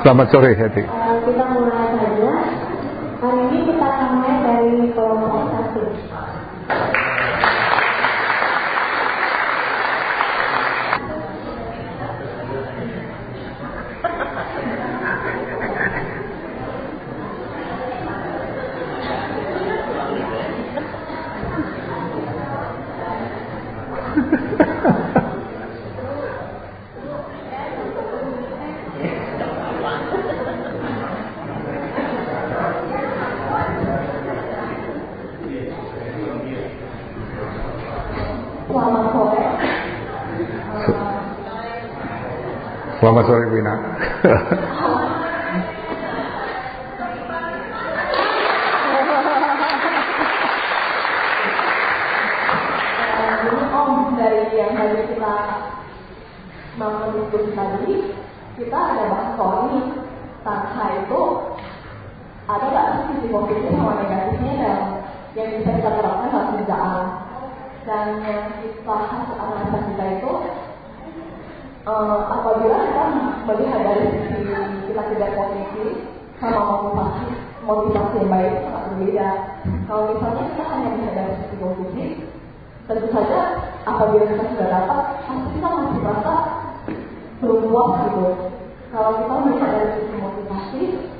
Selamat sore, Hedi. Kita mulai saja. Hari ini kita mulai dari kelompok 1. Selamat sore, Wina. Dari yang tadi kita diskusi tadi, kita ada bahas soal ini. Tangka itu ada nggak sih sisi positif sama negatifnya dan yang bisa kita terapkan dalam kerjaan. Dan yang kita hasil analisa kita itu apabila kita melihat dari sisi kita tidak positif sama motivasi yang baik sangat berbeda. Kalau misalnya kita hanya melihat dari sisi positif, tentu saja apabila kita sudah dapat, pasti kita masih merasa belum puas gitu. Kalau kita melihat dari sisi motivasi,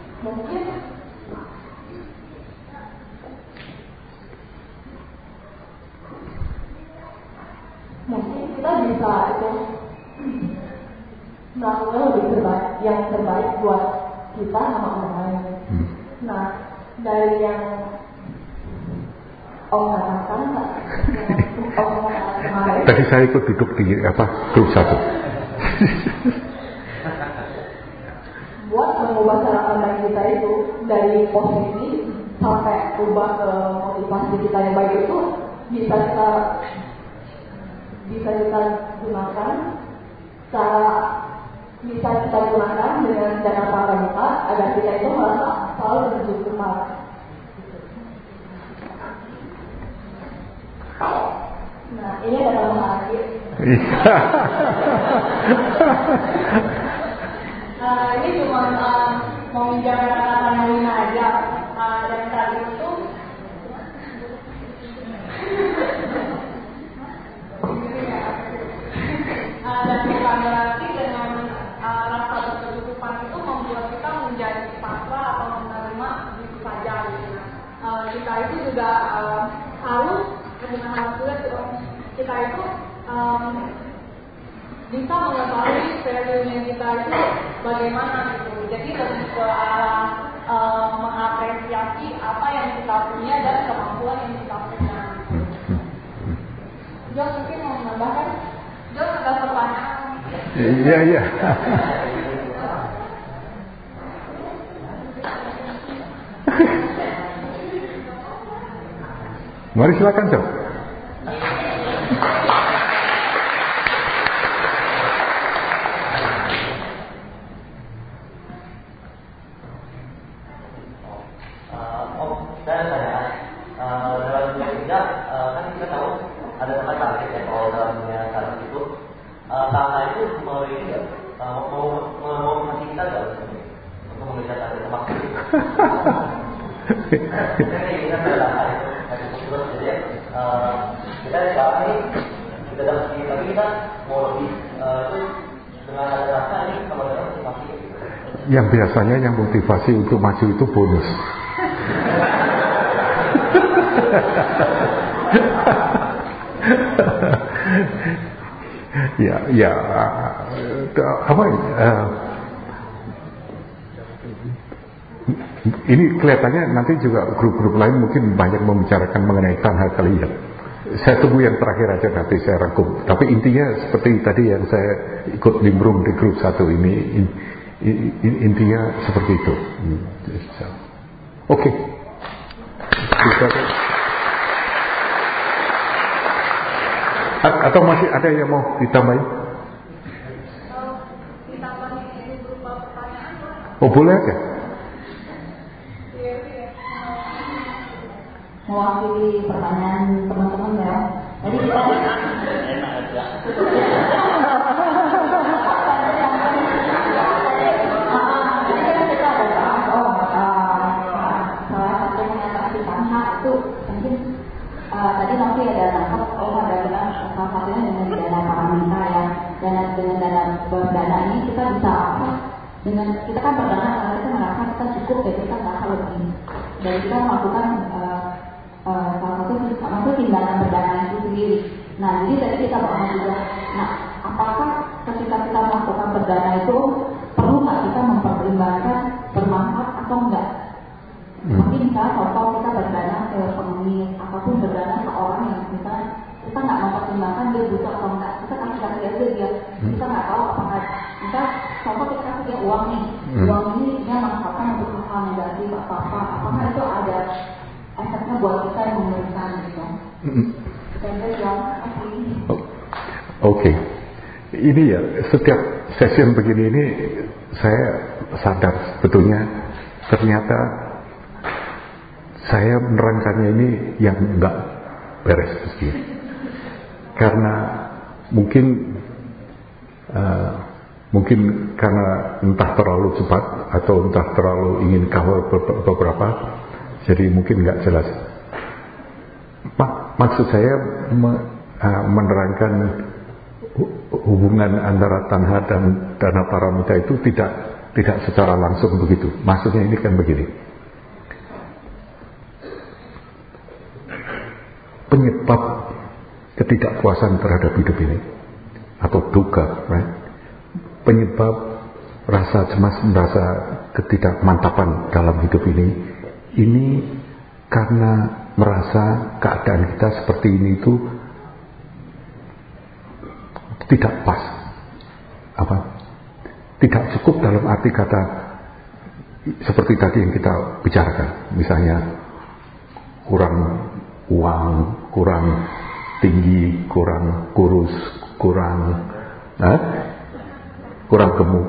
mungkin kita bisa itu melakukan lebih terbaik, yang terbaik buat kita sama orang lain. Nah, dari yang Om katakan, kemarin. Tadi saya ikut duduk di grup 1. Buat mengubah cara pandang kita itu dari posisi sampai ubah ke motivasi kita yang baik itu bisa kita gunakan dengan cara pandang kita agar kita itu merasa selalu bersyukur. Nah, ini adalah bahagia. Ini cuma mau minjam kata-kata Wina aja. Dan tadi itu dan bukan berarti dengan rasa berkecukupan itu membuat kita menjadi pasrah atau menerima begitu saja. Kita itu juga harus kita itu bisa mengetahui value-nya kita itu bagaimana gitu. Jadi lebih ke arah mengapresiasi apa yang kita punya dan kemampuan yang kita punya. John mungkin mau menambahkan? John ada pertanyaan? Iya. Mari silakan, John. Yang biasanya yang motivasi untuk maju itu bonus. Ini kelihatannya nanti juga grup-grup lain mungkin banyak membicarakan mengenai hal kalian. Saya tunggu yang terakhir aja nanti saya rangkum. Tapi intinya seperti tadi yang saya ikut nimbrung di grup 1 ini, intinya seperti itu. Oke. Atau masih ada yang mau ditambahin? Oh, boleh aja. Mewakili pertanyaan teman-teman ya. Jadi kita dengan kita kan berdana karena kita merasa kita cukup dan kita merasa lebih, dan kita melakukan salah satu tindakan berdana itu sendiri. Nah, jadi tadi kita bahas juga, nah apakah ketika kita melakukan berdana itu perlu nggak kita mempertimbangkan bermanfaat atau enggak? Mungkin misalnya contoh kita berdana ke pengemis ataupun berdana ke orang yang misalnya kita nggak mempertimbangkan dia butuh atau enggak, kita kasih aja dia, kita nggak tahu apakah kita contoh kita kasih dia uang nih, uang ini dia manfaatkan untuk hal negatif apa apakah itu ada efeknya buat kita yang memberikan gitu. Oke. Ini ya, setiap session begini ini saya sadar sebetulnya ternyata saya menerangkannya ini yang enggak beres mestinya. Karena mungkin karena entah terlalu cepat atau entah terlalu ingin cover beberapa, jadi mungkin enggak jelas. Maksud saya menerangkan hubungan antara tanha dan dana paramita itu tidak secara langsung begitu. Maksudnya ini kan begini. Penyebab ketidakpuasan terhadap hidup ini atau duka, right? Penyebab rasa cemas, merasa ketidakmantapan dalam hidup ini karena merasa keadaan kita seperti ini itu tidak pas, tidak cukup dalam arti kata seperti tadi yang kita bicarakan, misalnya kurang uang, kurang tinggi, kurang kurus, kurang gemuk,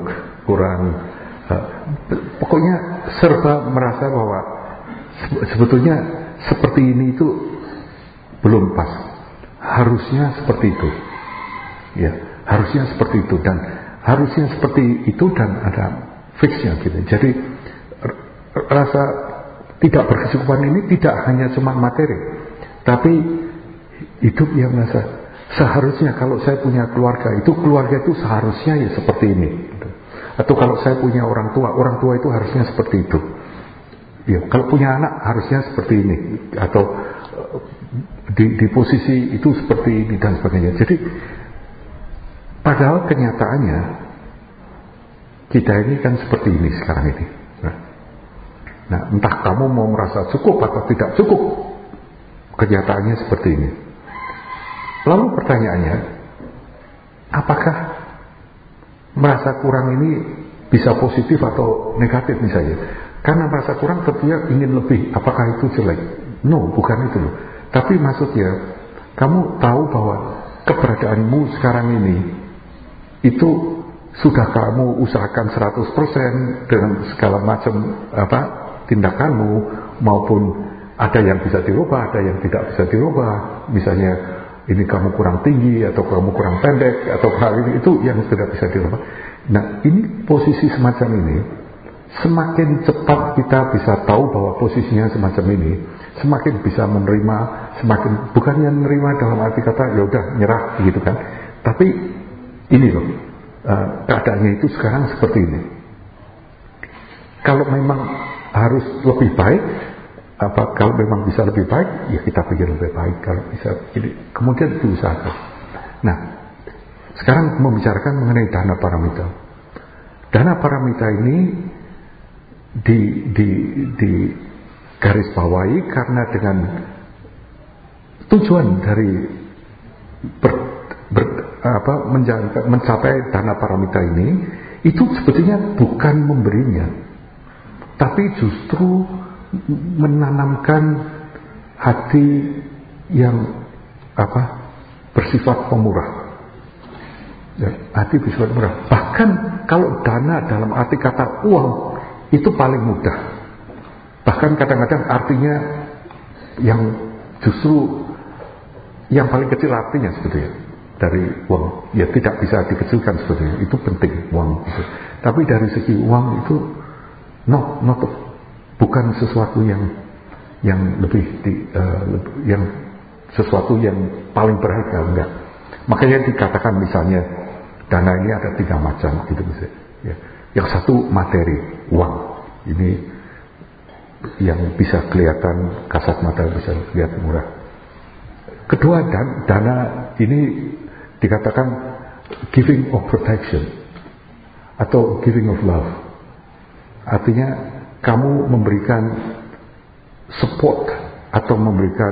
pokoknya serba merasa bahwa sebetulnya seperti ini itu belum pas, harusnya seperti itu. Ya, harusnya seperti itu dan harusnya seperti itu dan ada fixnya gitu. Jadi rasa tidak berkecukupan ini tidak hanya cuma materi, tapi hidup yang merasa seharusnya kalau saya punya keluarga itu seharusnya ya seperti ini. Gitu. Atau kalau saya punya orang tua itu harusnya seperti itu. Ya, kalau punya anak harusnya seperti ini atau di posisi itu seperti ini dan sebagainya. Jadi padahal kenyataannya kita ini kan seperti ini sekarang ini. Nah, entah kamu mau merasa cukup atau tidak cukup, kenyataannya seperti ini. Lalu pertanyaannya, apakah merasa kurang ini bisa positif atau negatif misalnya? Karena merasa kurang tentunya ingin lebih, apakah itu jelek? No, bukan itu loh. Tapi maksudnya, kamu tahu bahwa keberadaanmu sekarang ini itu sudah kamu usahakan 100% dengan segala macam tindakanmu, maupun ada yang bisa dirubah, ada yang tidak bisa dirubah. Misalnya ini kamu kurang tinggi atau kamu kurang pendek atau hal ini itu yang tidak bisa dirubah. Nah, ini posisi semacam ini, semakin cepat kita bisa tahu bahwa posisinya semacam ini, semakin bisa menerima, semakin bukannya menerima dalam arti kata ya udah nyerah gitu kan, tapi ini loh, keadaannya itu sekarang seperti ini. Kalau memang harus lebih baik, kalau memang bisa lebih baik, ya kita pikir lebih baik. Kalau bisa, jadi kemudian diusahakan. Nah, sekarang membicarakan mengenai dana paramita. Dana paramita ini di garis bawahi karena dengan tujuan dari mencapai dana paramita ini itu sebetulnya bukan memberinya, tapi justru menanamkan hati yang bersifat pemurah. Ya, hati bersifat pemurah. Bahkan kalau dana dalam arti kata uang itu paling mudah. Bahkan kadang-kadang artinya yang justru yang paling kecil artinya sebetulnya dari uang. Ya tidak bisa dikecilkan sebetulnya. Itu penting uang itu. Tapi dari segi uang itu bukan sesuatu yang lebih yang sesuatu yang paling berharga, enggak. Makanya dikatakan misalnya dana ini ada 3 macam gitu misalnya. Ya. Yang satu materi, uang. Ini yang bisa kelihatan kasat mata, bisa kelihatan murah. Kedua, dana ini dikatakan giving of protection atau giving of love. Artinya kamu memberikan support atau memberikan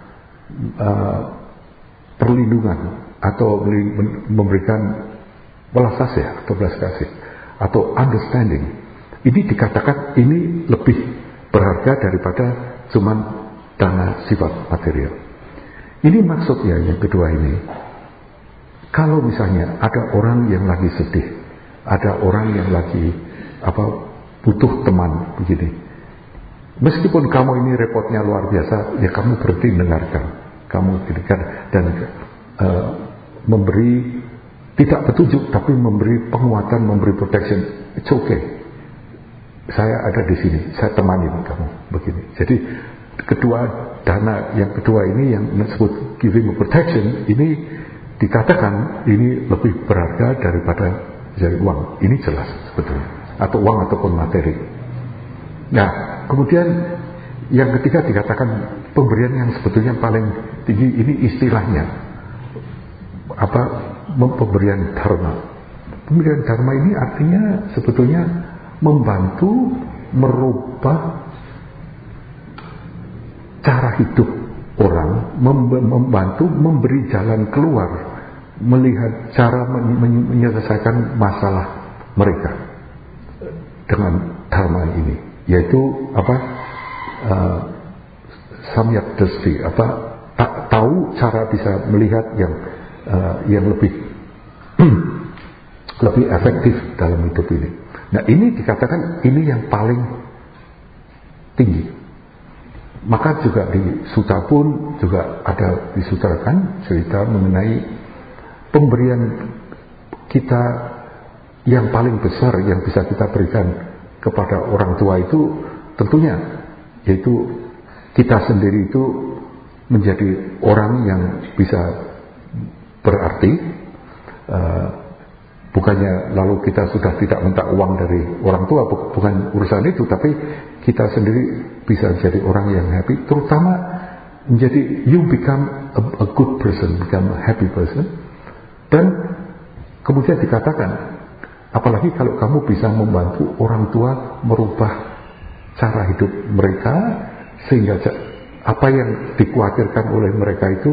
perlindungan atau memberikan belas kasih atau understanding. Ini dikatakan ini lebih berharga daripada cuman dana sifat material. Ini maksudnya yang kedua ini. Kalau misalnya ada orang yang lagi sedih, ada orang yang lagi butuh teman begini. Meskipun kamu ini repotnya luar biasa, ya kamu berhenti mendengarkan. Kamu dengarkan dan memberi tidak petunjuk tapi memberi penguatan, memberi protection. It's okay. Saya ada di sini, saya temani kamu begini. Jadi dana yang kedua ini yang disebut giving protection ini dikatakan ini lebih berharga daripada dari uang. Ini jelas sebetulnya, atau uang ataupun materi. Nah, kemudian yang ketiga dikatakan pemberian yang sebetulnya paling tinggi ini istilahnya pemberian dharma. Pemberian dharma ini artinya sebetulnya membantu merubah cara hidup orang, membantu memberi jalan keluar, melihat cara menyelesaikan masalah mereka dengan dharma ini, yaitu samyak dristhi, tahu cara bisa melihat yang lebih lebih efektif dalam hidup ini. Nah, ini dikatakan ini yang paling tinggi. Maka juga di Sutta pun juga ada disutarakan cerita mengenai pemberian kita yang paling besar yang bisa kita berikan kepada orang tua itu tentunya yaitu kita sendiri itu menjadi orang yang bisa berarti, bukannya lalu kita sudah tidak minta uang dari orang tua, bukan urusan itu, tapi kita sendiri bisa jadi orang yang happy, terutama menjadi you become a good person, become a happy person. Dan kemudian dikatakan apalagi kalau kamu bisa membantu orang tua merubah cara hidup mereka sehingga apa yang dikhawatirkan oleh mereka itu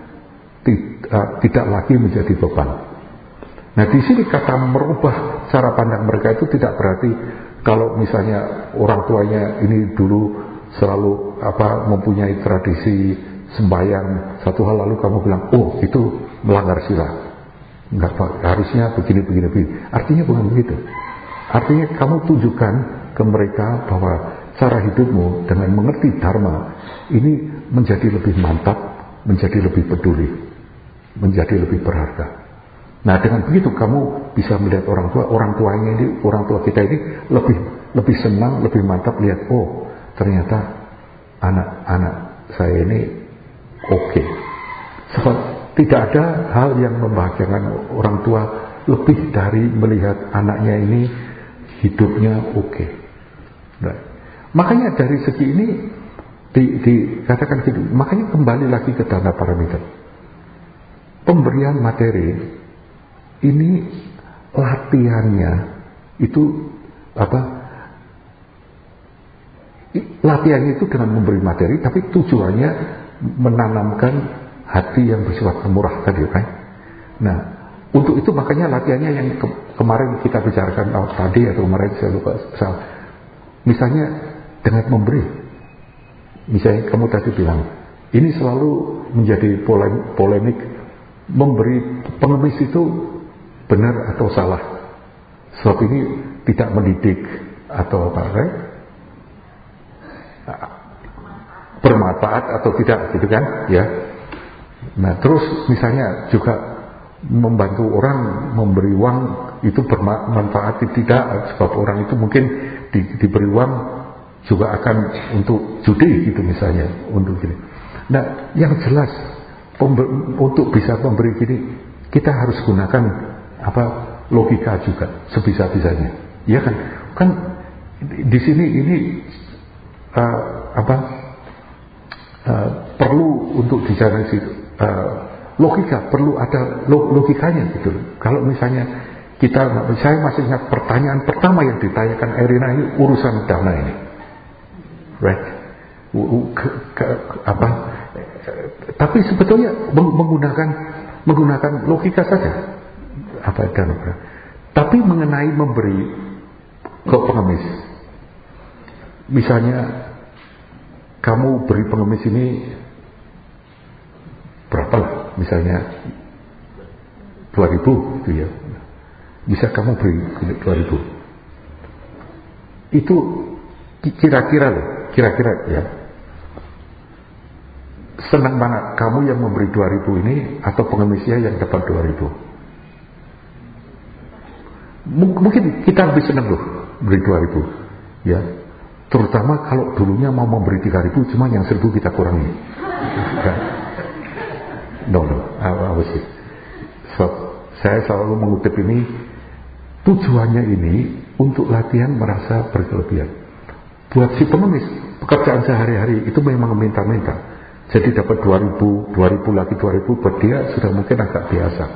tidak lagi menjadi beban. Nah, di sini kata merubah cara pandang mereka itu tidak berarti kalau misalnya orang tuanya ini dulu selalu mempunyai tradisi sembahyang satu hal lalu kamu bilang oh itu melanggar sila, enggak Pak, harusnya begini. Artinya bukan begitu. Artinya kamu tunjukkan ke mereka bahwa cara hidupmu dengan mengerti dharma ini menjadi lebih mantap, menjadi lebih peduli, menjadi lebih berharga. Nah, dengan begitu kamu bisa melihat orang tua kita ini lebih senang, lebih mantap lihat oh ternyata anak-anak saya ini oke. Sebab tidak ada hal yang membahagiakan orang tua lebih dari melihat anaknya ini hidupnya oke. Nah, makanya dari segi ini dikatakan gitu. Makanya kembali lagi ke dana paramita. Pemberian materi ini latihannya itu latihannya itu dengan memberi materi, tapi tujuannya menanamkan hati yang bersifat murah tadi, kan? Nah, untuk itu makanya latihannya yang kemarin kita bicarakan tadi atau kemarin saya lupa, misalnya dengan memberi. Misalnya kamu tadi bilang, ini selalu menjadi polemik, memberi pengemis itu benar atau salah. Sebab ini tidak mendidik atau right? Bermanfaat atau tidak, gitu kan? Ya. Nah, terus misalnya juga membantu orang memberi uang itu bermanfaat tidak, sebab orang itu mungkin diberi uang juga akan untuk judi gitu misalnya, untuk gini. Nah, yang jelas untuk bisa memberi gini kita harus gunakan logika juga sebisa-bisanya. Ya kan? Kan di sini ini perlu untuk dijalani logika, perlu ada logikanya gitu. Kalau misalnya saya masih ingat pertanyaan pertama yang ditanyakan Erina ini urusan dana ini, right? Tapi sebetulnya menggunakan logika saja, dana. Tapi mengenai memberi ke pengemis, misalnya kamu beri pengemis ini berapa lah, misalnya 2.000 gitu ya, bisa kamu beri 2.000, itu kira-kira ya, senang banget kamu yang memberi 2.000 ini atau pengemisnya yang dapat 2.000? Mungkin kita lebih senang loh beri 2.000 ya, terutama kalau dulunya mau memberi 3.000 cuma yang 1.000 kita kurangi. No, awasi. So, saya selalu mengutip ini, tujuannya ini untuk latihan merasa berkelebihan. Buat si pengemis, pekerjaan sehari-hari itu memang minta-minta. Jadi dapat 2.000 lagi 2.000, buat dia sudah mungkin agak biasa.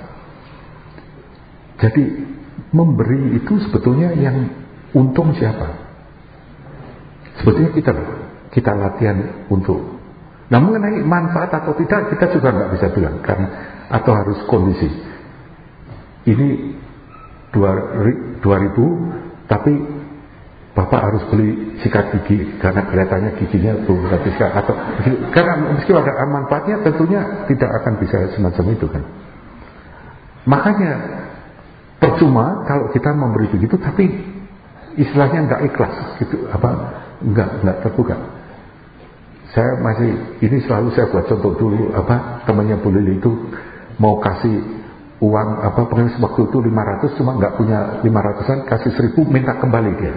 Jadi memberi itu sebetulnya yang untung siapa? Sebetulnya kita latihan untuk. Nah, mengenai manfaat atau tidak kita juga nggak bisa bilang kan, atau harus kondisi. Ini 2.000 tapi Bapak harus beli sikat gigi karena kelihatannya giginya berat sikat, atau karena meski ada manfaatnya tentunya tidak akan bisa semacam itu kan. Makanya percuma kalau kita memberi begitu tapi istilahnya nggak ikhlas gitu, nggak terbuka. Saya ini selalu saya buat contoh dulu, temannya Bu Lili itu mau kasih uang pengemis waktu itu 500 cuma nggak punya 500-an, kasih 1.000 minta kembali dia.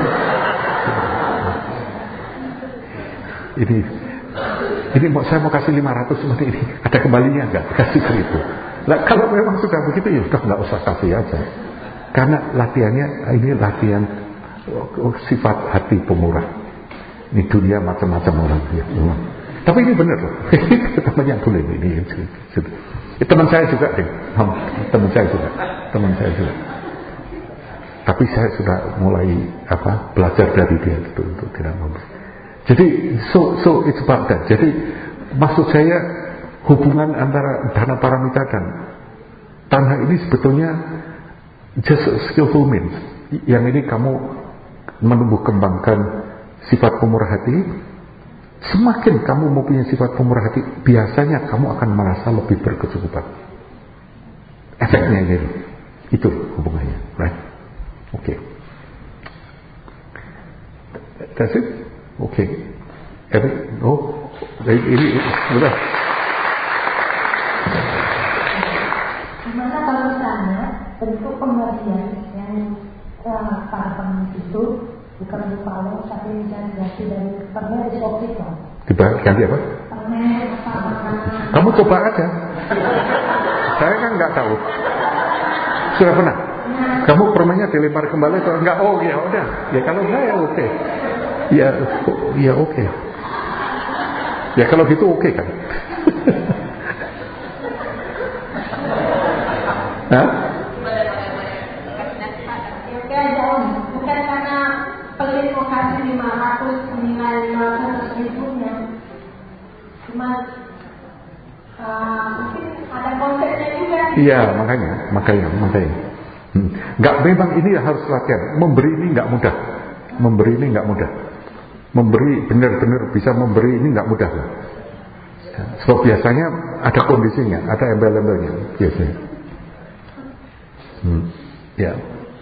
Ini saya mau kasih 500 cuma ini ada kembalinya nggak, kasih 1.000. Nah, kalau memang sudah begitu ya sudah nggak usah kasih aja, karena latihannya ini latihan sifat hati pemurah. Ini dunia macam-macam orang ya. Tapi ini benar loh. Temannya boleh ini. Teman saya juga deh. Teman saya juga. Tapi saya sudah mulai belajar dari dia itu untuk tidak memberi. Jadi so it's about that. Jadi maksud saya hubungan antara dana paramita dan tanah ini sebetulnya just skillful means. Yang ini kamu menumbuh kembangkan sifat pemurah hati. Semakin kamu mempunyai sifat pemurah hati, biasanya kamu akan merasa lebih berkecukupan. Efeknya ini, itu hubungannya, right? Oke. That's it? Oke. Ini udah. Gimana kalau misalnya bentuk pemberian yang para pengemis itu bukan berupa uang, tapi misalnya ganti dari permen Sophie dong. Ganti apa? Permen sama. Kamu coba aja. Saya kan nggak tahu. Sudah pernah? Kamu permennya dilempar kembali atau enggak? Oh ya udah. Ya kalau enggak ya oke. Ya oke. Ya kalau gitu oke kan? Hah? Mungkin ada konsepnya juga. Iya, makanya. Nggak, memang ini harus latihan. Memberi ini nggak mudah. Memberi benar-benar bisa memberi ini nggak mudah. Sebab biasanya ada kondisinya, ada embel-embelnya biasanya. Ya.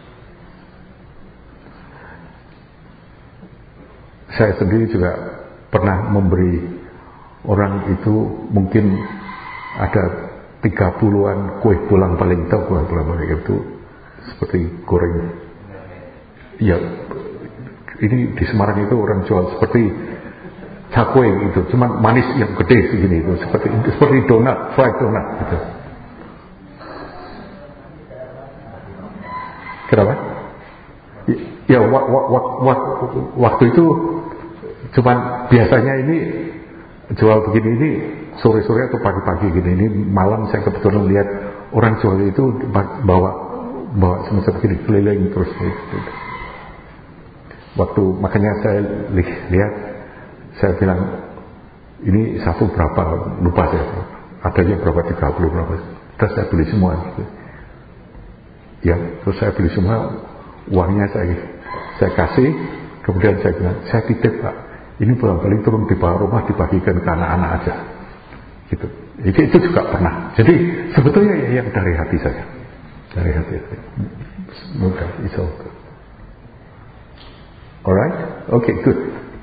Saya sendiri juga pernah memberi orang itu, mungkin ada 30-an kue pulang paling tahu, kue pulang paling itu seperti goreng. Ya, ini di Semarang itu orang jual seperti cakwe itu, cuma manis yang gede segini itu, seperti donat, fried donat gitu. Kenapa? Ya waktu itu cuman biasanya ini jual begini ini sore-sore atau pagi-pagi gini, ini malam saya kebetulan lihat orang jual itu bawa semacam begini keliling terus gitu. Waktu makanya saya lihat, saya bilang ini satu berapa, lupa saya, adanya berapa, 30 berapa, terus saya beli semua gitu. Ya, terus saya beli semua, uangnya saya kasih, kemudian saya bilang, saya titip Pak, ini pulang-balik turun di bawah rumah dibagikan ke anak-anak aja gitu. Itu juga pernah. Jadi sebetulnya yang dari hati saya, dari hati saya. Mudah, it's all good. Alright? Okay, good.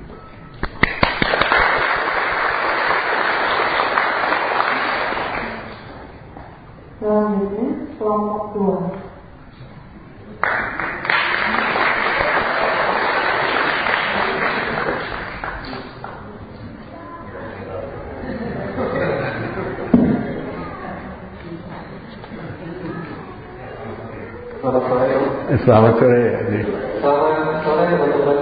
Selanjutnya kelompok 2. Selamat sore. Selamat sore teman-teman.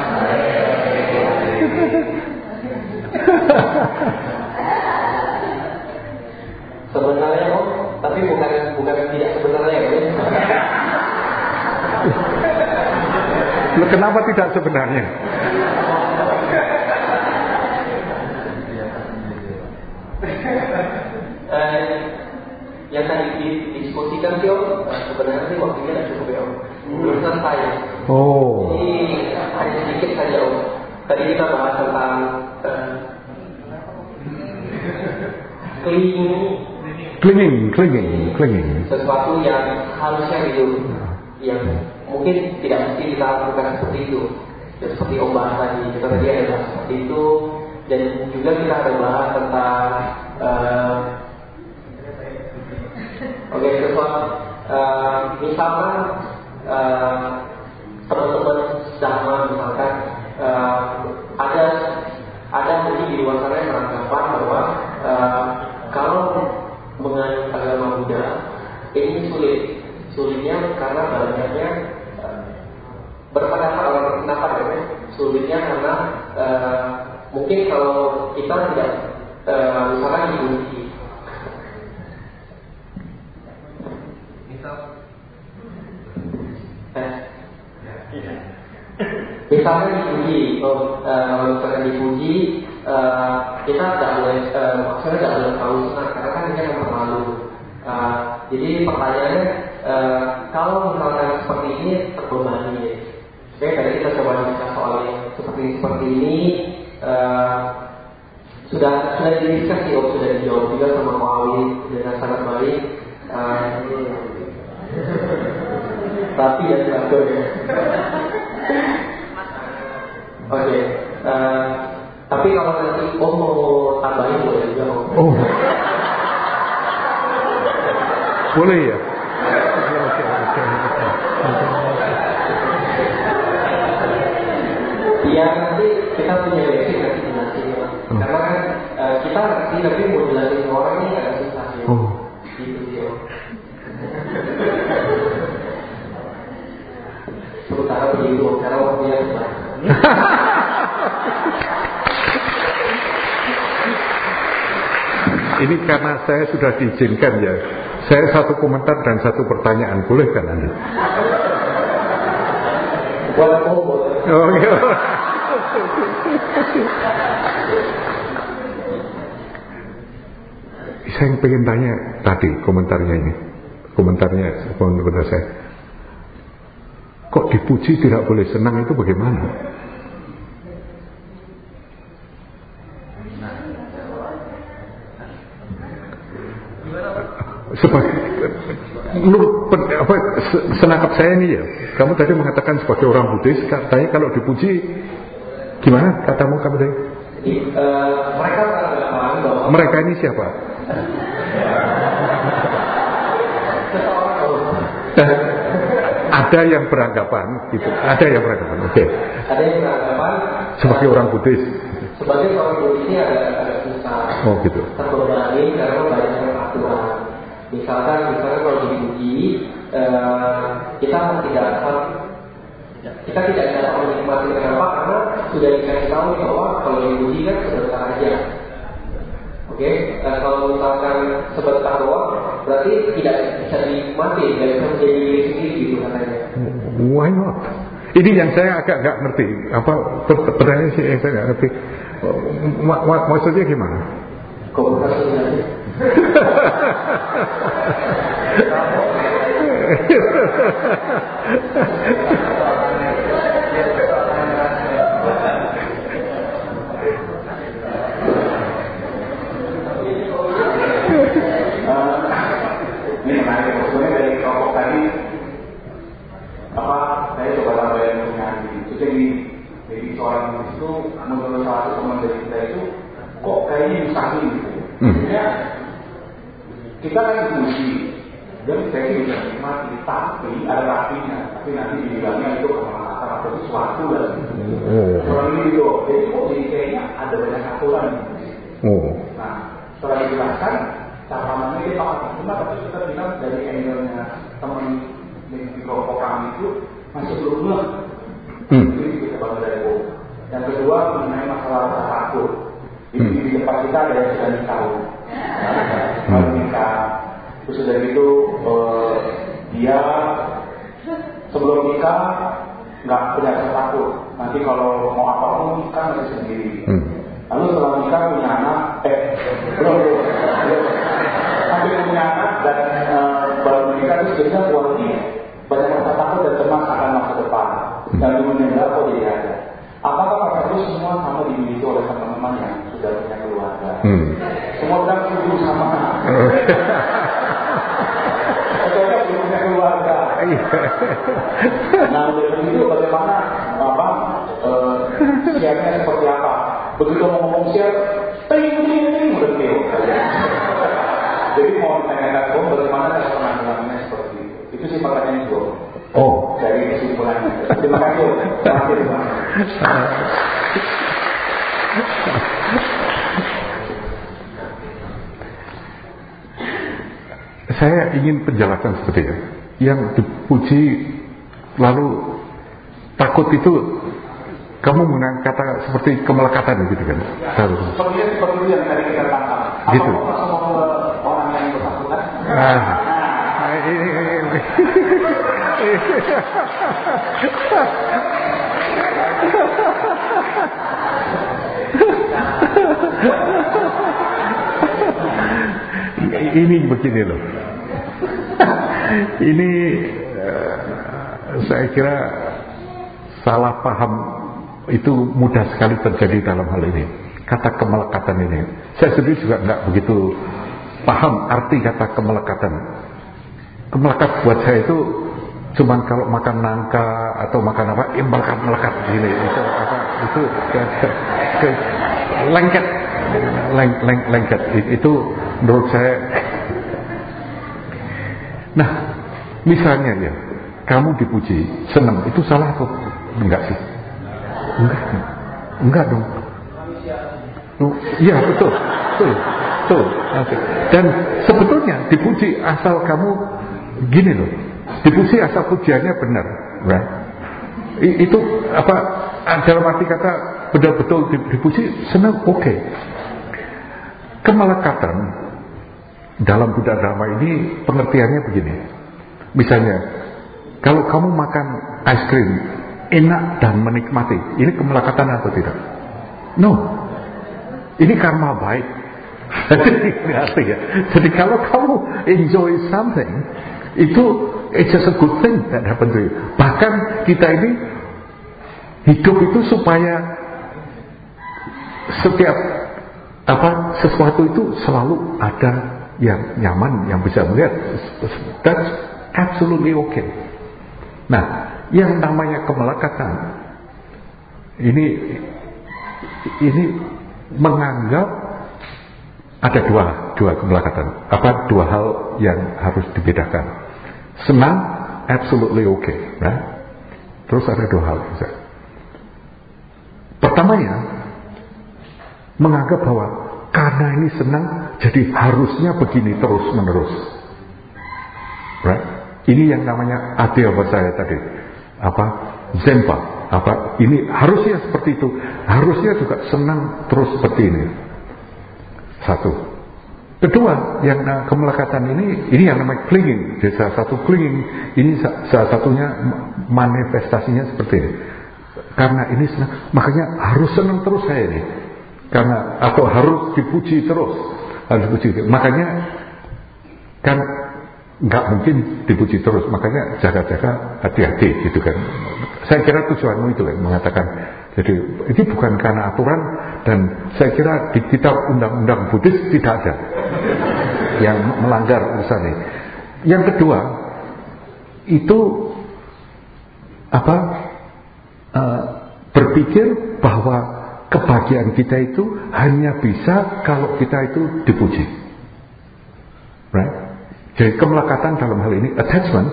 Sebenarnya tapi bukan tidak sebenarnya ya. Kenapa tidak sebenarnya? Yang tadi didiskusikan sih sebenarnya sih waktunya tidak cukup ya. Belum selesai. Oh. Ini hanya sedikit saja Om. Tadi kita bahas tentang clinging. Sesuatu yang harusnya hidup, yang mungkin tidak mesti kita lakukan seperti itu. Ya, seperti Om bahas tadi, kita tadi ada bahas seperti itu, dan juga kita ada bahas tentang sesuatu misalkan teman-teman sama misalkan ada mungkin di luar sana yang beranggapan bahwa kalau menganut agama Buddha ini sulitnya karena banyaknya berpendapat orang berpendapat ya, sulitnya karena mungkin kalau kita tidak misalkan diuji misalnya dipuji, kalau misalnya dipuji, kita tidak boleh, maksudnya tidak boleh tahu senang karena kan ini yang malu. Jadi pertanyaannya, kalau misalnya seperti ini terbebani, oke, tadi kita coba bicara soal yang seperti ini, sudah didiskusi, sudah dijawab juga sama Muawi dengan sangat baik. Tapi ya tidak ya. Oke, tapi kalau nanti mau tambahin boleh juga. Oh, boleh ya. Ya nanti kita punya basic nanti jelasin ya. Karena kan kita ngerti tapi mau jelasin ke orang ini agak susah ya. Gitu ya. Sementara begitu, karena waktunya susah. Ini karena saya sudah diizinkan ya. Saya satu komentar dan satu pertanyaan, boleh kan Anda? Oh iya. Saya pengen tanya tadi komentarnya saya. Kok dipuji tidak boleh senang itu bagaimana? Senangkap saya ini ya, kamu tadi mengatakan sebagai orang Buddhis, katanya kalau dipuji gimana katamu kamu tadi? Mereka ini siapa? Ada yang beranggapan gitu. Ada yang beranggapan. Oke. Ada yang beranggapan sebagai orang Buddhis. Sebagai orang Buddhis ini ada susah. Oh gitu. Terbebani karena banyak aturan. Misalkan kalau dipuji, kita tidak akan kita tidak dapat menikmati. Kenapa? Karena sudah dikasih tahu bahwa kalau dipuji kan sebentar aja. Oke, kalau misalkan sebentar doang, berarti tidak bisa dinikmati, tidak bisa menjadi diri sendiri gitu katanya. Why not? Ini yang saya agak nggak ngerti. Apa pertanyaan sih saya nggak ngerti. Maksudnya gimana? Kok maksudnya? Ini menarik, maksudnya dari kelompok tadi saya coba tambahin menyanyi. Jadi seorang itu menurut salah satu teman dari kita itu kok kayaknya nyusahin gitu. Maksudnya kita kan dipuji dan saya bisa nikmati, tapi ada rapinya. Tapi nanti dibilangnya itu kemalasan atau sesuatu dan orang ini gitu. Jadi kok jadi kayaknya ada banyak aturan. Nah, setelah dijelaskan cara mana dia pakai cuma tapi kita bilang dari angle-nya teman di kelompok kami itu masih belum jadi kita bangun dari bawah. Yang kedua mengenai masalah rasa takut. Di tempat kita ada yang sudah nikah, baru nikah. Terus dari itu dia sebelum nikah nggak punya rasa takut. Nanti kalau mau apapun nikah masih sendiri. Lalu setelah nikah punya anak, belum sampai punya anak dan baru menikah itu sebenarnya kualitas banyak rasa takut dan cemas akan masa depan dan meninggal kok jadi ada. Apakah rasa itu semua sama dimiliki oleh teman-teman yang sudah punya keluarga? Semua bilang setuju sama. Pokoknya belum punya keluarga. Nah dari itu bagaimana siarnya seperti apa? Begitu mau ngomong siar, ting udah keo. Jadi mau ditanyakan bagaimana cara penanggulangannya seperti itu. Itu sih pertanyaan itu. Dari kesimpulannya. Terima kasih. Saya ingin penjelasan seperti itu. Yang dipuji lalu takut itu kamu menggunakan kata seperti kemelekatan gitu kan? Seperti yang tadi kita tangkap. Gitu. Orang yang bersangkutan. Ini begini loh. Ini saya kira salah paham itu mudah sekali terjadi dalam hal ini. Kata kemelekatan ini, saya sendiri juga nggak begitu paham arti kata kemelekatan. Kemelekat buat saya itu cuman kalau makan nangka atau makan apa, melekat gini. Itu apa? Itu lengket. Itu menurut saya. Nah, misalnya ya, kamu dipuji, senang, itu salah atau enggak sih? Enggak dong. Iya betul. Okay. Dan sebetulnya dipuji asal kamu gini loh, dipuji asal pujiannya benar, right? Itu apa? Dalam arti kata betul-betul dipuji, senang, oke. Kemelekatan dalam budaya agama ini pengertiannya begini. Misalnya, kalau kamu makan es krim enak dan menikmati, ini kemelekatan atau tidak? No, ini karma baik. Jadi kalau kamu enjoy something, itu it's just a good thing that happen to you. Bahkan kita ini hidup itu supaya setiap sesuatu itu selalu ada yang nyaman, yang bisa melihat. That's absolutely okay. Nah, yang namanya kemelekatan ini menganggap ada dua kemelekatan. Dua hal yang harus dibedakan. Senang, absolutely okay. Nah, terus ada dua hal. Pertamanya, menganggap bahwa karena ini senang, jadi harusnya begini terus menerus. Right? Ini yang namanya adil buat saya tadi. Zempa. Ini harusnya seperti itu, harusnya juga senang terus seperti ini. Satu. Kedua, yang kemelekatan ini yang namanya clinging. Jadi salah satu clinging ini salah satunya manifestasinya seperti ini. Karena ini senang, makanya harus senang terus saya ini. Karena atau harus dipuji terus, harus dipuji. Makanya kan nggak mungkin dipuji terus, makanya jaga-jaga, hati-hati gitu kan. Saya kira tujuanmu itu kan mengatakan, jadi ini bukan karena aturan, dan saya kira di kitab undang-undang Buddhis tidak ada yang melanggar urusan ini. Yang kedua itu berpikir bahwa kebahagiaan kita itu hanya bisa kalau kita itu dipuji, right? Jadi kemelekatan dalam hal ini, attachment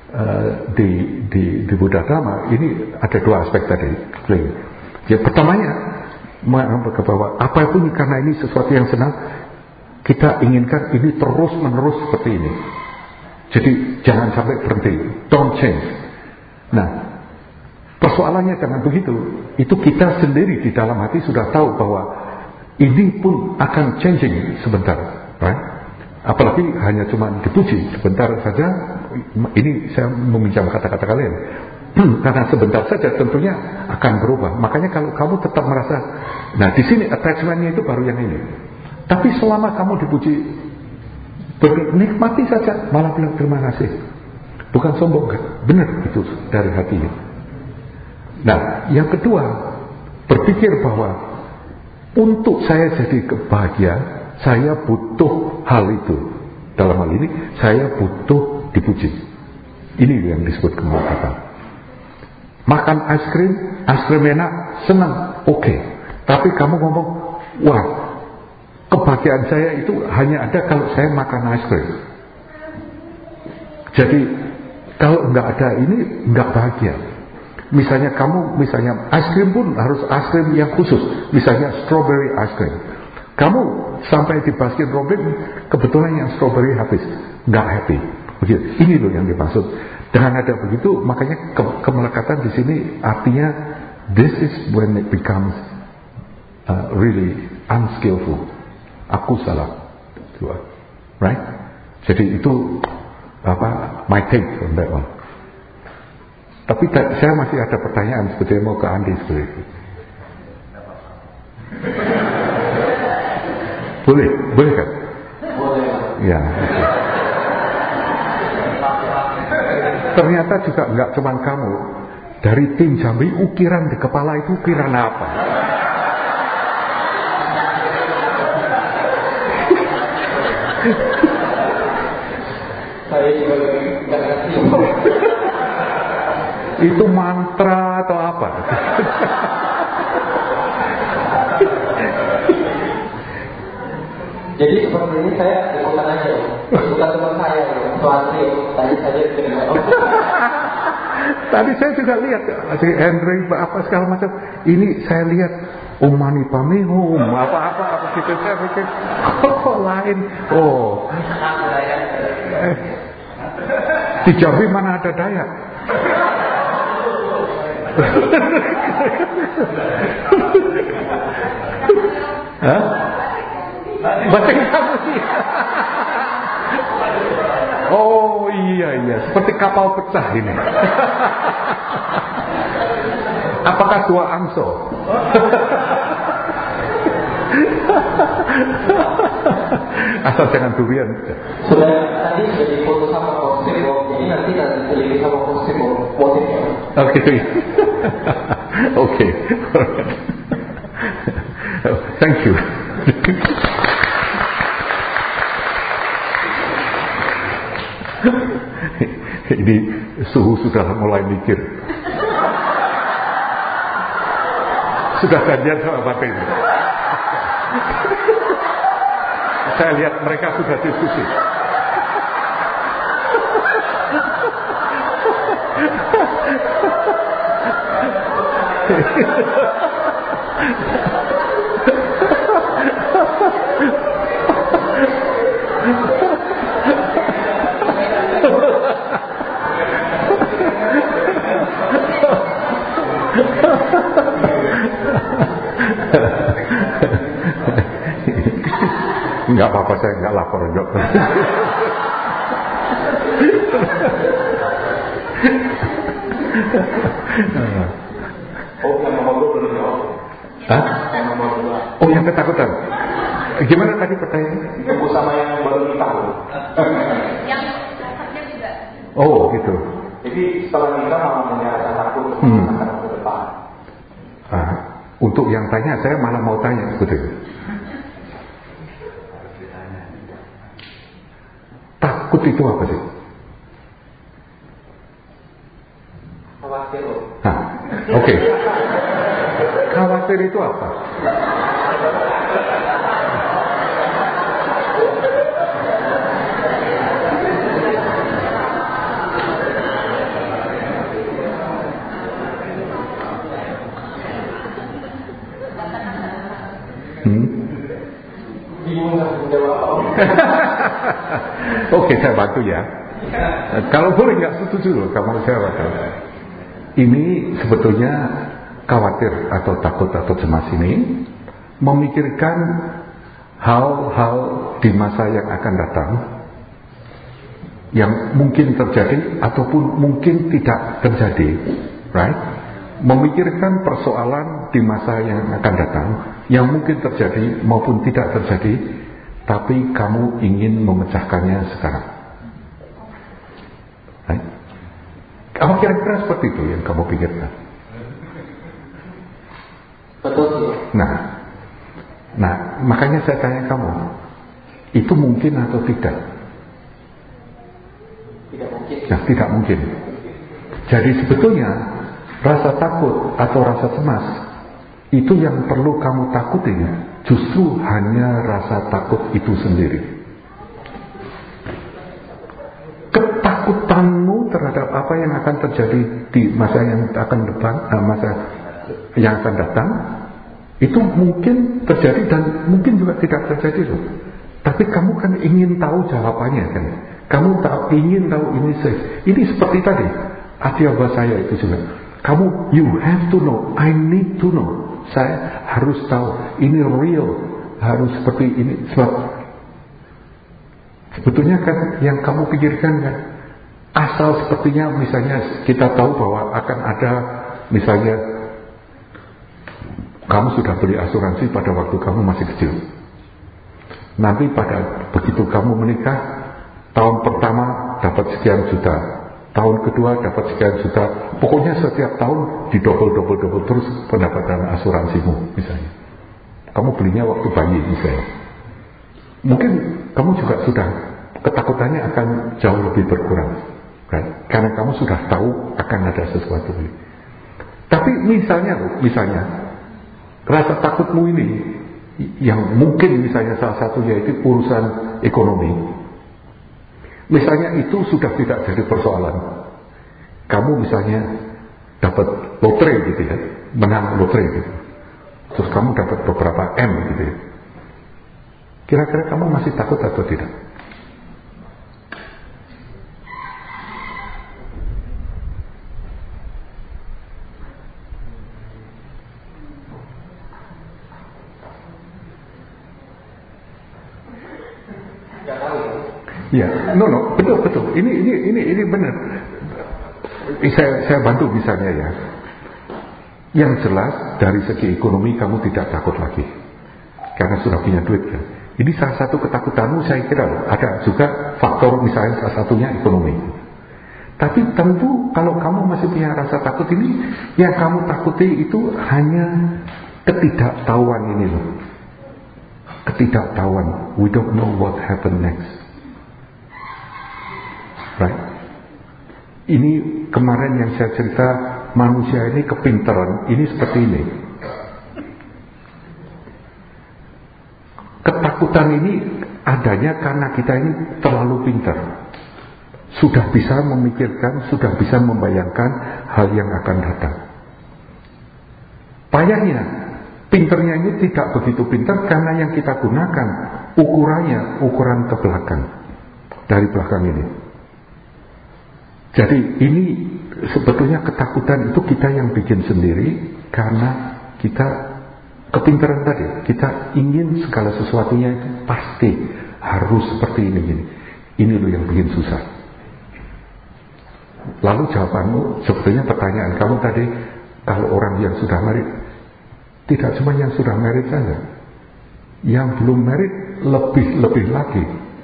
di Buddha Dhamma ini ada dua aspek tadi. Ya, pertamanya bahwa apapun karena ini sesuatu yang senang, kita inginkan ini terus menerus seperti ini. Jadi jangan sampai berhenti, don't change. Nah, persoalannya jangan begitu. Itu kita sendiri di dalam hati sudah tahu bahwa ini pun akan changing sebentar, right? Apalagi hanya cuma dipuji sebentar saja. Ini saya meminjam kata-kata kalian. Karena sebentar saja tentunya akan berubah. Makanya kalau kamu tetap merasa, nah di sini attachmentnya itu baru yang ini. Tapi selama kamu dipuji, nikmati saja, malah bilang terima kasih. Bukan sombong kan? Benar itu dari hati. Nah, yang kedua, berpikir bahwa untuk saya jadi kebahagiaan, saya butuh hal itu. Dalam hal ini, saya butuh dipuji. Ini yang disebut kemelekatan. Makan es krim enak, senang, oke. Tapi kamu ngomong, wah, kebahagiaan saya itu hanya ada kalau saya makan es krim. Jadi, kalau nggak ada ini, nggak bahagia. Misalnya es krim pun harus es krim yang khusus. Misalnya strawberry ice cream. Kamu sampai di Baskin Robbins, kebetulan yang strawberry habis, nggak happy. Begitu. Ini loh yang dimaksud. Dengan ada begitu, makanya kemelekatan di sini artinya this is when it becomes really unskillful. Aku salah, right? Jadi itu my take on that one. Tapi saya masih ada pertanyaan sebetulnya mau ke Andi seperti itu. Boleh kan? Boleh. Ya. Okay. Ternyata juga nggak cuma kamu. Dari tim Jambi, ukiran di kepala itu ukiran apa? Saya juga nggak ngerti. Itu mantra atau apa? Jadi seperti ini saya ikutan aja, bukan teman saya, Suantri, tadi saja dengar. Tadi saya juga lihat si Henry apa segala macam. Ini saya lihat Mani Pamihum apa gitu, saya pikir kok lain. Oh, di Jambi mana ada Dayak? Hah? Bahasa kamu sih. Oh iya, seperti kapal pecah ini. Apakah dua angso? Asal jangan durian. Sudah tadi sudah difoto sama kostum, jadi nanti diteliti sama kostum motifnya. Oh gitu. Oke. Thank you. Ini suhu sudah mulai mikir. Sudah janjian sama Bapak ini. Saya lihat mereka sudah diskusi. Enggak apa-apa, saya enggak lapor juga. Oh, yang nomor 2 belum jawab. Hah? Yang nomor 2. Oh, yang ketakutan. Gimana tadi pertanyaannya? Itu sama yang baru nikah. Yang dasarnya juga. Oh, gitu. Jadi setelah nikah malah punya rasa takut akan ke depan. Untuk yang tanya, saya malah mau tanya sebetulnya. Takut itu apa sih? Khawatir loh. Oke. Khawatir itu apa? Bingung nggak menjawab. Oke, saya bantu ya. Kalau boleh nggak setuju loh, kamu saya bantu. Ini sebetulnya khawatir atau takut atau cemas ini memikirkan hal-hal di masa yang akan datang yang mungkin terjadi ataupun mungkin tidak terjadi, right? Memikirkan persoalan di masa yang akan datang yang mungkin terjadi maupun tidak terjadi, tapi kamu ingin memecahkannya sekarang. Right? Apa kira-kira seperti itu yang kamu pikirkan? Betul sih. Nah, makanya saya tanya kamu, itu mungkin atau tidak? Tidak mungkin. Nah, tidak mungkin. Jadi sebetulnya rasa takut atau rasa cemas itu yang perlu kamu takutin justru hanya rasa takut itu sendiri. Ketakutanmu terhadap apa yang akan terjadi di masa yang akan datang itu mungkin terjadi dan mungkin juga tidak terjadi loh. Tapi kamu kan ingin tahu jawabannya kan? Kamu ingin tahu ini seperti tadi Atiaba saya itu juga. Kamu you have to know, I need to know. Saya harus tahu ini real, harus seperti ini. Sebab sebetulnya kan yang kamu pikirkan kan asal sepertinya misalnya kita tahu bahwa akan ada misalnya kamu sudah beli asuransi pada waktu kamu masih kecil. Nanti begitu kamu menikah, tahun pertama dapat sekian juta, tahun kedua dapat sekian juta, pokoknya setiap tahun di double terus pendapatan asuransimu misalnya. Kamu belinya waktu bayi misalnya. Mungkin kamu juga sudah ketakutannya akan jauh lebih berkurang, kan? Karena kamu sudah tahu akan ada sesuatu ini. Tapi misalnya rasa takutmu ini yang mungkin misalnya salah satunya itu urusan ekonomi. Misalnya itu sudah tidak jadi persoalan. Kamu misalnya dapat lotre gitu ya, menang lotre gitu. Terus kamu dapat beberapa M gitu ya. Kira-kira kamu masih takut atau tidak? Ya, betul. Ini benar. Saya bantu misalnya ya. Yang jelas dari segi ekonomi kamu tidak takut lagi, karena sudah punya duit kan. Ini salah satu ketakutanmu saya kira ada juga faktor misalnya salah satunya ekonomi. Tapi tentu kalau kamu masih punya rasa takut ini, yang kamu takuti itu hanya ketidaktahuan ini loh. Ketidaktahuan. We don't know what happen next. Right? Ini kemarin yang saya cerita manusia ini kepintaran ini seperti ini. Ketakutan ini adanya karena kita ini terlalu pintar. Sudah bisa memikirkan, sudah bisa membayangkan hal yang akan datang. Payahnya, pintarnya ini tidak begitu pintar karena yang kita gunakan ukurannya ukuran ke belakang, dari belakang ini. Jadi ini sebetulnya ketakutan itu kita yang bikin sendiri karena kita kepintaran tadi. Kita ingin segala sesuatunya itu pasti harus seperti ini gini. Ini loh yang bikin susah. Lalu jawabanmu, sebetulnya pertanyaan kamu tadi, kalau orang yang sudah married, tidak cuma yang sudah married saja, yang belum married lebih lagi.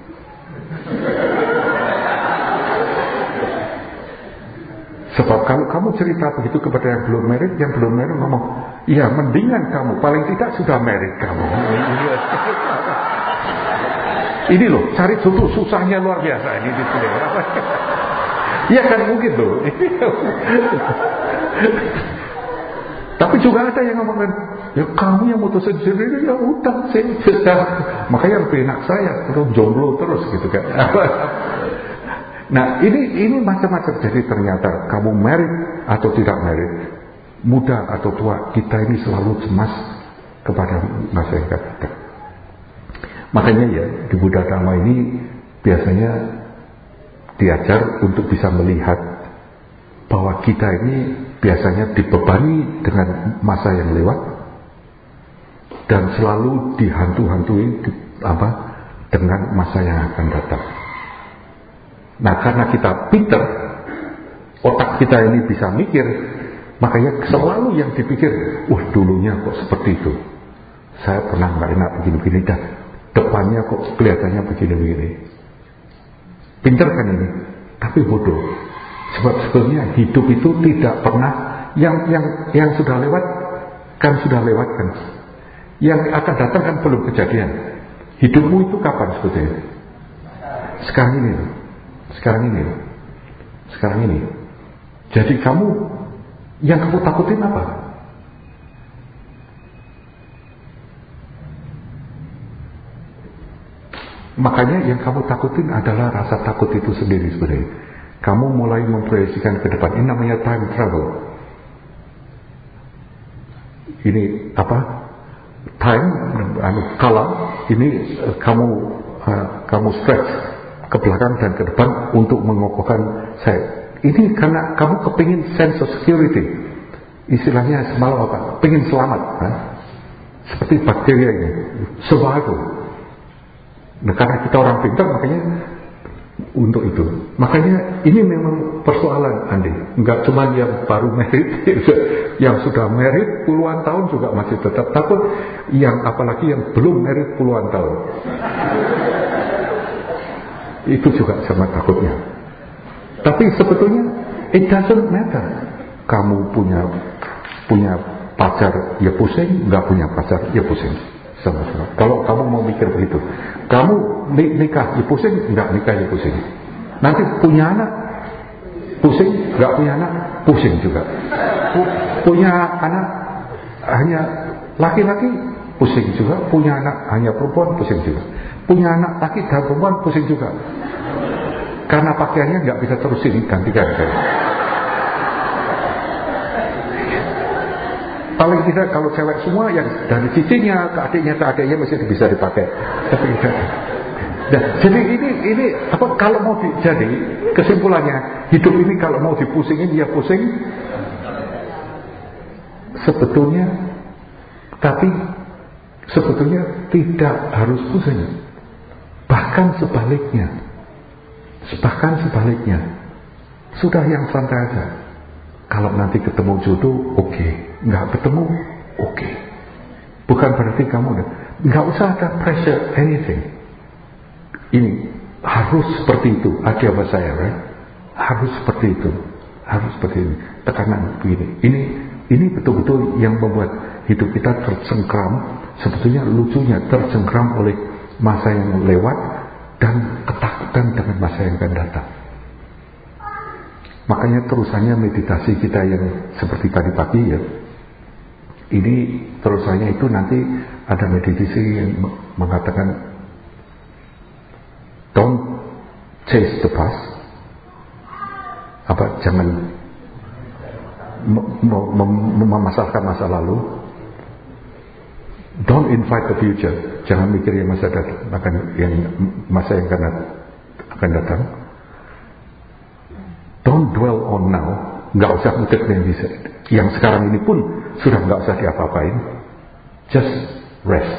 Sebab kalau kamu cerita begitu kepada yang belum married ngomong, ya mendingan kamu, paling tidak sudah married kamu. Ini loh, cari jodoh susahnya luar biasa ini di sini. Ya kan mungkin loh. Tapi juga ada yang ngomongin, ya kamu yang mutusin sendiri, ya udah saya. Makanya lebih enak saya, terus jomblo terus gitu kan. Nah ini macam-macam. Jadi ternyata kamu married atau tidak married, muda atau tua, kita ini selalu cemas kepada masa yang akan datang. Makanya ya di Buddha Dhamma ini biasanya diajar untuk bisa melihat bahwa kita ini biasanya dibebani dengan masa yang lewat dan selalu dihantu-hantui dengan masa yang akan datang. Nah karena kita pinter, otak kita ini bisa mikir, makanya selalu yang dipikir, dulunya kok seperti itu, saya pernah nggak enak begini-begini, dan depannya kok kelihatannya begini-begini. Pinter kan ini, tapi bodoh. Sebab sebetulnya hidup itu tidak pernah yang sudah lewat kan sudah lewat kan. Yang akan datang kan belum kejadian. Hidupmu itu kapan sebetulnya? Sekarang ini. Jadi yang kamu takutin apa? Makanya yang kamu takutin adalah rasa takut itu sendiri sebenarnya. Kamu mulai memproyeksikan ke depan. Ini namanya time travel. Ini time, kalam. Ini kamu stretch ke belakang dan ke depan untuk mengokohkan saya. Ini karena kamu kepingin sense of security. Istilahnya semalam pengen selamat. Seperti bakteria ini, survival. Nah karena kita orang pintar makanya untuk itu. Makanya ini memang persoalan Andi. Enggak cuma yang baru married, yang sudah married puluhan tahun juga masih tetap takut. Yang apalagi yang belum married puluhan tahun, itu juga sama takutnya. Tapi sebetulnya it doesn't matter. Kamu punya pacar ya pusing, nggak punya pacar ya pusing. Sama-sama. Kalau kamu mau mikir begitu, kamu nikah ya pusing, nggak nikah ya pusing. Nanti punya anak pusing, nggak punya anak pusing juga. Punya anak hanya laki-laki pusing juga, punya anak hanya perempuan pusing juga. Punya anak laki dan perempuan pusing juga. Karena pakaiannya nggak bisa terus ini ganti-ganti. Paling tidak kalau cewek semua yang dari cicinya ke adiknya mesti bisa dipakai. Jadi ini kalau mau jadi kesimpulannya, hidup ini kalau mau dipusingin dia pusing. Sebetulnya tidak harus pusing. Bahkan sebaliknya. Sudah yang santai aja. Kalau nanti ketemu jodoh, oke. Nggak ketemu, oke. Bukan berarti kamu nggak usah ada pressure anything. Ini harus seperti itu. Agama saya, right? Harus seperti itu. Harus seperti ini. Tekanan begini. Ini betul-betul yang membuat hidup kita tercengkram. Sebetulnya lucunya tercengkram oleh masa yang lewat dan ketakutan dengan masa yang akan datang. Makanya terusannya meditasi kita yang seperti tadi pagi ya. Ini terusannya itu nanti ada meditasi yang mengatakan don't chase the past. Jangan memasalkan masa lalu. Don't invite the future. Jangan mikir yang masa yang akan datang. Don't dwell on now. nggak usah mudik yang sekarang ini pun sudah nggak usah diapa-apain, just rest.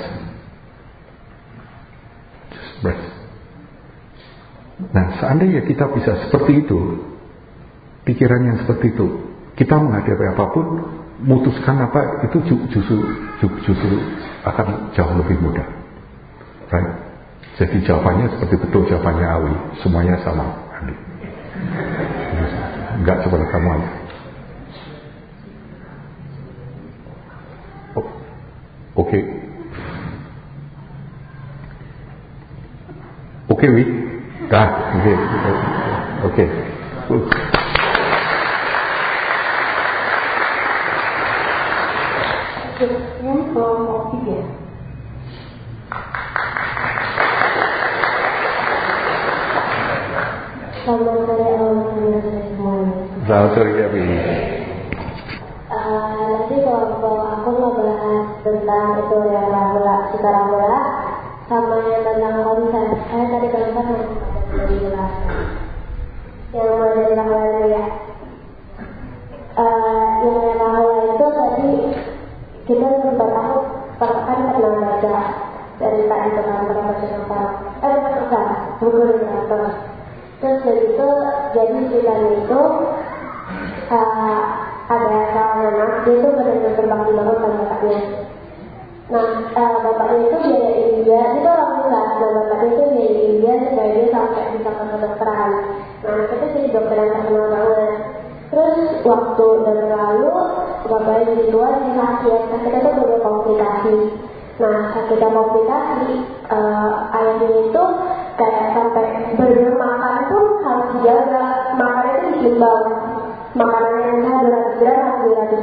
Nah, seandainya kita bisa seperti itu, pikiran yang seperti itu, kita menghadapi apapun, memutuskan apa itu justru akan jauh lebih mudah, right? Jadi jawabannya seperti betul jawabannya Awi, semuanya sama, Andi. Enggak cuma kamu aja. Oke. Oke, Wi. Dah, oke. Yang kelompok 3. Selamat sore semuanya. Selamat sore ya, Wi. Nanti kelompok aku mau bahas tentang itu yang Rahula sama yang tentang konsep. Saya tadi konsep yang dijelaskan. Yang mulai dari Rahula dulu ya. Yang Rahula itu tadi kita sempat tahu kan pernah baca dari tadi tentang buku literatur. Terus dari itu jadi ceritanya itu ada seorang anak, dia itu benar-benar berbakti banget sama bapaknya. Nah, bapaknya itu biayain dia, itu orang tua. Nah, bapaknya itu biayain dia supaya dia sampai bisa ke kedokteran. Nah, anak itu jadi dokter yang terkenal banget. Terus waktu berlalu, bapaknya jadi tua, dia sakit. Sakitnya itu banyak komplikasi. Nah, sakitnya komplikasi, ayahnya itu kayak sampai bermakan pun harus dijaga. Makannya itu ditimbang. Makanan yang berat harus diaduk.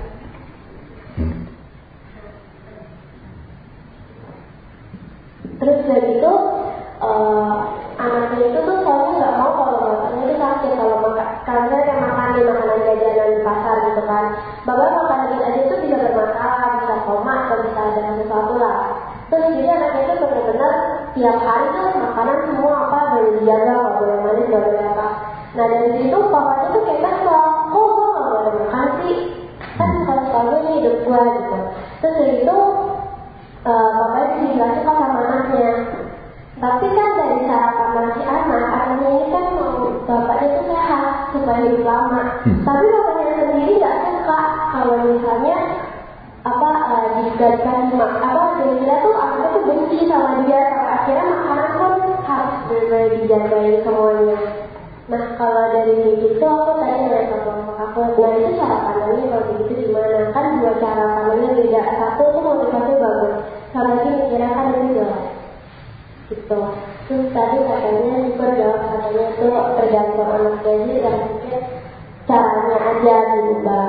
Terus dari itu anaknya itu tuh selalu nggak mau kalau bapaknya itu sakit kalau makan, karena dia makan makanan jajanan di pasar gitu kan. Bapak makan dikit aja itu bisa bermasalah, bisa koma atau bisa ada sesuatu lah. Terus jadi anaknya itu benar-benar tiap hari tuh makanan semua apa boleh dijaga, nggak boleh manis, nggak boleh apa. Nah dari situ bapaknya tuh kayak kesel, kok gue nggak boleh makan sih? Kan kalau ini hidup gue gitu. Terus dari itu bapaknya dijelasin sama anaknya. Tapi kan dari cara pandang si anaknya ini kan mau bapaknya itu sehat supaya hidup lama. Tapi bapaknya sendiri nggak suka kalau misalnya dijadikan dia tuh anaknya tuh benci sama dia sampai akhirnya makanan pun harus benar-benar dijagain semuanya. Nah kalau dari itu aku tadi nanya sama aku, nah itu cara pandangnya kalau begitu gimana? Kan dua cara pandangnya beda. Satu tuh motivasi bagus, sama lagi mikirnya kan itu jelas. Gitu. Terus tadi katanya super jawab katanya itu tergantung anak jadi yang mungkin caranya aja diubah.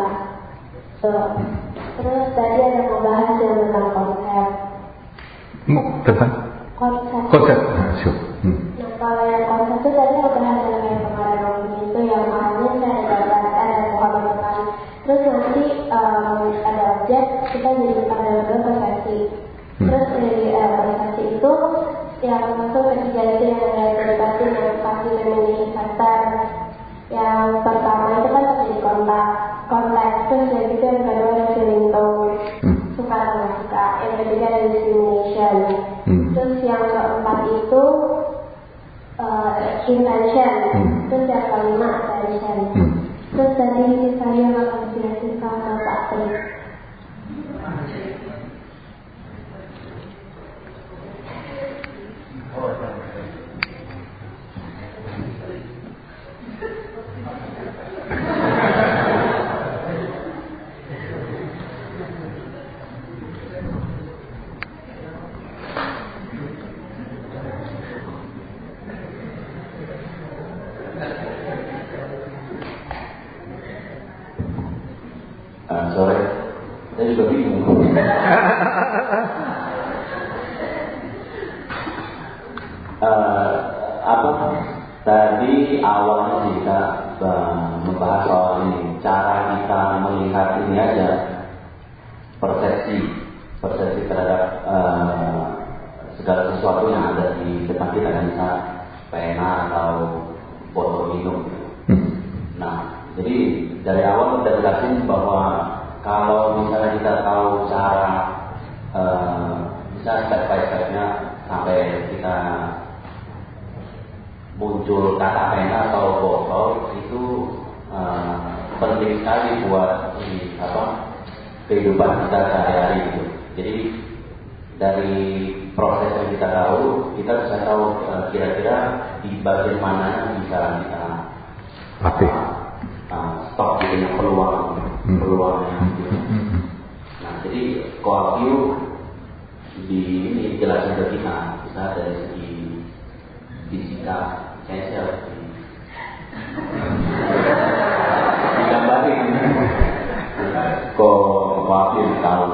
Terus tadi ada membahas yang tentang konsep. Tentang konsep. Nah kalau yang konsep itu tadi membahas yang pengaruh itu yang awalnya saya ada pengalaman. Terus nanti ada objek kita jadi ada persepsi. Terus dari persepsi itu yang masuk ke jadi yang ada edukasi memiliki faktor. Yang pertama itu kan terjadi konteks. Terus yang itu yang kedua ada feeling tone, suka atau nggak suka. Yang ketiga ada discrimination. Terus yang keempat itu intention. Terus yang kelima attention. Terus tadi saya akan jelasin sama Pak Tri. Sore, saya juga bingung. Tadi awalnya kita membahas soal ini, cara kita melihat ini aja, persepsi terhadap segala sesuatu yang ada di depan kita, bisa pena atau botol minum. Nah, jadi dari awal udah jelasin bahwa kalau misalnya kita tahu cara bisa step by stepnya sampai kita muncul kata pena atau botol itu penting sekali buat kehidupan kita sehari-hari gitu. Jadi dari proses yang kita tahu, kita bisa tahu kira-kira di bagian mana yang bisa kita stop gitu, peluangnya gitu. Nah, jadi Coacu ini jelasin ke kita dari segi fisika, sensor, digambarin. Coacu tahu.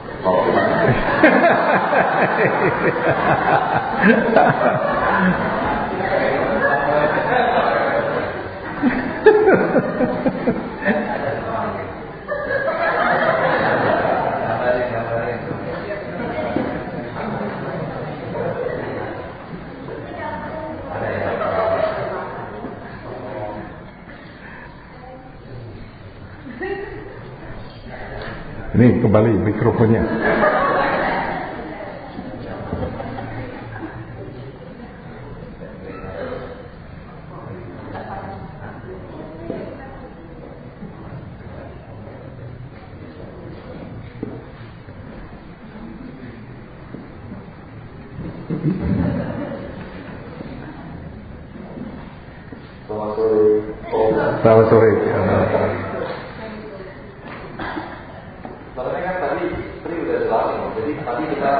Ini kembali mikrofonnya. Selamat sore. Sebenarnya kan tadi Tri udah jelasin, jadi tadi kita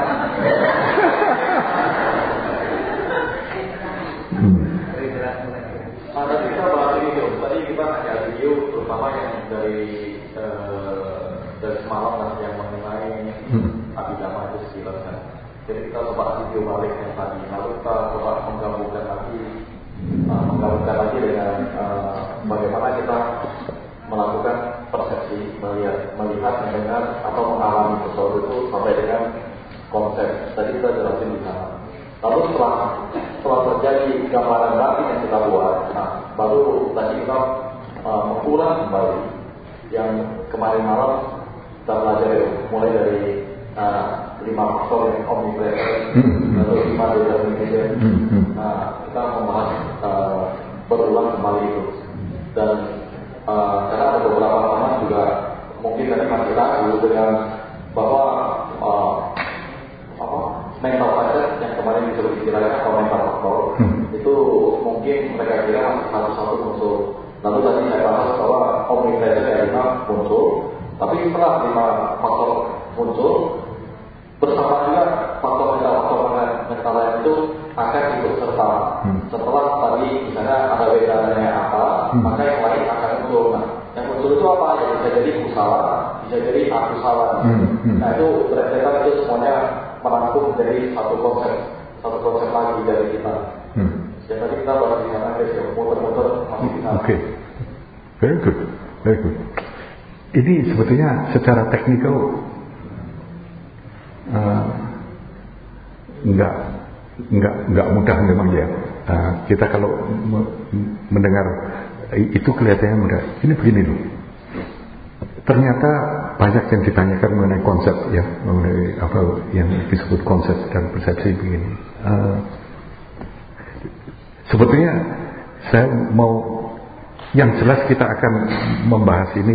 tadi kita bahas ini dong. Tadi kita ada video terutama yang dari semalam lah yang mengenai abidama itu silakan. Jadi kita coba video balik yang tadi, lalu kita coba menggabungkan lagi dengan bagaimana kita melakukan persepsi, melihat, mendengar atau mengalami sesuatu itu sampai dengan konsep. Tadi kita jelasin di sana. Lalu setelah terjadi gambaran batin yang kita buat, baru tadi kita mengulang kembali yang kemarin malam kita belajar mulai dari 5 faktor yang omnipresent, lalu 5 determination. Kita membahas berulang kembali itu. Dan karena ada beberapa teman juga mungkin dari masih ragu dengan bahwa mental factor yang kemarin disebut istilahnya atau mental faktor itu mungkin mereka kira masih satu-satu muncul. Lalu tadi saya bahas bahwa omnipresent yang 5 muncul, tapi setelah 5 faktor muncul bersama juga faktor mental lain itu akan ikut serta. Setelah tadi misalnya ada bedanya apa, maka yang lain akan muncul. Nah, yang muncul itu apa? Ya bisa jadi kusala, bisa jadi akusala. Nah itu berarti itu semuanya merangkum menjadi satu konsep lagi dari kita. Yang tadi kita bahas di sana guys, muter-muter masih di sana. Oke, very good. Ini sebetulnya secara teknikal nggak mudah memang ya. Kita kalau mendengar itu kelihatannya mudah. Ini begini loh. Ternyata banyak yang ditanyakan mengenai konsep ya, mengenai apa yang disebut konsep dan persepsi begini. Sebetulnya saya mau yang jelas kita akan membahas ini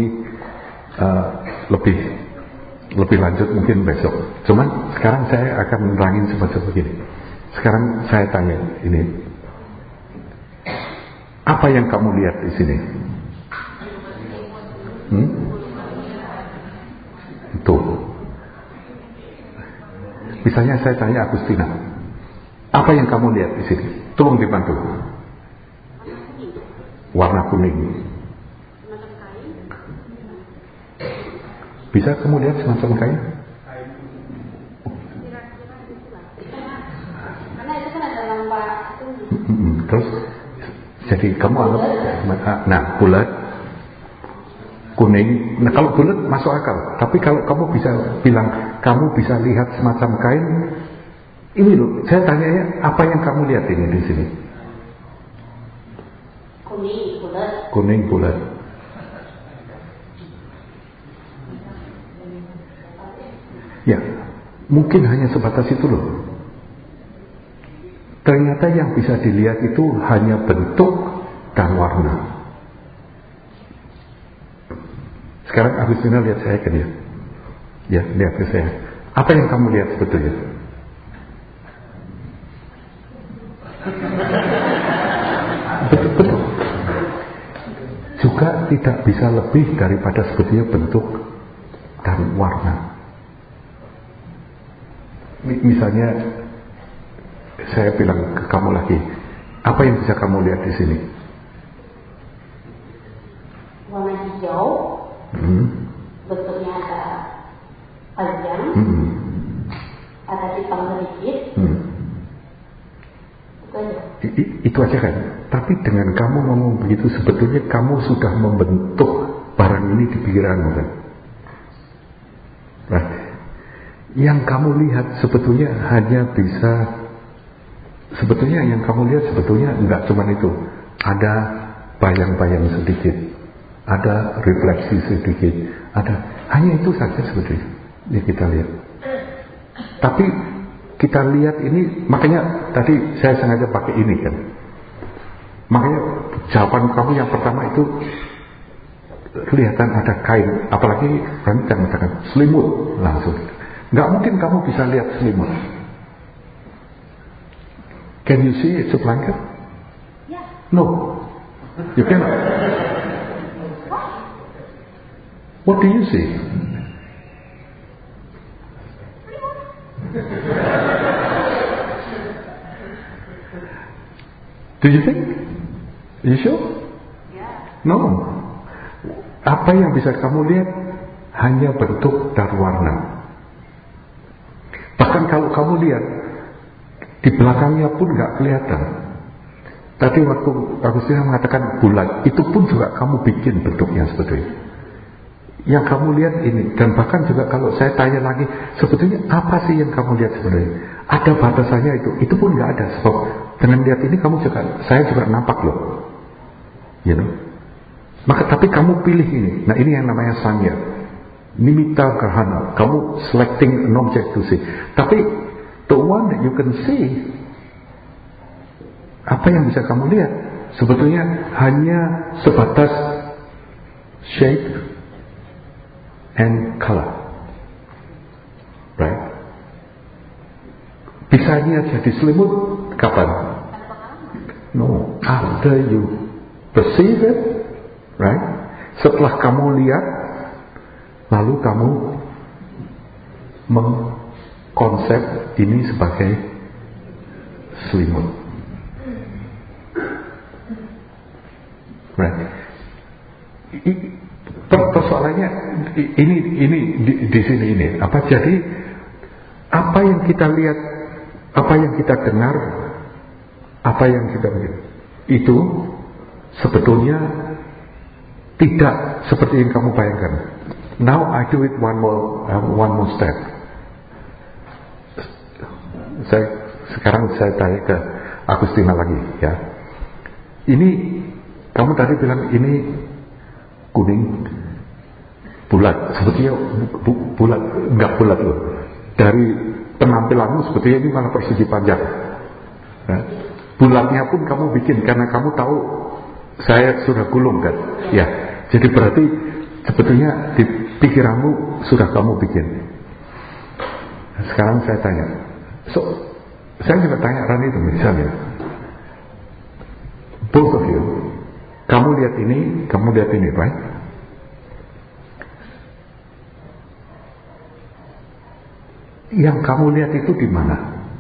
lebih lanjut mungkin besok. Cuman sekarang saya akan menerangin semacam begini. Sekarang saya tanya ini, apa yang kamu lihat di sini? Tuh. Misalnya saya tanya Agustina, apa yang kamu lihat di sini? Tolong dibantu. Warna kuning. Bisa kamu lihat semacam kain? Karena itu kan ada lampa. Terus, jadi kamu anggap, nah bulat, kuning. Nah kalau bulat masuk akal. Tapi kalau kamu bisa bilang, kamu bisa lihat semacam kain, ini loh. Saya tanya ya, apa yang kamu lihat ini di sini? Kuning, bulat. Kuning, bulat. Ya, mungkin hanya sebatas itu loh. Ternyata yang bisa dilihat itu hanya bentuk dan warna. Sekarang Agustina lihat saya ke dia. Ya, lihat ke saya. Apa yang kamu lihat sebetulnya? Betul. Juga tidak bisa lebih daripada sebetulnya bentuk dan warna. Misalnya saya bilang ke kamu lagi, apa yang bisa kamu lihat di sini? Warna hijau. Bentuknya ada panjang. Ada hitam sedikit. Itu aja kan. Tapi dengan kamu ngomong begitu, sebetulnya kamu sudah membentuk barang ini di pikiranmu kan. Nah, yang kamu lihat sebetulnya hanya bisa, sebetulnya yang kamu lihat sebetulnya enggak cuma itu. Ada bayang-bayang sedikit, ada refleksi sedikit, hanya itu saja sebetulnya yang kita lihat. Tapi kita lihat ini, makanya tadi saya sengaja pakai ini kan. Makanya jawaban kamu yang pertama itu kelihatan ada kain, apalagi kan mengatakan selimut langsung. Nggak mungkin kamu bisa lihat selimut. Can you see it's a blanket? No, you cannot. What do you see? Do you think? Are you sure? No. Apa yang bisa kamu lihat hanya bentuk dan warna. Bahkan kalau kamu lihat di belakangnya pun nggak kelihatan. Tadi waktu Agustina mengatakan bulat, itu pun juga kamu bikin bentuknya sebetulnya. Yang kamu lihat ini, dan bahkan juga kalau saya tanya lagi, sebetulnya apa sih yang kamu lihat sebenarnya? Ada batasannya itu pun nggak ada. Sebab dengan lihat ini kamu juga, saya juga nampak loh, you know. Maka tapi kamu pilih ini. Nah ini yang namanya sanya, nimitta grahana. Kamu selecting an object to see. Tapi the one that you can see, apa yang bisa kamu lihat? Sebetulnya hanya sebatas shape and color, right? Bisanya jadi selimut kapan? No, after you perceive it, right? Setelah kamu lihat, lalu kamu mengkonsep ini sebagai selimut, right? Persoalannya ini di sini ini apa? Jadi apa yang kita lihat, apa yang kita dengar, apa yang kita lihat itu sebetulnya tidak seperti yang kamu bayangkan. Now I do it one more step. Sekarang saya tanya ke Agustina lagi ya. Ini kamu tadi bilang ini kuning bulat, sebetulnya bulat, enggak bulat loh. Dari penampilanmu sebetulnya ini malah persegi panjang. Nah, bulatnya pun kamu bikin karena kamu tahu saya sudah gulung kan. Ya, jadi berarti sebetulnya di pikiranmu sudah kamu bikin. Nah, sekarang saya tanya, saya juga tanya Rani itu misalnya, both of you, kamu lihat ini, right? Yang kamu lihat itu di mana?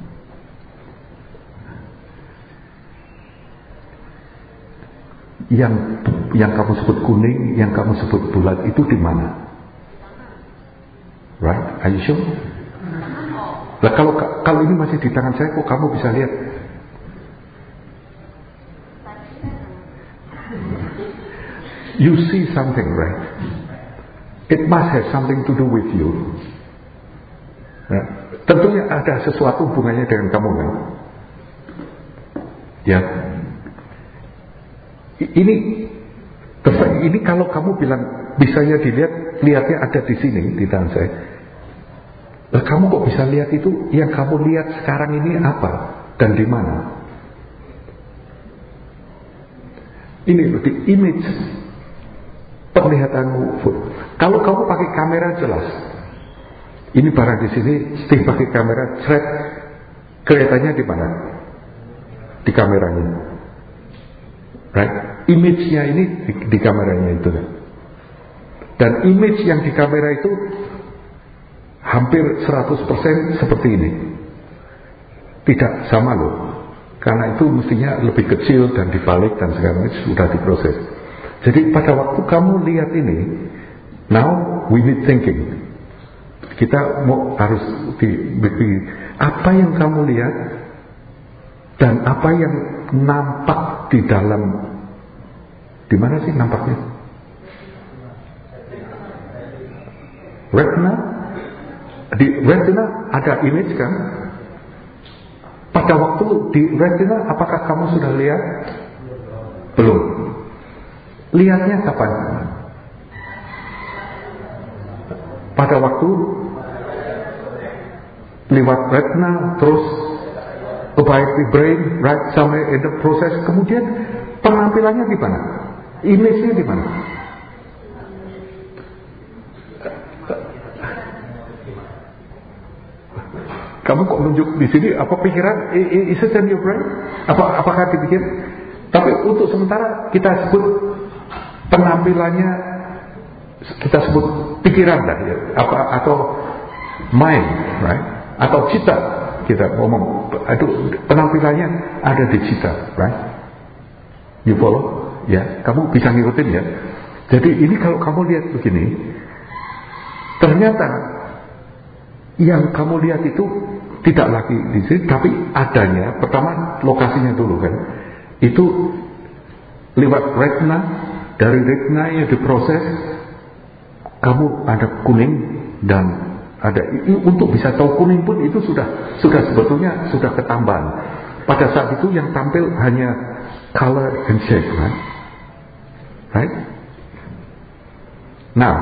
Yang kamu sebut kuning, yang kamu sebut bulat itu di mana? Right? Are you sure? Nah, kalau ini masih di tangan saya, kok kamu bisa lihat? You see something, right? It must have something to do with you. Nah, tentunya ada sesuatu hubungannya dengan kamu kan? Ya. Ini kalau kamu bilang bisanya dilihat, lihatnya ada di sini di tangan saya. Kamu kok bisa lihat itu? Yang kamu lihat sekarang ini apa dan di mana? Ini berarti image penglihatanmu. Kalau kamu pakai kamera jelas, ini barang di sini, Steve pakai kamera, kelihatannya di mana? Di kameranya, right? Image-nya ini di kameranya itu, dan image yang di kamera itu hampir 100% seperti ini. Tidak sama loh, karena itu mestinya lebih kecil dan dibalik dan segala macam sudah diproses. Jadi pada waktu kamu lihat ini, now we need thinking. Kita harus apa yang kamu lihat dan apa yang nampak di dalam, di mana sih nampaknya? Retina. Di retina ada image kan? Pada waktu di retina apakah kamu sudah lihat? Belum. Lihatnya kapan? Pada waktu lewat retina, terus baik di brain, right, sampai in the process, kemudian penampilannya di mana? Image-nya di mana? Kamu kok nunjuk di sini? Apa pikiran? Is it in your brain? Apakah dipikir? Tapi untuk sementara kita sebut penampilannya, kita sebut pikiran lah, ya. Atau mind, right? Atau cita, kita ngomong. Itu penampilannya ada di cita, right? You follow? Ya, kamu bisa ngikutin ya. Jadi ini kalau kamu lihat begini, ternyata yang kamu lihat itu tidak lagi di sini, tapi adanya, pertama lokasinya dulu kan, itu lewat retina, dari retina yang diproses, kamu ada kuning dan ada, untuk bisa tahu kuning pun itu sudah sebetulnya sudah ketambahan. Pada saat itu yang tampil hanya color and shape, right? Nah,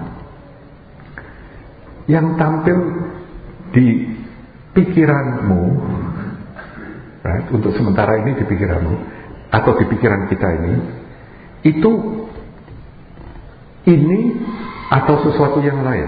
yang tampil di pikiranmu, right, untuk sementara ini di pikiranmu atau di pikiran kita itu ini atau sesuatu yang lain.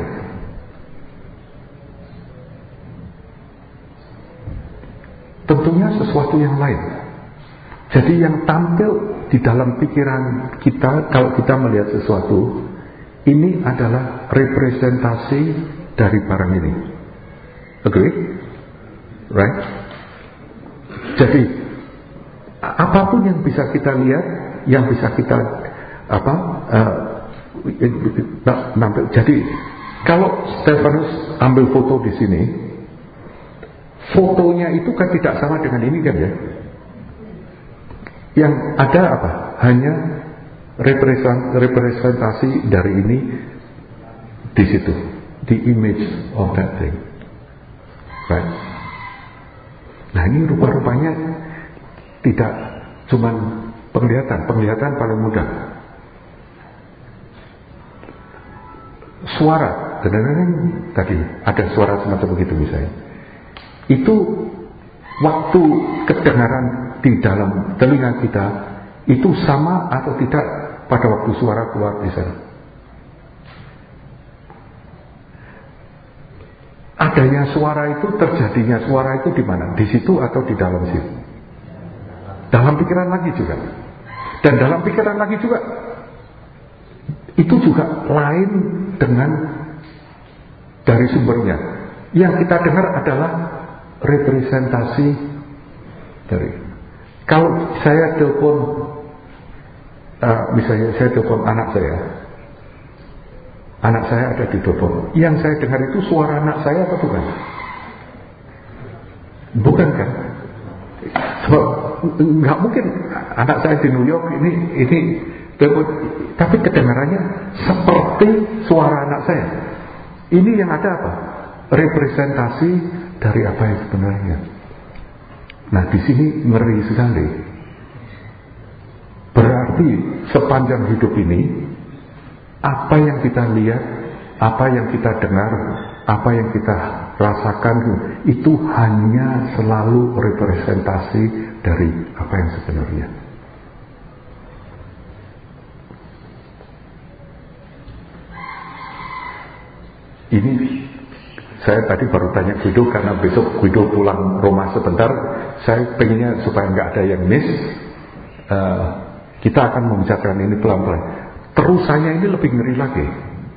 Tentunya sesuatu yang lain. Jadi yang tampil di dalam pikiran kita kalau kita melihat sesuatu, ini adalah representasi dari barang ini. Agree? Right? Jadi apapun yang bisa kita lihat, yang bisa kita nampil. Jadi kalau Stefanus ambil foto di sini, fotonya itu kan tidak sama dengan ini kan ya. Yang ada apa? Hanya representasi dari ini di situ, the image of that thing, right? Nah ini rupa-rupanya tidak cuman penglihatan paling mudah. Suara, kadang-kadang tadi ada suara semacam begitu misalnya. Itu waktu kedengaran di dalam telinga kita itu sama atau tidak pada waktu suara keluar di sana. Adanya suara itu, terjadinya suara itu di mana? Di situ atau di dalam situ? Dalam pikiran lagi juga. Dan dalam pikiran lagi juga itu juga lain dengan dari sumbernya. Yang kita dengar adalah representasi dari. Kalau saya telepon, misalnya saya telepon anak saya ada di telepon, yang saya dengar itu suara anak saya atau bukan? Bukan kan? Sebab nggak mungkin anak saya di New York ini telepon, tapi kedengarannya seperti suara anak saya. Ini yang ada apa? Representasi dari apa yang sebenarnya. Nah di sini ngeri sekali. Berarti sepanjang hidup ini, apa yang kita lihat, apa yang kita dengar, apa yang kita rasakan, itu hanya selalu representasi dari apa yang sebenarnya. Ini saya tadi baru tanya Guido karena besok Guido pulang Roma sebentar. Saya pengennya supaya nggak ada yang miss. Kita akan membicarakan ini pelan-pelan. Terusannya ini lebih ngeri lagi.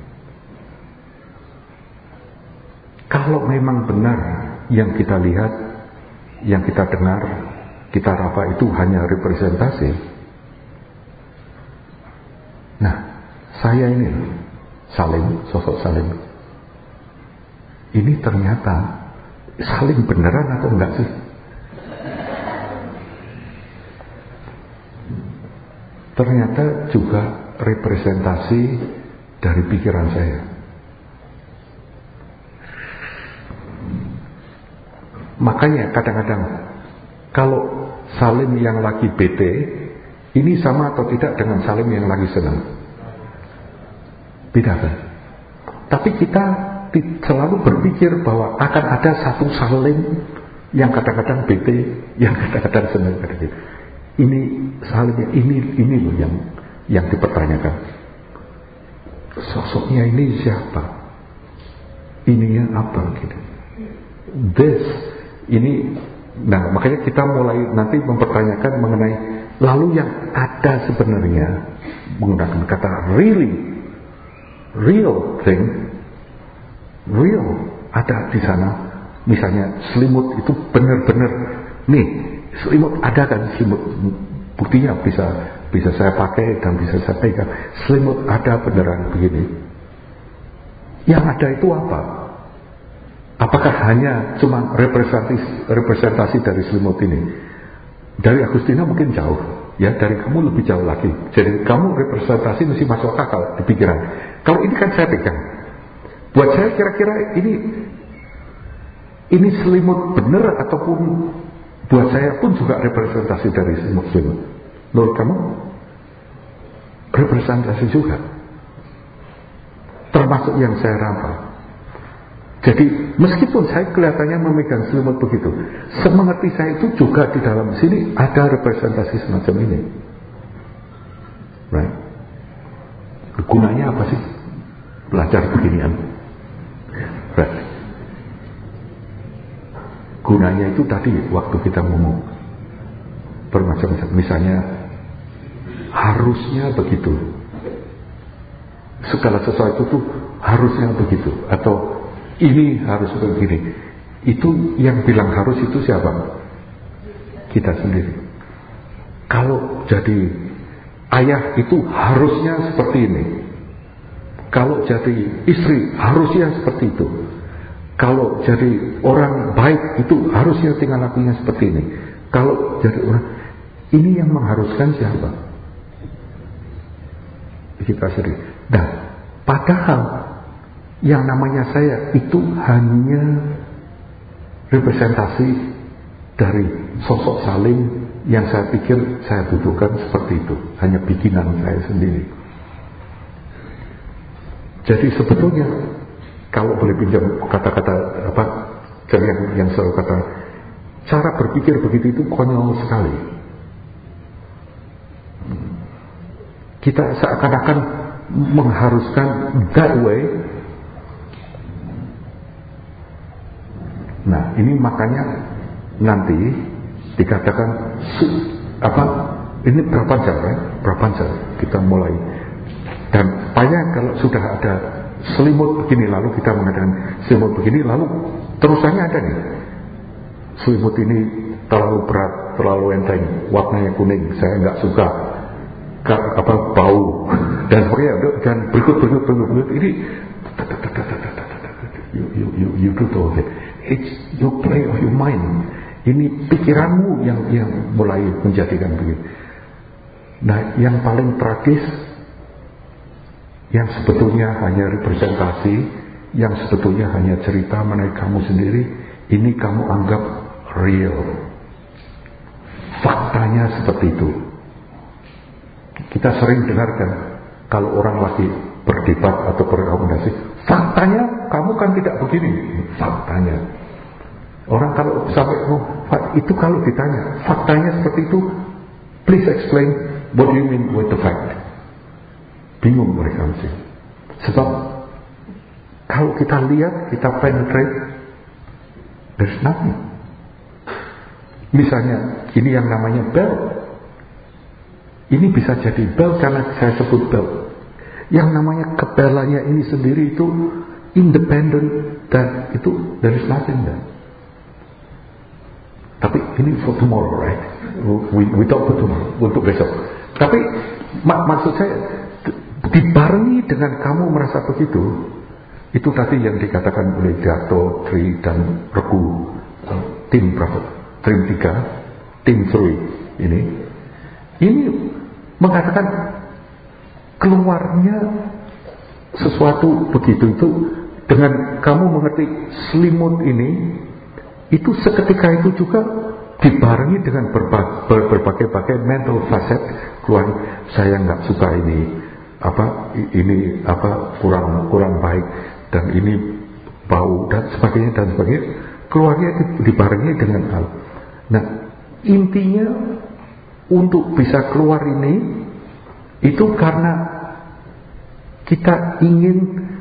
Kalau memang benar yang kita lihat, yang kita dengar, kita raba itu hanya representasi. Nah, saya ini Salim, sosok Salim. Ini ternyata Salim beneran atau enggak sih? Ternyata juga representasi dari pikiran saya. Makanya kadang-kadang kalau Salim yang lagi bete, ini sama atau tidak dengan Salim yang lagi senang? Beda kan? Tapi kita selalu berpikir bahwa akan ada satu Salim yang kadang-kadang bete, yang kadang-kadang senang. Ini Salimnya, ini loh yang dipertanyakan. Sosoknya ini siapa? Ininya apa gitu? Ini, nah makanya kita mulai nanti mempertanyakan mengenai lalu yang ada sebenarnya menggunakan kata real thing. Real ada di sana. Misalnya selimut itu benar-benar nih, selimut ada kan, selimut buktinya bisa saya pakai dan bisa saya pegang. Selimut ada beneran begini. Yang ada itu apa? Apakah hanya cuma representasi dari selimut ini? Dari Agustina mungkin jauh, ya, dari kamu lebih jauh lagi. Jadi kamu representasi mesti masuk akal di pikiran. Kalau ini kan saya pegang. Buat saya kira-kira ini selimut benar ataupun buat saya pun juga representasi dari selimut. Menurut kamu? Representasi juga. Termasuk yang saya raba. Jadi meskipun saya kelihatannya memegang selimut begitu, semengerti saya itu juga di dalam sini ada representasi semacam ini. Right? Gunanya apa sih belajar beginian? Right. Gunanya itu tadi waktu kita ngomong bermacam-macam. Misalnya harusnya begitu. Segala sesuatu itu harusnya begitu. Atau ini harus begini. Itu yang bilang harus itu siapa? Kita sendiri. Kalau jadi ayah itu harusnya seperti ini. Kalau jadi istri harusnya seperti itu. Kalau jadi orang baik itu harusnya tingkah lakunya seperti ini. Kalau jadi orang, ini yang mengharuskan siapa? Kita sendiri. Dan padahal yang namanya saya itu hanya representasi dari sosok Salim yang saya pikir saya butuhkan seperti itu. Hanya bikinan saya sendiri. Jadi sebetulnya kalau boleh pinjam kata-kata apa yang selalu kata, cara berpikir begitu itu konyol sekali. Kita seakan-akan mengharuskan that way. Nah, ini makanya nanti dikatakan ini berapa jam kan? Berapa jam kita mulai. Dan banyak kalau sudah ada selimut begini lalu kita mengatakan selimut begini lalu terusannya ada nih. Selimut ini terlalu berat, terlalu enteng, warnanya kuning, saya nggak suka, bau dan sebagainya. Dan berikut ini you do all that. It's your play of your mind. Ini pikiranmu yang mulai menjadikan begitu. Nah, yang paling tragis, yang sebetulnya hanya representasi, yang sebetulnya hanya cerita mengenai kamu sendiri, ini kamu anggap real. Faktanya seperti itu. Kita sering dengarkan kalau orang lagi berdebat atau berkomunikasi, Faktanya kamu kan tidak begini. Faktanya. Orang kalau sampai itu kalau ditanya faktanya seperti itu, please explain what do you mean with the fact. Bingung mereka mesti. Sebab kalau kita lihat, kita penetrate, there's nothing. Misalnya ini yang namanya bell. Ini bisa jadi bell karena saya sebut bell. Yang namanya kebelannya ini sendiri itu independent dan itu there is nothing there. Tapi ini for tomorrow, right? We talk for tomorrow, untuk besok. Tapi maksud saya dibarengi dengan kamu merasa begitu, itu tadi yang dikatakan oleh Dato, Tri dan Regu, tim berapa? Tim 3, tim 3 ini mengatakan keluarnya sesuatu begitu itu dengan kamu mengerti selimut ini, itu seketika itu juga dibarengi dengan berbagai mental facet keluar. Saya nggak suka ini kurang baik dan ini bau dan sebagainya keluarnya dibarengi dengan hal. Nah, intinya untuk bisa keluar ini itu karena kita ingin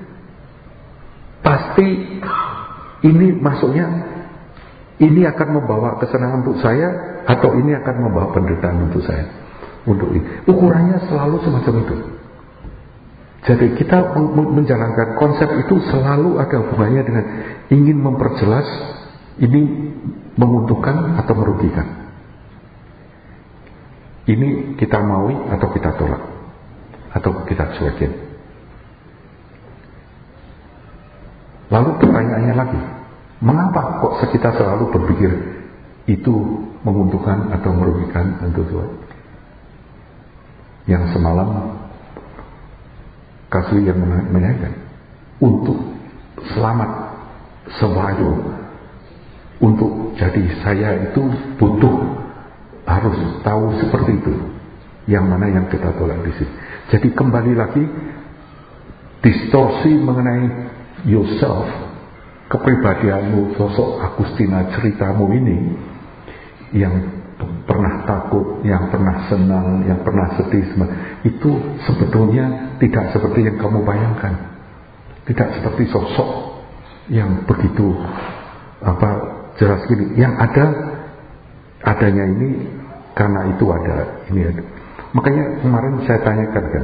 pasti ini masuknya ini akan membawa kesenangan untuk saya atau ini akan membawa penderitaan untuk saya. Untuk ini ukurannya selalu semacam itu. Jadi kita menjalankan konsep itu selalu ada hubungannya dengan ingin memperjelas ini menguntungkan atau merugikan. Ini kita maui atau kita tolak atau kita cuekin. Lalu pertanyaannya lagi, mengapa kok kita selalu berpikir itu menguntungkan atau merugikan untuk Tuhan? Yang semalam Kasih yang menanyakan untuk selamat survival, untuk jadi saya itu butuh harus tahu seperti itu. Yang mana yang kita tolak di sini. Jadi kembali lagi distorsi mengenai yourself, kepribadianmu, sosok Agustina, ceritamu ini yang pernah takut, yang pernah senang, yang pernah sedih, itu sebetulnya tidak seperti yang kamu bayangkan. Tidak seperti sosok yang begitu jelas gini. Yang adanya ini karena itu ada ini ada. Makanya kemarin saya tanyakan kan,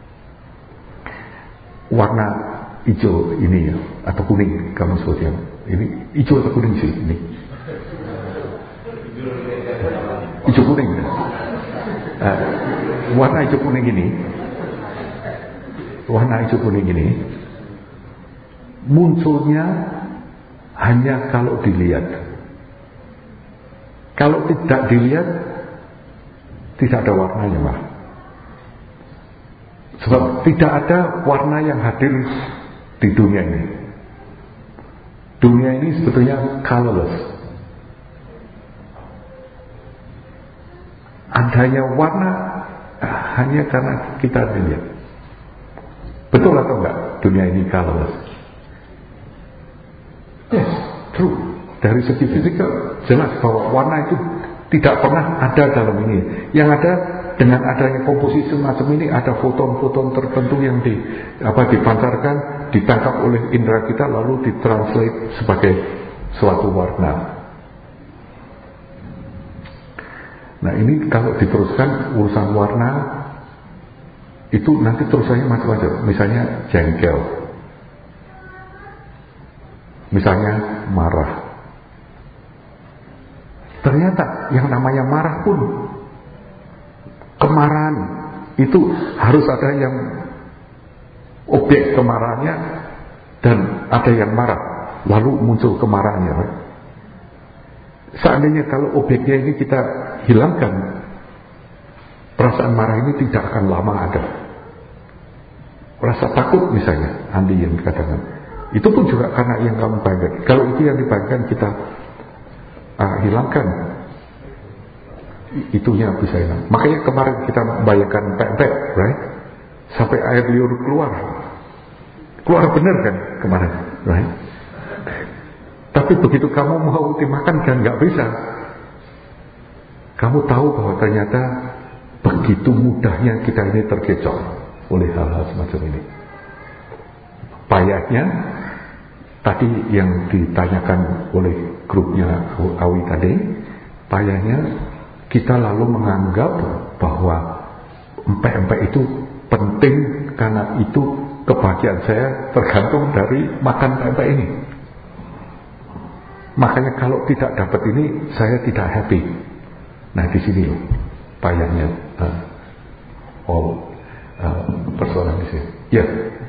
warna hijau ini ya, atau kuning kamu sebutnya. Ini hijau atau kuning sih ini? Hijau kuning. Warna hijau kuning ini munculnya hanya kalau dilihat. Kalau tidak dilihat, tidak ada warnanya, Pak. Sebab tidak ada warna yang hadir di dunia ini. Dunia ini sebetulnya colorless. Adanya warna hanya karena kita lihat. Betul atau enggak dunia ini colorless? Yes, true. Dari segi fisikal jelas bahwa warna itu tidak pernah ada dalam ini. Yang ada dengan adanya komposisi semacam ini, ada foton-foton tertentu yang dipancarkan, ditangkap oleh indera kita lalu ditranslate sebagai suatu warna. Nah ini kalau diteruskan urusan warna itu nanti terusannya macam-macam. Misalnya jengkel, misalnya marah. Ternyata yang namanya marah pun, kemarahan itu harus ada yang objek kemarahannya dan ada yang marah, lalu muncul kemarahannya. Seandainya kalau objeknya ini kita hilangkan, perasaan marah ini tidak akan lama ada. Rasa takut misalnya, Andi yang dikatakan, itu pun juga karena yang kamu bayangkan. Kalau itu yang dibayangkan kita hilangkan, itunya bisa hilang. Makanya kemarin kita bayangkan pempek, right? Sampai air liur keluar. keluar benar kan kemarin, right? Tapi begitu kamu mau ultimakan kan nggak bisa. Kamu tahu bahwa ternyata begitu mudahnya kita ini terkecoh oleh hal-hal semacam ini. Payahnya tadi yang ditanyakan oleh grupnya Awi tadi, payahnya kita lalu menganggap bahwa empek-empek itu penting karena itu kebahagiaan saya tergantung dari makan empek ini. Makanya kalau tidak dapat ini saya tidak happy. Nah di sini loh payahnya persoalan di sini. Ya.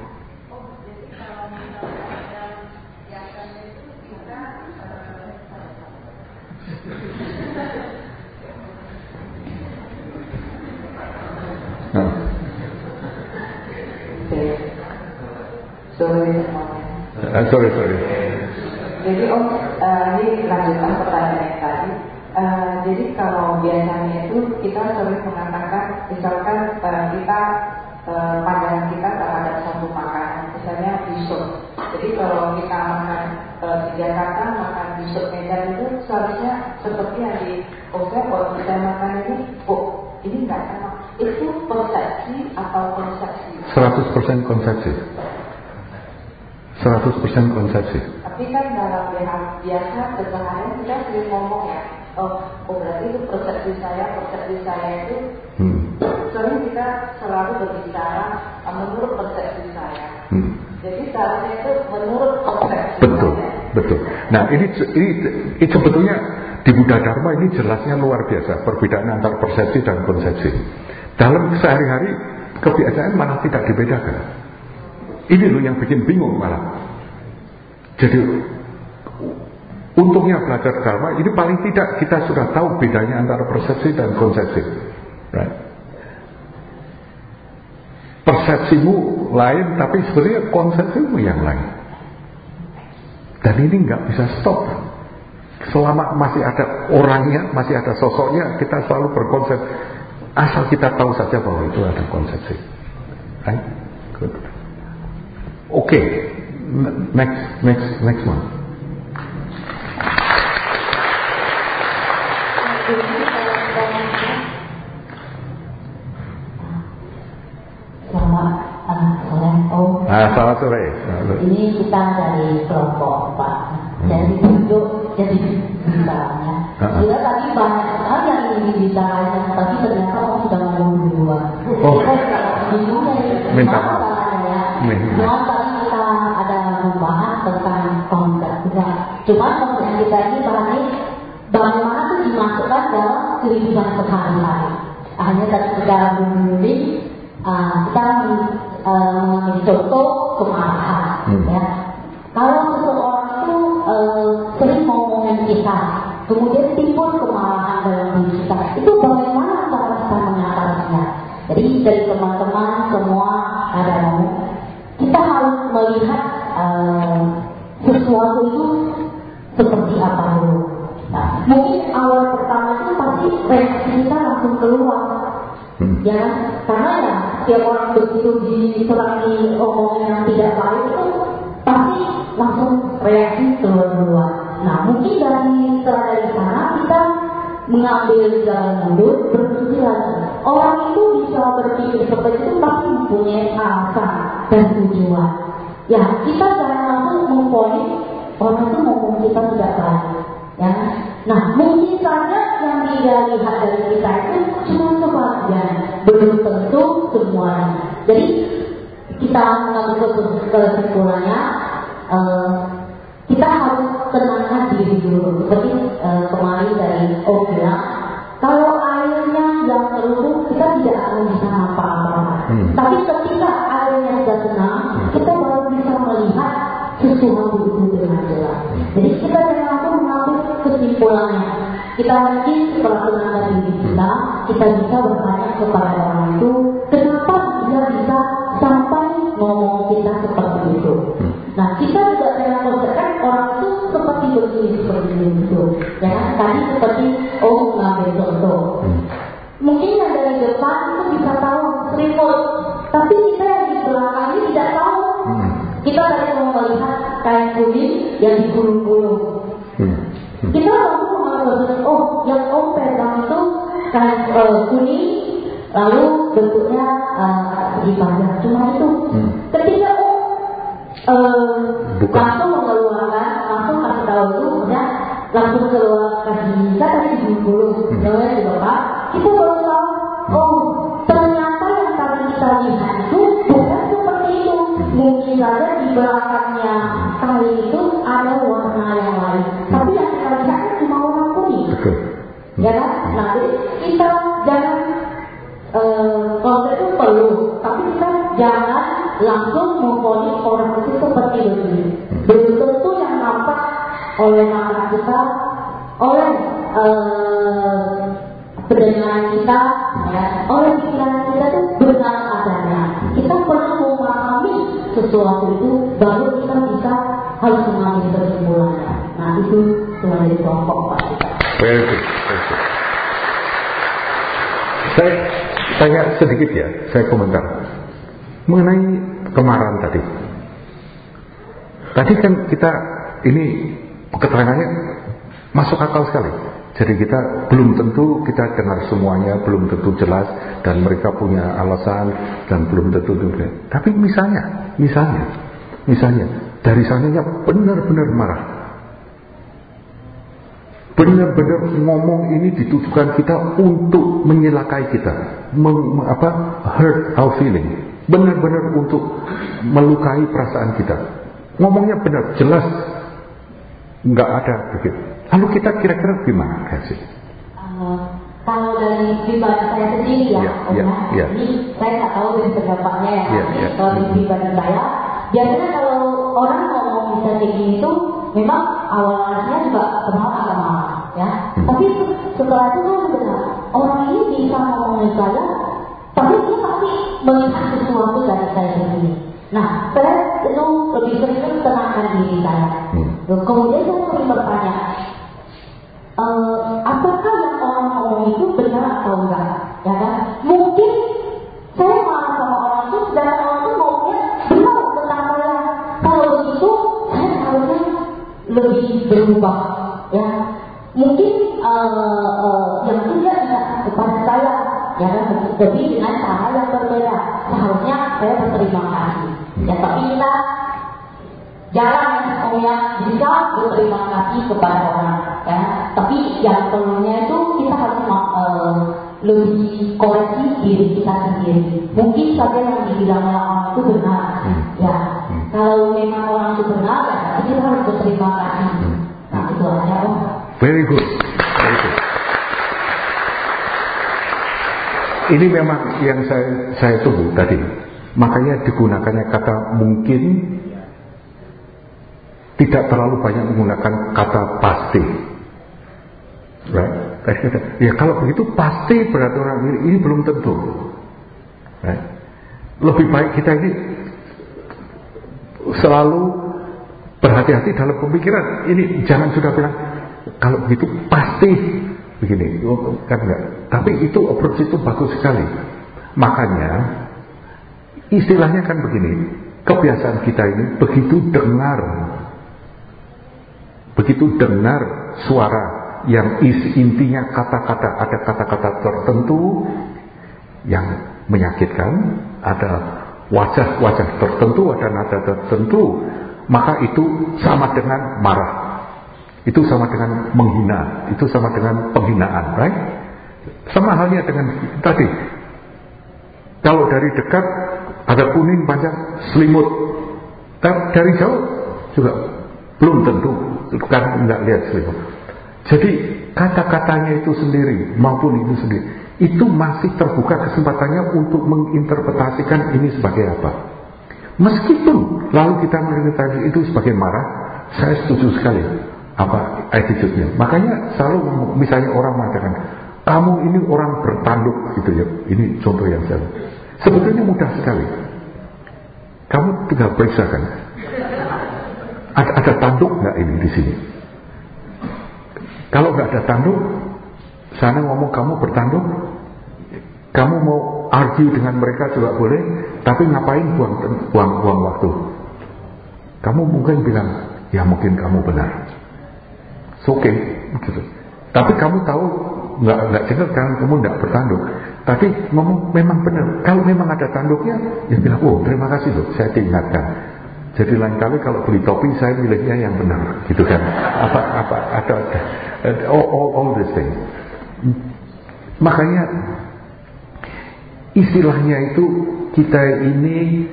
Sorry. Jadi ini lanjutan pertanyaan yang tadi. Jadi kalau biasanya itu kita sering mengatakan, misalkan kita pandangan kita terhadap satu makanan, misalnya dessert. Jadi kalau kita makan di Jakarta makan dessert Medan itu seharusnya seperti yang di kalau kita makan ini nggak sama. Itu persepsi atau konsepsi? 100% konsepsi. 100% konsepsi. Tapi kan dalam biasa keseharian kita sering ngomong ya, berarti itu persepsi saya itu sering kita selalu berbicara menurut persepsi saya. Jadi seharusnya itu menurut persepsi saya. Betul. Nah ini sebetulnya di Buddha Dharma ini jelasnya luar biasa perbedaan antara persepsi dan konsepsi. Dalam sehari-hari kebiasaan malah tidak dibedakan. Ini loh yang bikin bingung malah. Jadi untungnya belajar Dharma ini paling tidak kita sudah tahu bedanya antara persepsi dan konsepsi, right? Persepsimu lain tapi sebenarnya konsepsimu yang lain. Dan ini nggak bisa stop. Selama masih ada orangnya, masih ada sosoknya, kita selalu berkonsep. Asal kita tahu saja bahwa itu ada konsepsi, right? Good. Okay, next one. Selamat sore. Ini kita dari kelompok Pak. Jadi tunjuk jadi bicaranya. Sudah tadi banyak sekali yang ingin bicaranya, tapi ternyata orang sudah ngomong duluan. Minta maaf. Cuma tadi kita ada membahas tentang konsep juga. Cuma konsep kita ini bagaimana itu dimasukkan dalam kehidupan sehari-hari. Hanya dari secara umum kita mengambil contoh kemarahan. Ya. Kalau seseorang itu sering ngomongin kita, kemudian timbul kemarahan dalam diri kita, itu bagaimana cara kita mengatasinya? Jadi dari teman-teman semua ada kita harus melihat sesuatu itu seperti apa dulu. Nah, mungkin awal pertama itu pasti reaksi kita langsung keluar, ya, karena ya setiap orang begitu diserangi omongan yang tidak baik itu pasti langsung reaksi keluar. Nah, mungkin setelah dari sana kita mengambil jalan mundur, berpikir lagi. Orang itu bisa berpikir seperti itu pasti mempunyai alasan dan tujuan. Ya, kita jangan langsung memponis orang itu ngomong kita tidak baik. Ya, nah mungkin saja yang dia lihat dari kita itu cuma sebagian, belum tentu semuanya. Jadi kita mengambil kesimpulannya, kita harus tenangkan diri dulu. Seperti kemarin dari Om bilang, kalau airnya yang terlalu kita tidak akan bisa apa-apa. Tapi ketika airnya sudah tenang, kita baru bisa melihat sesuatu itu dengan jelas. Jadi kita jangan langsung mengambil kesimpulannya. Kita mungkin setelah tenangkan diri kita bisa bertanya kepada orang itu, kenapa dia bisa sampai ngomong kita seperti itu. Nah, kita juga jangan konsepkan orang itu seperti itu. Ya, tadi seperti mengambil contoh. Mungkin yang dari depan itu bisa tahu remote, tapi kita yang di belakang ini tidak tahu. Kita tadi mau melihat kain kuning yang digulung-gulung. Kita langsung menganggap, oh yang Om pegang itu kain kuning, lalu bentuknya di panjang. Cuma itu. Ketika langsung mengeluarkan, langsung kasih tahu itu, kemudian langsung keluar kasih kita tadi digulung-gulung. Namanya di Bapak, kita baru tahu, oh ternyata yang tadi kita lihat itu bukan seperti itu. Mungkin saja di belakangnya kain itu ada warna yang lain, tapi yang kita lihat cuma warna kuning. Ya kan? Nah, jadi kita jangan konsep itu perlu, tapi kita jangan langsung memvonis orang itu seperti ini. Belum tentu yang nampak oleh mata kita, oleh pendengaran kita, ya, oleh pikiran kita itu benar adanya. Kita perlu memahami sesuatu itu, baru kita bisa harus mengambil kesimpulannya. Nah, itu sebenarnya kelompok Pak kita. Saya tanya sedikit ya, saya komentar mengenai kemarahan tadi. Tadi kan kita ini keterangannya masuk akal sekali. Jadi kita belum tentu kita dengar semuanya, belum tentu jelas, dan mereka punya alasan dan belum tentu juga. Tapi misalnya dari sananya benar-benar marah, benar-benar ngomong ini ditujukan kita untuk menyelakai kita, hurt our feeling, benar-benar untuk melukai perasaan kita. Ngomongnya benar, jelas, nggak ada begitu. Lalu kita kira-kira gimana kasih? Kalau dari pribadi saya sendiri ini saya nggak tahu dari pendapatnya ya. Kalau dari pribadi saya, biasanya kalau orang ngomong bisa kayak gini itu, memang awalnya juga kenal agak marah, ya. Tapi setelah itu kan benar, orang ini bisa ngomongin saya, tapi dia pasti melihat sesuatu dari saya sendiri. Nah, saya itu lebih sering tenangkan diri saya. Kemudian saya sering bertanya, apakah yang orang ngomong itu benar atau enggak? Ya kan? Mungkin saya marah sama orang itu dan orang itu ngomongnya benar tentang saya. Kalau begitu, saya harusnya lebih berubah. Ya, mungkin yang tidak kepada saya, ya kan? Jadi dengan cara yang berbeda. Seharusnya saya berterima kasih. Ya, tapi kita jarang bisa berterima kasih kepada orang, ya. Tapi yang perlunya itu kita harus lebih koreksi diri kita sendiri. Mungkin saja yang dibilang orang itu benar, ya. Kalau memang orang itu benar, ya kita harus berterima kasih. Nah, itu aja. Very good. Ini memang yang saya tunggu tadi. Makanya digunakannya kata mungkin, tidak terlalu banyak menggunakan kata pasti. Right? Ya kalau begitu pasti berarti orang ini belum tentu. Right? Lebih baik kita ini selalu berhati-hati dalam pemikiran. Ini jangan sudah bilang kalau begitu pasti begini, kan enggak. Tapi itu approach itu bagus sekali. Makanya istilahnya kan begini, kebiasaan kita ini begitu dengar suara yang intinya kata-kata, ada kata-kata tertentu yang menyakitkan, ada wajah-wajah tertentu, ada nada tertentu, maka itu sama dengan marah, itu sama dengan menghina, itu sama dengan penghinaan, right? Sama halnya dengan tadi, kalau dari dekat ada kuning panjang selimut, dari jauh juga belum tentu, kan nggak lihat selimut. Jadi kata-katanya itu sendiri maupun itu sendiri, itu masih terbuka kesempatannya untuk menginterpretasikan ini sebagai apa. Meskipun lalu kita menginterpretasi itu sebagai marah, saya setuju sekali apa attitude-nya. Makanya selalu misalnya orang mengatakan kamu ini orang bertanduk gitu ya. Ini contoh yang saya. Sebetulnya mudah sekali. Kamu tinggal periksa kan. Ada tanduk nggak ini di sini? Kalau nggak ada tanduk, sana ngomong kamu bertanduk, kamu mau argue dengan mereka juga boleh, tapi ngapain buang waktu? Kamu mungkin bilang, ya mungkin kamu benar. Oke, gitu. Tapi kamu tahu nggak jelas kan kamu nggak bertanduk. Tapi ngomong memang benar. Kalau memang ada tanduknya, ya bilang, oh terima kasih loh, saya diingatkan. Jadi lain kali kalau beli topi saya milihnya yang benar, gitu kan? Ada all these things. Makanya istilahnya itu kita ini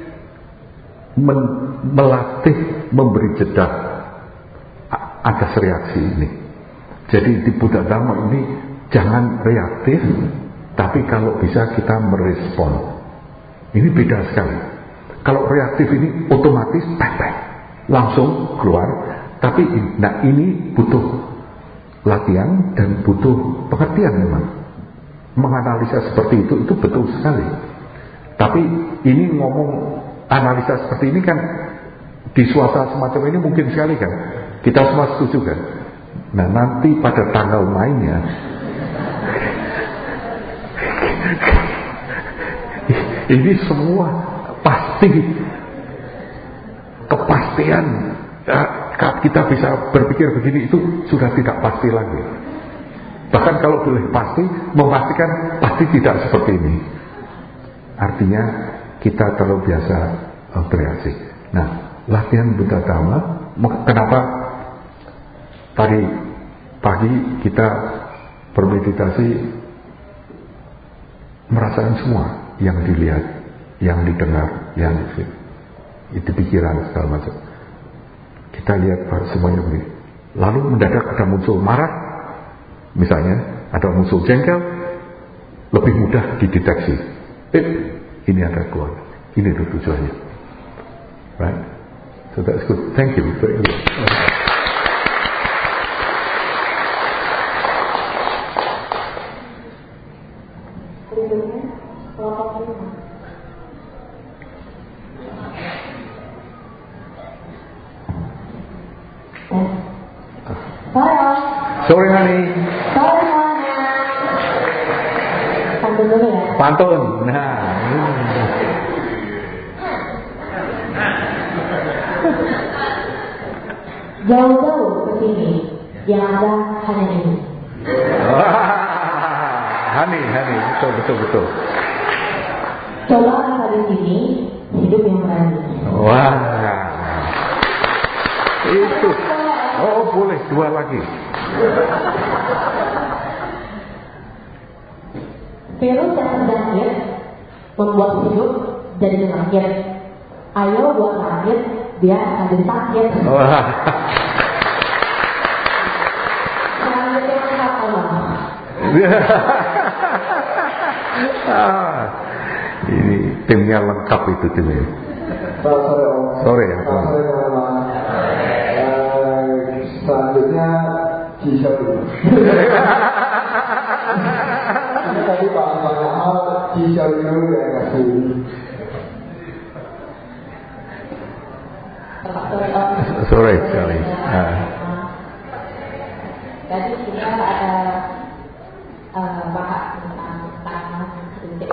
melatih memberi jeda atas reaksi ini. Jadi di Buddha Dhamma ini jangan reaktif, tapi kalau bisa kita merespon. Ini beda sekali. Kalau reaktif ini otomatis langsung keluar, tapi nah ini butuh latihan dan butuh pengertian memang. Menganalisa seperti itu betul sekali. Tapi ini ngomong analisa seperti ini kan di suasana semacam ini mungkin sekali kan. Kita semua setuju kan. Nah nanti pada tanggal mainnya ini semua pasti kepastian kita bisa berpikir begini itu sudah tidak pasti lagi. Bahkan kalau boleh pasti, memastikan pasti tidak seperti ini. Artinya kita terlalu biasa bereaksi. Nah, latihan Buddha Dhamma, kenapa tadi pagi kita bermeditasi merasakan semua yang dilihat, yang didengar, yang itu pikiran segala macam. Kita lihat semuanya begini. Lalu mendadak ada muncul marah, misalnya ada muncul jengkel, lebih mudah dideteksi. Ini ada keluar. Ini tujuannya. Right? So that's good. Thank you. Sorry honey. Sore semuanya. Pantun dulu ya. Pantun. Nah. Jauh-jauh ke sini, yang ada hanya ini. Hani, betul. Coba rasa di sini, hidup yang berani. Wah. Itu. Oh boleh, 2 lagi. Virus yang terjangkit membuat hidup jadi sakit. Ayo buat sakit, dia akan jadi sakit. Ini timnya lengkap itu timnya. Sore ya. Selanjutnya Cisha dulu. Tadi banyak hal Cisha dulu yang kasih. Sore sekali. Jadi kita ada bahas tentang tanah sedikit.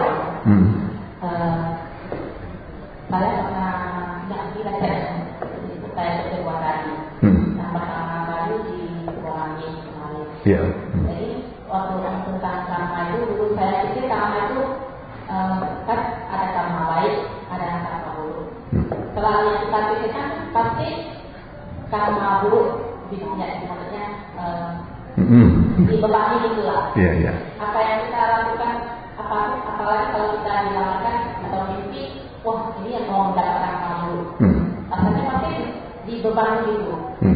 Saya pernah janji saya kedua kali. Yang pertama kali di Kuala kemarin. Jadi waktu tentang karma itu dulu saya pikir karma itu kan ada karma baik, ada karma buruk. Setelah yang kita pikirkan pasti karma buruk bisa jadi maksudnya dibebani gitulah. Apa yang kita lakukan, apalagi kalau kita dilakukan atau mimpi, wah ini yang mau mendapatkan karma buruk. Rasanya pasti dibebani gitu.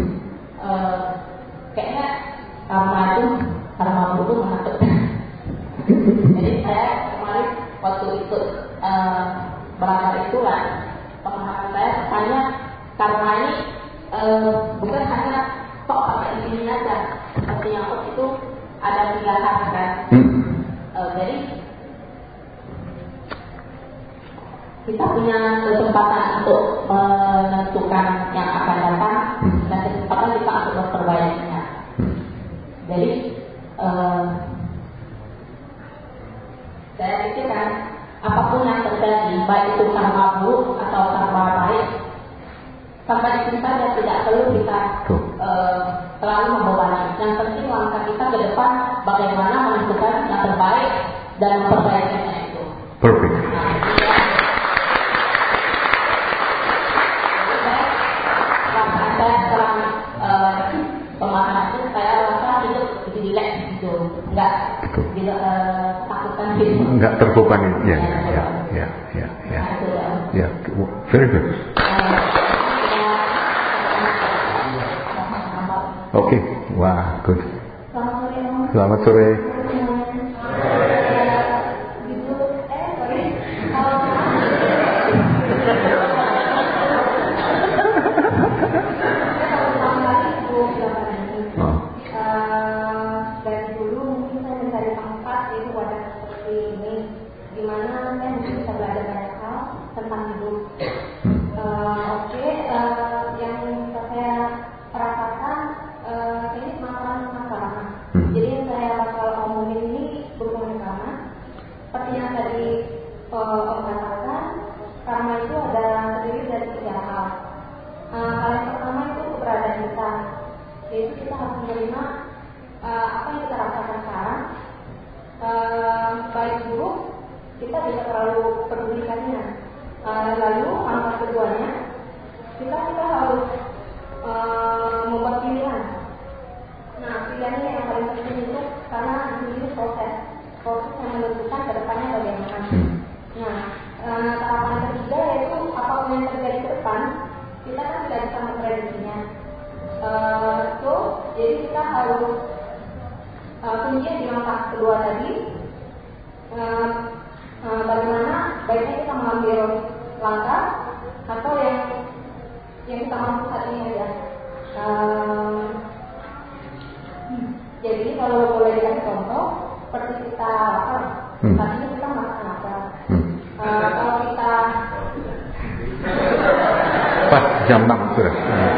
Kayaknya karma buruk itu menakutkan. Jadi saya kemarin waktu ikut berangkat itulah, pemahaman saya tanya karma ini bukan hanya kok pakai di sini aja. Seperti yang itu ada 3 hal kan. Jadi kita punya kesempatan untuk menentukan yang akan datang dan kesempatan kita untuk memperbaikinya. Jadi saya pikirkan apapun yang terjadi, baik itu karma buruk atau karma baik, sampai di sini terlalu membebani. Yang penting langkah kita ke depan bagaimana menentukan yang terbaik dan memperbaikinya itu. Perfect. Saya setelah pemahaman itu saya rasa itu lebih rileks gitu, nggak takutkan gitu. Nggak terbebani, ya. Very good. Oke, wah, good. Selamat sore. Dari dulu mungkin saya mencari tempat yaitu wadah seperti ini, di mana saya mungkin bisa belajar banyak hal tentang hidup. Yang bisa saya rasakan ini masalah. Jadi yang saya bakal omongin ini berhubungan karma. Seperti yang tadi Om katakan, karma itu ada terdiri dari 3 hal. Hal yang pertama itu keberadaan kita, yaitu kita harus menerima apa yang kita rasakan sekarang, baik buruk kita tidak terlalu pedulikannya. Lalu langkah keduanya kita harus membuat pilihan. Nah, pilihannya yang paling penting itu karena ini proses yang menentukan ke depannya bagaimana. Nah, tahapan ketiga yaitu apapun yang terjadi ke depan kita kan tidak bisa memprediksinya. Jadi kita harus kuncinya di langkah kedua tadi, bagaimana baiknya kita mengambil langkah atau yang kita mampu saat ini aja. Jadi kalau boleh dikasih contoh, seperti kita lapar, saat ini kita makan apa? Kalau kita pas jam 6 sudah.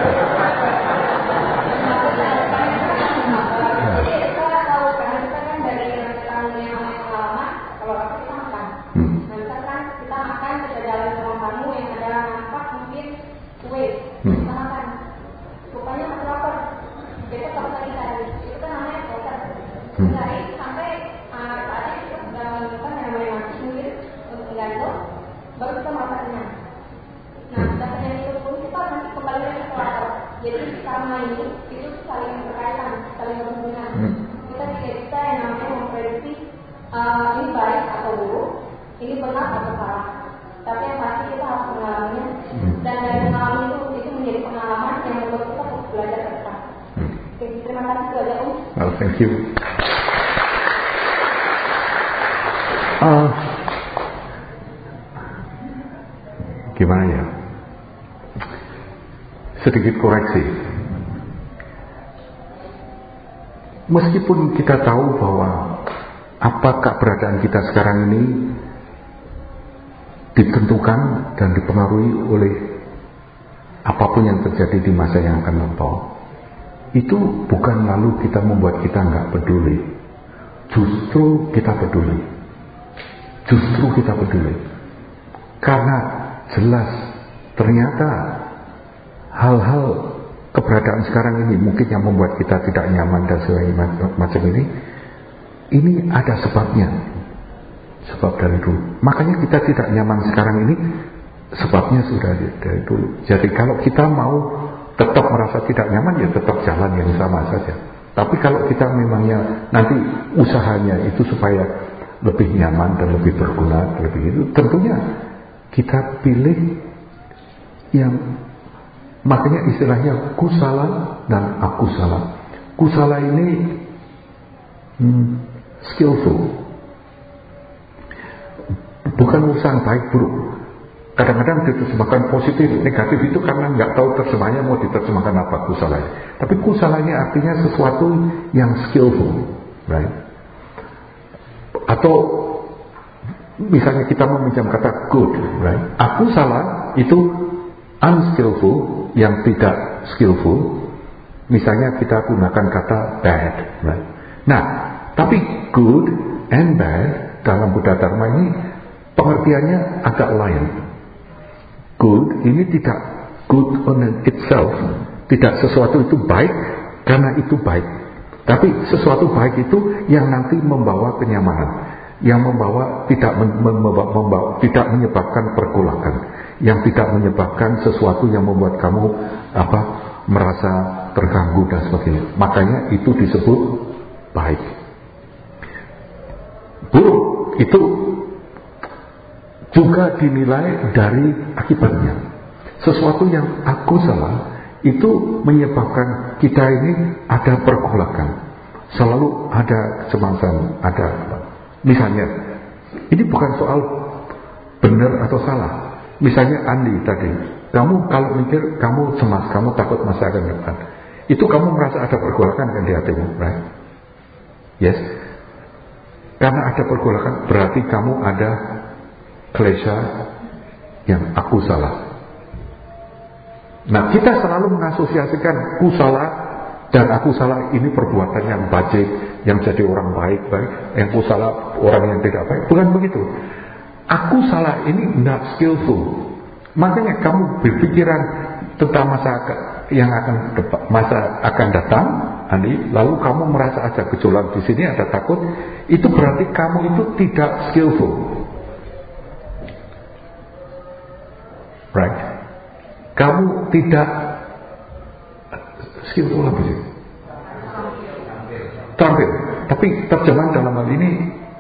Jadi karma ini itu saling berkaitan, saling berhubungan. Kita tidak bisa yang namanya memprediksi ini baik atau buruk, ini benar atau salah. Tapi yang pasti kita harus mengalaminya. Dan dari pengalaman itu menjadi pengalaman yang membuat kita harus belajar ke depan. Oke, terima kasih sudah Om. Well, thank you. Gimana ya? Sedikit koreksi. Meskipun kita tahu bahwa apakah keberadaan kita sekarang ini ditentukan dan dipengaruhi oleh apapun yang terjadi di masa yang akan datang, itu bukan lalu kita membuat kita nggak peduli. Justru kita peduli. Karena jelas ternyata hal-hal keberadaan sekarang ini mungkin yang membuat kita tidak nyaman dan sebagainya macam ini ada sebabnya, sebab dari dulu. Makanya kita tidak nyaman sekarang ini sebabnya sudah dari dulu. Jadi kalau kita mau tetap merasa tidak nyaman, ya tetap jalan yang sama saja. Tapi kalau kita memangnya nanti usahanya itu supaya lebih nyaman dan lebih berguna, lebih itu, tentunya kita pilih yang makanya istilahnya kusala dan akusala. Kusala ini skillful, bukan urusan baik buruk. Kadang-kadang diterjemahkan positif, negatif itu karena nggak tahu terjemahnya mau diterjemahkan apa kusalanya. Tapi kusalanya artinya sesuatu yang skillful, right? Atau misalnya kita meminjam kata good, right? Akusala itu unskillful, yang tidak skillful. Misalnya kita gunakan kata bad, right? Nah, tapi good and bad dalam Buddha Dharma ini pengertiannya agak lain. Good ini tidak good on itself, tidak sesuatu itu baik karena itu baik. Tapi sesuatu baik itu yang nanti membawa kenyamanan, yang membawa tidak tidak menyebabkan pergolakan, yang tidak menyebabkan sesuatu yang membuat kamu merasa terganggu dan sebagainya. Makanya itu disebut baik. Buruk itu juga dinilai dari akibatnya. Sesuatu yang aku salah itu menyebabkan kita ini ada pergolakan, selalu ada kecemasan, ada misalnya ini bukan soal benar atau salah. Misalnya Andi tadi, kamu kalau mikir kamu cemas, kamu takut masa akan depan, itu kamu merasa ada pergolakan kan di hatimu, right? Yes. Karena ada pergolakan berarti kamu ada klesha yang aku salah. Nah, kita selalu mengasosiasikan ku salah dan aku salah ini perbuatan yang bajik, yang jadi orang baik, yang ku salah orang yang tidak baik. Bukan begitu. Aku salah ini not skillful. Makanya kamu berpikiran tentang masa akan datang, Andi, lalu kamu merasa ada gejolak di sini, ada takut, itu berarti kamu itu tidak skillful. Right? Kamu tidak skillful apa sih? Terampil. Tapi terjemahan dalam hal ini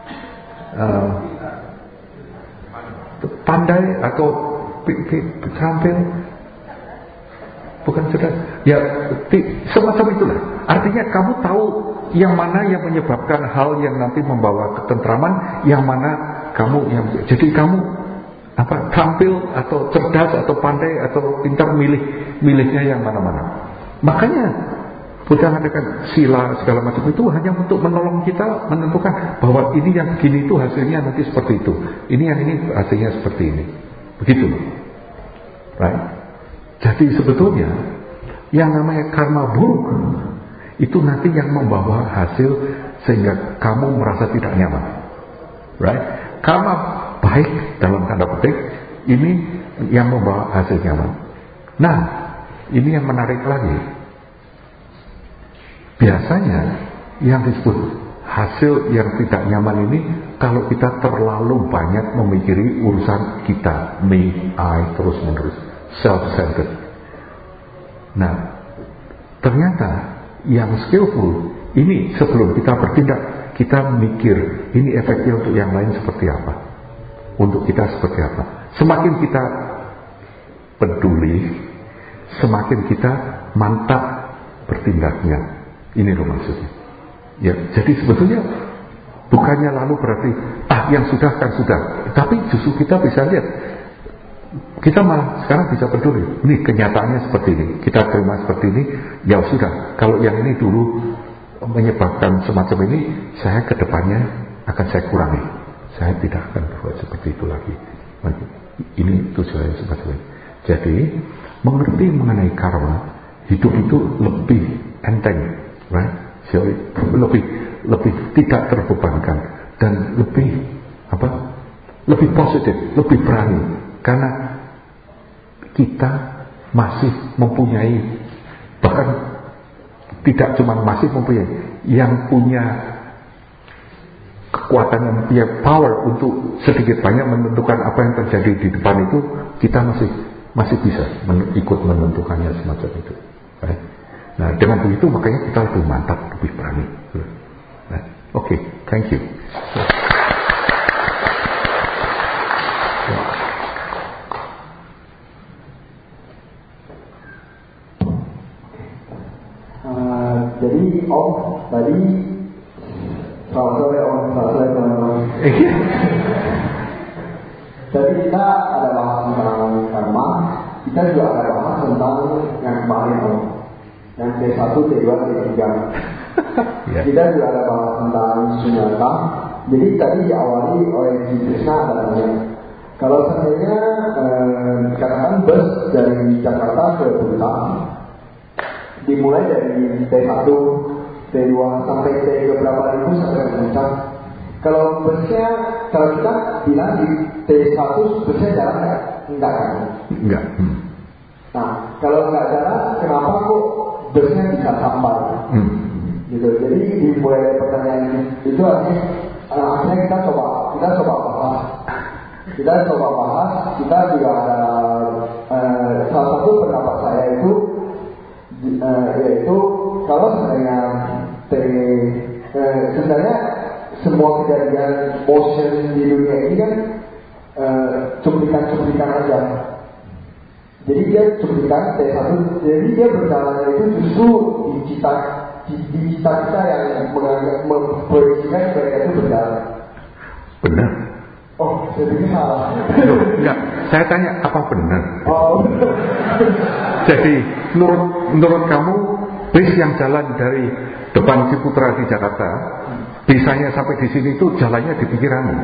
pandai atau terampil, bukan cerdas. Ya, semacam itulah. Artinya kamu tahu yang mana yang menyebabkan hal yang nanti membawa ketentraman, yang mana kamu yang jadi kamu tampil atau cerdas atau pandai atau pintar milihnya yang mana-mana. Makanya Buddha mengatakan sila segala macam itu hanya untuk menolong kita menentukan bahwa ini yang begini itu hasilnya nanti seperti itu, ini yang ini hasilnya seperti ini, begitu, right? Jadi sebetulnya yang namanya karma buruk itu nanti yang membawa hasil sehingga kamu merasa tidak nyaman, right? Karma baik dalam tanda petik ini yang membawa hasil nyaman. Nah, ini yang menarik lagi. Biasanya yang disebut hasil yang tidak nyaman ini kalau kita terlalu banyak memikiri urusan kita, me, I, terus menerus, self-centered. Nah, ternyata yang skillful ini sebelum kita bertindak kita mikir ini efeknya untuk yang lain seperti apa, untuk kita seperti apa. Semakin kita peduli, semakin kita mantap bertindaknya. Ini loh maksudnya. Ya, jadi sebetulnya bukannya lalu berarti yang sudah kan sudah, tapi justru kita bisa lihat, kita malah sekarang bisa peduli. Ini kenyataannya seperti ini, kita terima seperti ini. Ya sudah, kalau yang ini dulu menyebabkan semacam ini, saya kedepannya akan saya kurangi. Saya tidak akan buat seperti itu lagi. Ini tujuannya semacam ini. Jadi mengerti mengenai karma, hidup itu lebih enteng, right? Lebih tidak terbebankan dan lebih positif, lebih berani, karena kita masih mempunyai, bahkan tidak cuma masih mempunyai, yang punya kekuatan, yang punya power untuk sedikit banyak menentukan apa yang terjadi di depan itu, kita masih bisa ikut menentukannya semacam itu, right? Nah, dengan begitu makanya kita lebih mantap, lebih berani. Nah, okay, thank you. Jadi Om tadi selamat sore Om, selamat sore teman-teman. Jadi kita ada bahas tentang karma, kita juga ada bahas tentang yang kemarin Om, yang T1, T2, T3. Kita juga ada bahas tentang sunyata. Jadi tadi diawali oleh Krishna katanya, kalau seandainya dikatakan bus dari Jakarta ke Bintang dimulai dari T1, T2 sampai T berapa ribu sampai Puncak. Kalau busnya, kalau kita bilang di T1 busnya jalan enggak kan? Enggak. Nah, kalau enggak jalan, kenapa kok busnya bisa sampai. Gitu. Jadi dimulai pertanyaan itu akhirnya kita coba bahas. Kita juga ada salah satu pendapat saya itu yaitu kalau sebenarnya semua kejadian motion di dunia ini kan cuplikan aja. Jadi dia cuplikan T1, jadi dia berjalan itu justru di cita kita yang memproyeksikan mereka itu berjalan. Benar. Oh, jadi salah. Enggak, saya tanya apa benar? Oh. Jadi menurut kamu bis yang jalan dari depan Ciputra di Jakarta, bisanya sampai di sini itu jalannya di pikiranmu?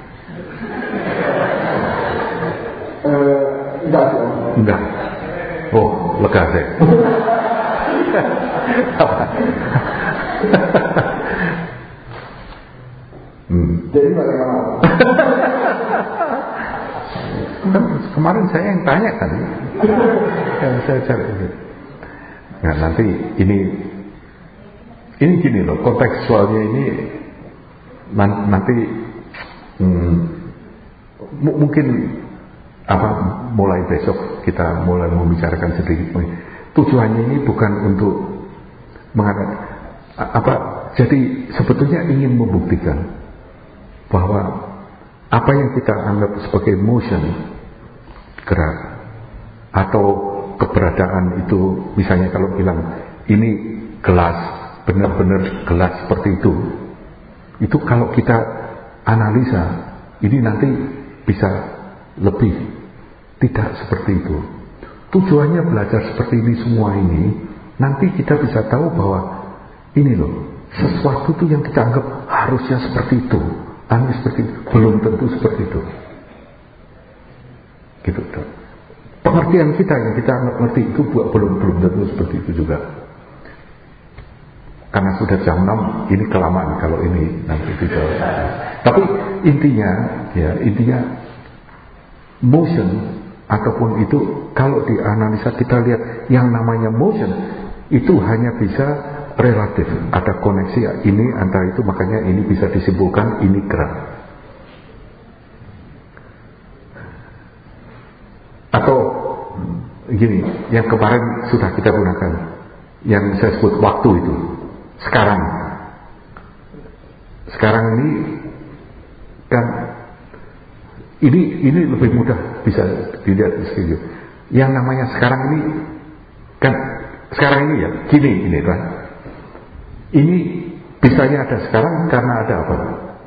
Enggak. Oh, lega saya. Jadi bagaimana? Kemarin saya yang tanya tadi. Saya cari. Nah, nanti ini gini loh, kontekstualnya ini nanti mungkin mulai besok kita mulai membicarakan sedikit. Tujuannya ini bukan untuk jadi sebetulnya ingin membuktikan bahwa apa yang kita anggap sebagai motion, gerak atau keberadaan itu, misalnya kalau bilang ini gelas, benar-benar gelas seperti itu kalau kita analisa ini nanti bisa lebih tidak seperti itu. Tujuannya belajar seperti ini semua ini, nanti kita bisa tahu bahwa ini loh, sesuatu itu yang kita anggap harusnya seperti itu, seperti itu, belum tentu seperti itu. Gitu. Pengertian kita yang kita ngerti itu belum tentu seperti itu juga. Karena sudah jam 6, ini kelamaan kalau ini nanti dijawab. Tapi intinya motion ataupun itu kalau dianalisa kita lihat yang namanya motion itu hanya bisa relatif, ada koneksi ini antara itu, makanya ini bisa disimpulkan ini gerak. Atau gini, yang kemarin sudah kita gunakan, yang saya sebut waktu itu. Sekarang ini kan ini lebih mudah bisa dilihat di studio. Yang namanya sekarang ini kan sekarang ini ya, ini kan. Ini bisanya ada sekarang karena ada apa?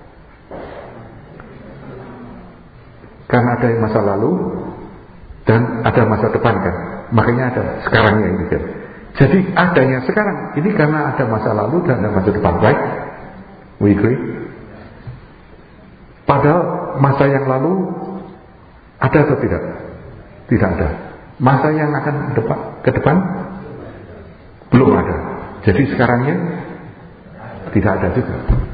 Karena ada yang masa lalu dan ada masa depan kan. Makanya ada sekarangnya ini kan. Jadi adanya sekarang ini karena ada masa lalu dan ada masa depan, right? We agree? Padahal masa yang lalu ada atau tidak? Tidak ada. Masa yang akan ke depan belum ada. Jadi sekarangnya tidak ada juga.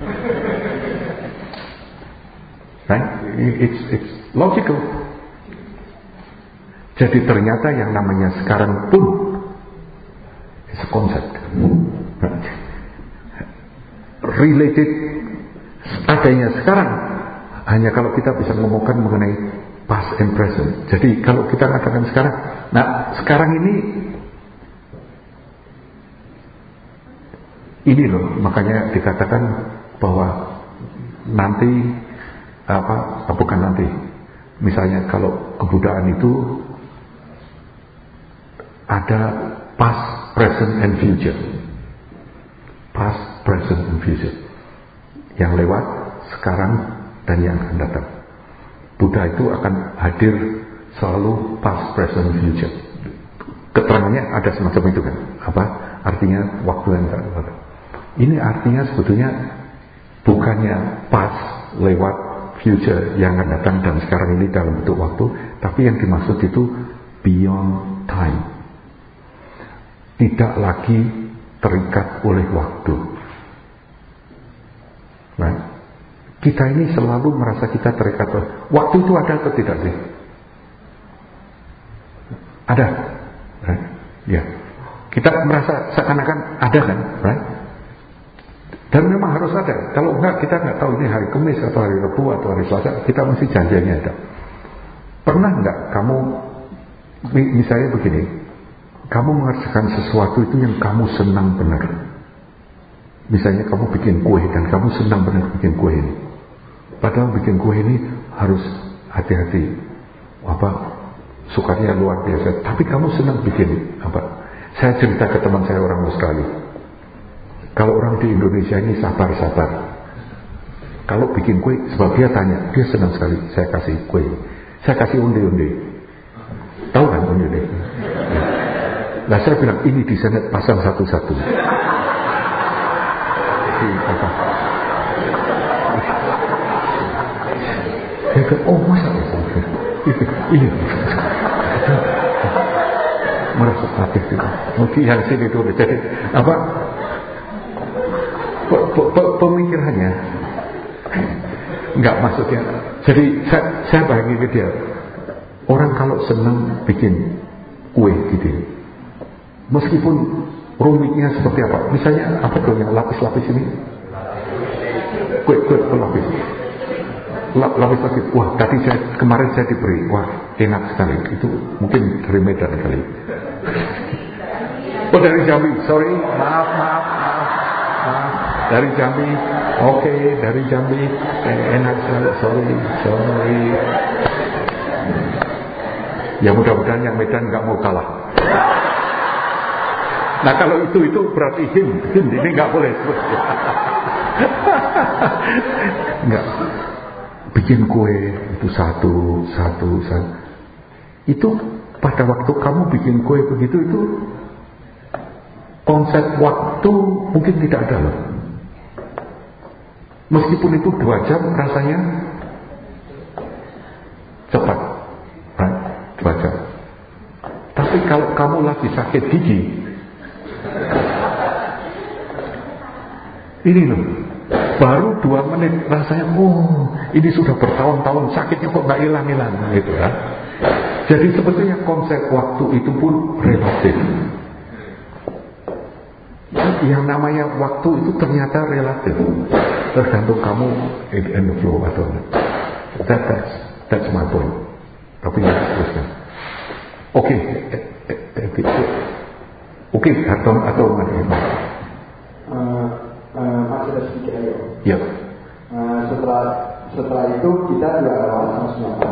Right? It's logical. Jadi ternyata yang namanya sekarang pun is a concept. Related adanya sekarang hanya kalau kita bisa ngomongkan mengenai past and present. Jadi kalau kita katakan sekarang, nah sekarang ini loh, makanya dikatakan bahwa nanti bukan nanti. Misalnya kalau kebudayaan itu ada past, present, and future. Past, present, and future. Yang lewat, sekarang, dan yang akan datang. Buddha itu akan hadir selalu past, present, future. Keterangannya ada semacam itu kan. Artinya waktu yang akan datang. Ini artinya sebetulnya bukannya past, lewat, future yang akan datang dan sekarang ini dalam bentuk waktu, tapi yang dimaksud itu beyond time. Tidak lagi terikat oleh waktu. Nah, kita ini selalu merasa kita terikat oleh waktu. Itu ada atau tidak sih? Ada. Nah, ya. Kita merasa seakan-akan ada kan, right? Dan memang harus ada. Kalau enggak, kita nggak tahu ini hari Kamis atau hari Rabu atau hari Selasa, kita mesti janjiannya ada. Pernah nggak kamu, misalnya begini, kamu mengerjakan sesuatu itu yang kamu senang benar. Misalnya kamu bikin kue dan kamu senang benar bikin kue ini. Padahal bikin kue ini harus hati-hati, sukanya luar biasa. Tapi kamu senang bikin Saya cerita ke teman saya orang Australia. Kalau orang di Indonesia ini sabar-sabar. Kalau bikin kue, sebab dia tanya, dia senang sekali. Saya kasih kue, saya kasih undi-undi. Tahu kan undi-undi? Nah saya bilang ini di sana pasang satu-satu. Dia kata, oh masa? Iya. Merasa hati itu. Mungkin yang sini dulu. Jadi pemikirannya nggak maksudnya. Jadi saya bayangin ke dia, orang kalau senang bikin kue gitu, meskipun rumitnya seperti apa, misalnya apa tuh yang lapis-lapis ini, kue lapis, lapis. Wah tadi kemarin saya diberi, wah enak sekali. Itu mungkin dari Medan kali. Oh dari Jambi, sorry, maaf. Dari Jambi, oke, dari Jambi, enak sekali, sorry. Ya mudah-mudahan yang Medan nggak mau kalah. Nah kalau itu berarti him ini nggak boleh. Nggak. Bikin kue itu satu. Itu pada waktu kamu bikin kue begitu itu konsep waktu mungkin tidak ada loh. Meskipun itu 2 jam rasanya cepat, right? 2 jam. Tapi kalau kamu lagi sakit gigi, ini loh, baru 2 menit rasanya, ini sudah bertahun-tahun sakitnya kok nggak hilang-hilang gitu kan. Jadi sebetulnya konsep waktu itu pun relatif. Yang namanya waktu itu ternyata relatif, tergantung kamu in the flow atau enggak. That's my point. Tapi ya teruskan. Oke, atau mana? Masih ada sedikit aja. Ya. Setelah itu kita juga ada senyata.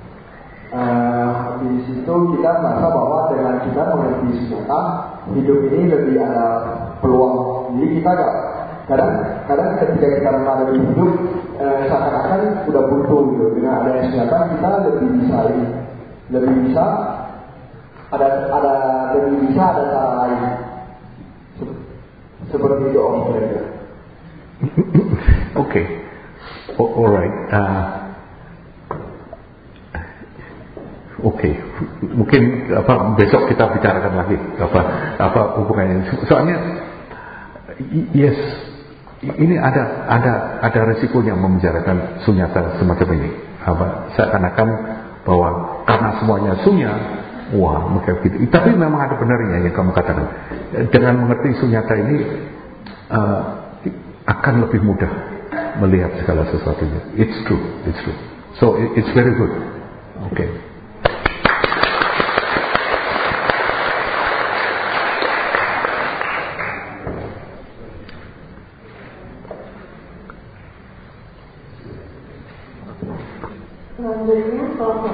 Di situ kita merasa bahwa dengan kita mengerti senyata, hidup ini lebih ada peluang. Jadi kita kadang ketika kita menghadapi hidup seakan-akan udah buntu gitu. Dengan adanya senyata kita lebih bisa ada cara lain. Seperti itu Om kira-kira. Oke. Alright. Oke. Mungkin besok kita bicarakan lagi apa hubungannya. Soalnya yes, ini ada resikonya membicarakan sunyata semacam ini. Seakan-akan bahwa karena semuanya sunya, wah mungkin gitu. Tapi memang ada benarnya yang kamu katakan. Dengan mengerti sunyata ini akan lebih mudah melihat segala sesuatunya. It's true. So it's very good. Okay. Selanjutnya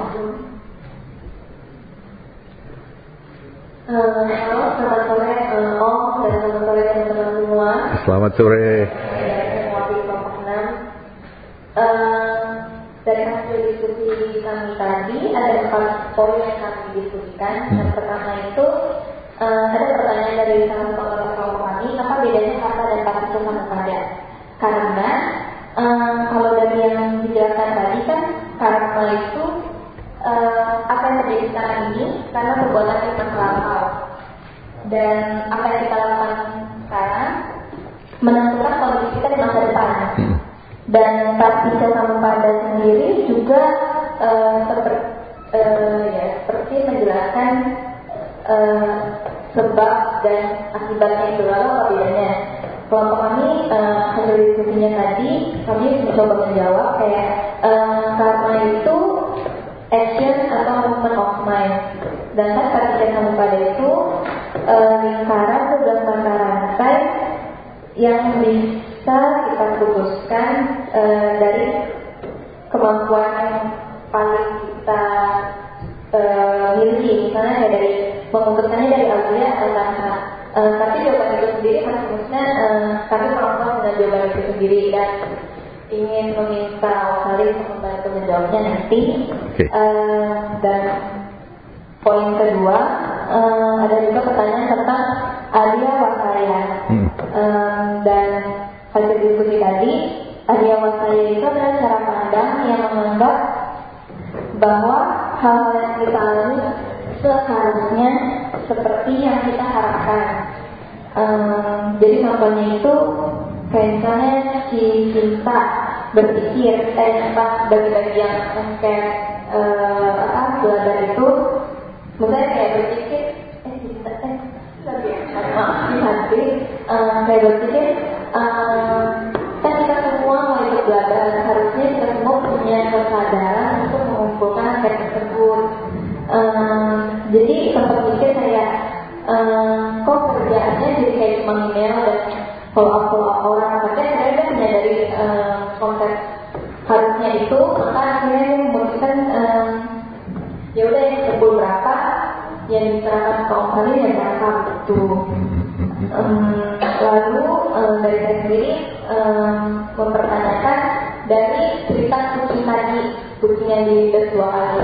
selamat sore Om dan selamat sore teman-teman semua. Selamat sore. Dari hasil diskusi kami tadi ada 4 poin yang kami diskusikan. Yang pertama itu ada pertanyaan dari salah satu anggota kelompok kami, apa bedanya kata dan partikel sama pada? Karena kalau dari yang dijelaskan tadi kan karena itu apa yang terjadi sekarang ini karena perbuatan kita masa lampau, dan apa yang kita lakukan sekarang menentukan kondisi kita di masa depan. Dan partikel sama pada sendiri juga seperti menjelaskan sebab dan akibatnya itu. Lalu apa bedanya? Kelompok kami hasil diskusinya tadi, kami mencoba menjawab kayak karma itu action atau movement of mind. Dan kan kata kamu pada itu lingkaran itu mata rantai yang bisa kita putuskan dari kemampuan yang paling kita miliki, misalnya kayak dari memutuskannya dari awalnya atau tanpa. Tapi jawaban itu sendiri maksudnya kami melakukan dengan jawaban itu sendiri dan ingin meminta Salim membantu menjawabnya nanti. Dan poin kedua ada juga pertanyaan tentang Arya Wakaya. Dan hasil diskusi tadi, Arya Wakaya itu adalah cara pandang yang menganggap bahwa hal yang kita alami seharusnya seperti yang kita harapkan. Jadi contohnya itu kayak misalnya si cinta berpikir bagi-bagi yang kayak belajar itu, misalnya kayak berpikir kayak berpikir kan kita semua mau ikut belajar, harusnya kita semua punya kesadaran untuk mengumpulkan aspek tersebut. Jadi sempat mikir kayak kok kerjaannya jadi kayak cuma email dan follow up orang, tapi akhirnya dia menyadari konsep harusnya itu, maka akhirnya dia memutuskan ya udah yang kumpul berapa yang diserahkan ke Om Salim dan berapa gitu. Lalu dari saya sendiri mempertanyakan dari cerita kucing tadi, kucing yang dihidup 2 kali.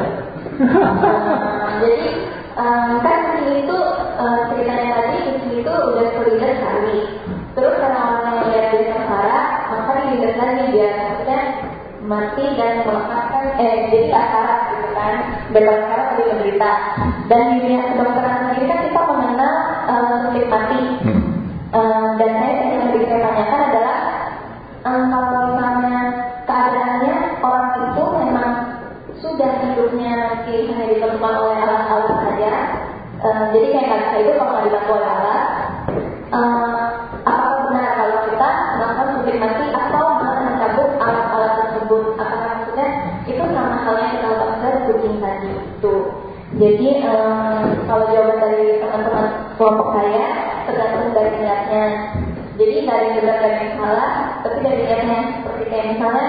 Jadi kan kucing itu ceritanya tadi, kucing itu udah kelihatan sekali. Terus karena orang yang lihat dia sengsara, maka dihidup lagi biar maksudnya mati dan melepaskan jadi asarat gitu kan, bebas sekarang lebih menderita. Dan di dunia kedokteran sendiri kan kita mengenal suntik mati. Dan yang lebih saya tanyakan adalah kalau misalnya keadaannya orang itu memang sudah hidupnya hanya ditentukan oleh alat-alat saja, jadi kayak nggak bisa hidup kalau nggak dibantu oleh alat. Apakah benar kalau kita melakukan suntik mati atau malah mencabut alat-alat tersebut? Apakah maksudnya itu sama halnya kita lakukan kucing tadi itu? Jadi kalau jawaban dari teman-teman kelompok saya tergantung dari niatnya. Jadi dari benar dari salah, tapi dari niatnya. Seperti kayak misalnya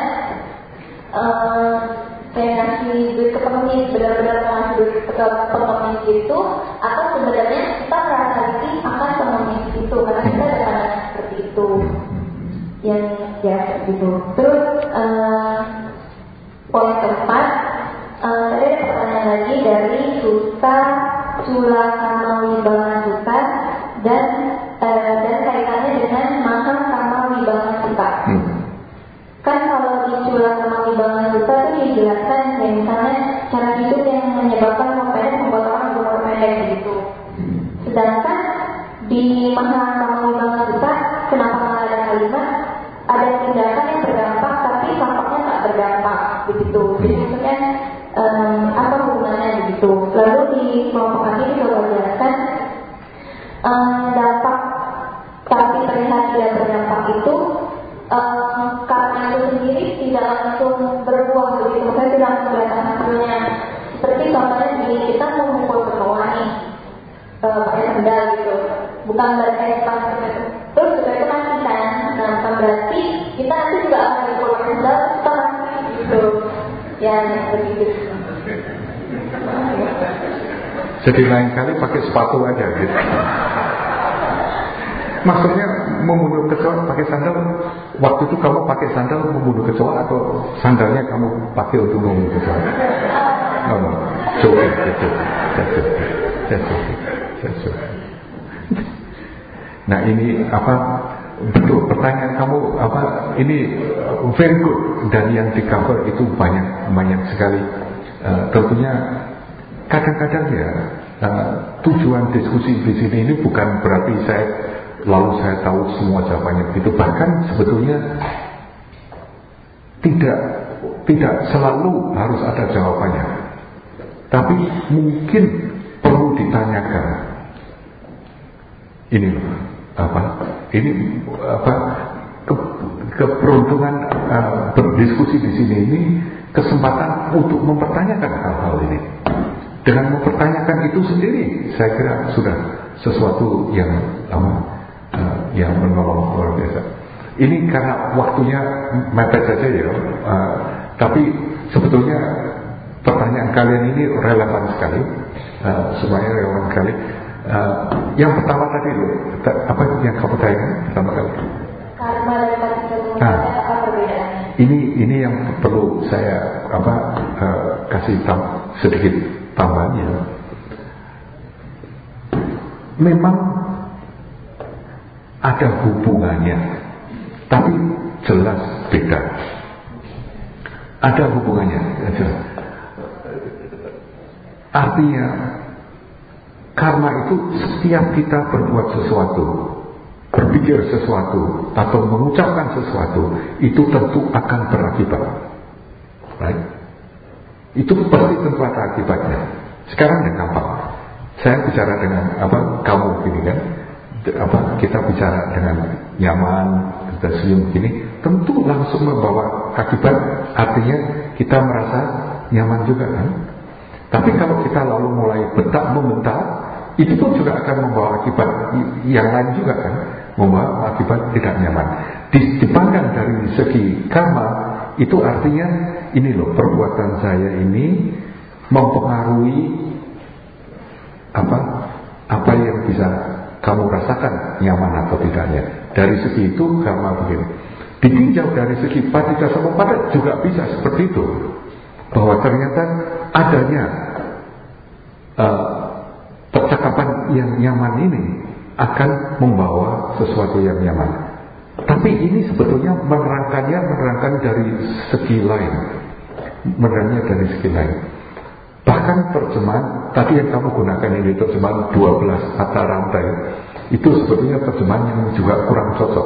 saya ngasih duit ke pengemis, benar-benar ngasih duit ke pengemis itu, atau sebenarnya kita merasa risih akan pengemis itu karena kita ada pandangan seperti itu. Yang ya gitu. Terus poin keempat, tadi ada pertanyaan lagi dari Suta Cula Kama Wibanga Suta dan kaitannya dengan Maha Kama Wibanga Suta. Kan kalau di Cula Kama Wibanga Suta itu dijelaskan kayak misalnya cara hidup yang menyebabkan umur pendek membuat orang berumur pendek begitu. Sedangkan di Maha Kama Wibanga Suta, kenapa malah ada kalimat ada tindakan yang berdampak tapi tampaknya tak berdampak begitu. Jadi maksudnya apa hubungannya begitu. Lalu di kelompok kami juga menjelaskan dampak tapi terlihat tidak berdampak itu karena itu sendiri tidak langsung berbuah begitu. Saya tidak langsung kelihatan hasilnya. Seperti contohnya di kita mengumpul semua nih pakai sendal gitu, bukan berarti pas terus juga itu mati kan. Nah bukan berarti kita nanti juga akan mengumpul pakai sendal kita mati gitu. Ya begitu. Jadi lain kali pakai sepatu aja gitu. Maksudnya membunuh kecoa pakai sandal. Waktu itu kamu pakai sandal membunuh kecoa atau sandalnya kamu pakai untuk membunuh kecoa? No. Nah ini apa? Betul, pertanyaan kamu apa? Ini very good dan yang di cover itu banyak sekali. Tentunya kadang-kadang ya tujuan diskusi di sini ini bukan berarti saya tahu semua jawabannya begitu. Bahkan sebetulnya tidak selalu harus ada jawabannya. Tapi mungkin perlu ditanyakan ini loh, keberuntungan berdiskusi di sini ini kesempatan untuk mempertanyakan hal-hal ini. Dengan mempertanyakan itu sendiri, saya kira sudah sesuatu yang menolong luar biasa. Ini karena waktunya mepet saja ya, tapi sebetulnya pertanyaan kalian ini relevan sekali, semuanya relevan sekali. Yang pertama tadi loh, apa yang kamu tanyakan pertama kali? Karma dan paticca apa perbedaannya? Ini yang perlu saya kasih sedikit tambahannya. Memang ada hubungannya, tapi jelas beda. Ada hubungannya, jelas. Artinya karma itu setiap kita berbuat sesuatu, berpikir sesuatu, atau mengucapkan sesuatu, itu tentu akan berakibat. Right? Itu pasti tentu ada akibatnya. Sekarang yang gampang. Saya bicara dengan kamu gini kan, kita bicara dengan nyaman, kita senyum gini, tentu langsung membawa akibat. Artinya kita merasa nyaman juga kan. Tapi kalau kita lalu mulai membentak, itu pun juga akan membawa akibat yang lain juga kan, membawa akibat tidak nyaman. Dipandang dari segi karma, itu artinya ini loh, perbuatan saya ini mempengaruhi apa yang bisa kamu rasakan nyaman atau tidaknya. Dari segi itu karma begini. Ditinjau dari segi paticca samuppada juga bisa seperti itu, bahwa ternyata adanya percakapan yang nyaman ini akan membawa sesuatu yang nyaman. Tapi ini sebetulnya menerangkan dari segi lain, dari segi lain. Bahkan terjemahan tadi yang kamu gunakan ini, terjemahan 12 mata rantai, itu sebetulnya terjemahan yang juga kurang cocok.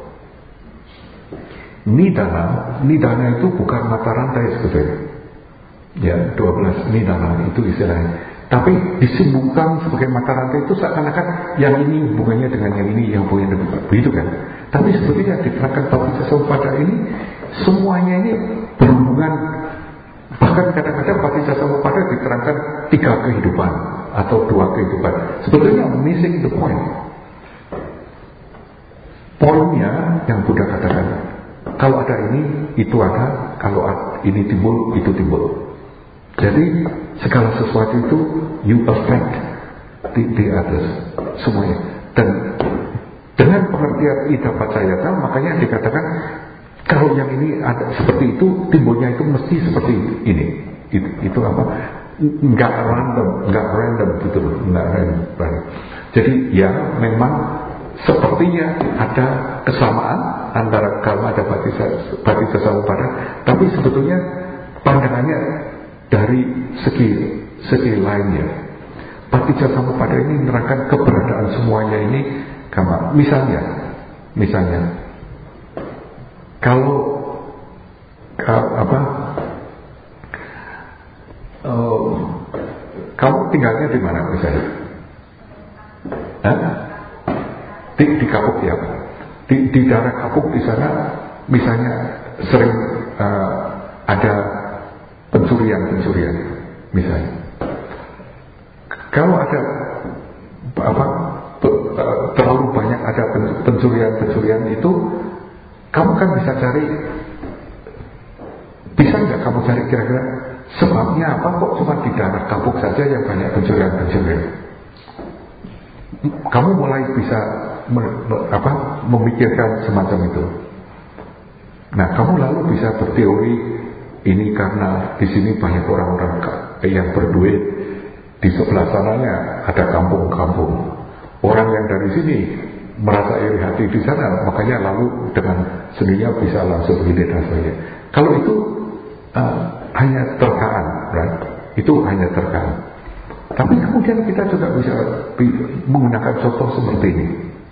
Nidana itu bukan mata rantai sebetulnya. Ya, 12 nidana itu istilahnya. Tapi disimbungkan sebagai mata rantai itu seakan-akan yang ini hubungannya dengan yang ini, yang hubungannya dengan begitu kan. Tapi sebetulnya diterangkan paticca samuppada ini semuanya ini berhubungan. Bahkan kadang-kadang paticca samuppada diterangkan 3 kehidupan atau 2 kehidupan. Sebetulnya missing the point. Poinnya yang Buddha katakan, kalau ada ini, itu ada. Kalau ini timbul, itu timbul. Jadi segala sesuatu itu you affect the others, semuanya. Dan dengan pengertian ida pacayata, makanya dikatakan kalau yang ini ada seperti itu, timbulnya itu mesti seperti ini. Itu apa? Nggak random gitu loh, nggak random. Jadi ya memang sepertinya ada kesamaan antara karma dan paticca samuppada, tapi sebetulnya pandangannya dari segi lainnya. Paticca samuppada ini menerangkan keberadaan semuanya ini karma. Misalnya kalau kamu tinggalnya di mana misalnya? Di Kapuk ya, di daerah Kapuk di sana misalnya sering ada pencurian misalnya. Kalau ada terlalu banyak ada pencurian itu, kamu kan bisa nggak kamu cari kira-kira sebabnya apa kok cuma di daerah Kapuk saja yang banyak pencurian. Kamu mulai bisa memikirkan semacam itu. Nah, kamu lalu bisa berteori ini karena di sini banyak orang-orang yang berduit, di sebelah sananya ada kampung-kampung. Orang yang dari sini merasa iri hati di sana, makanya lalu dengan sendirinya bisa langsung begini dan sebagainya. Kalau itu hanya terkaan, right? Itu hanya terkaan. Tapi kemudian kita juga bisa menggunakan contoh seperti ini.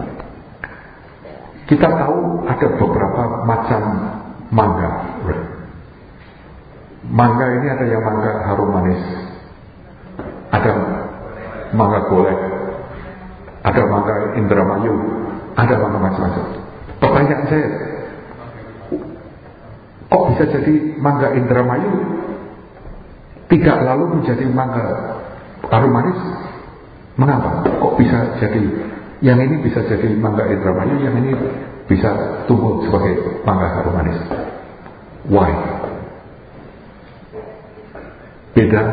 Kita tahu ada beberapa macam mangga, right? Mangga ini ada yang mangga harum manis, ada mangga golek, ada mangga Indramayu, ada mangga macam-macam. Pertanyaan saya, kok bisa jadi mangga Indramayu tidak lalu menjadi mangga harum manis? Mengapa? Kok bisa jadi yang ini bisa jadi mangga Indramayu, yang ini bisa tumbuh sebagai mangga harum manis? Why? Beda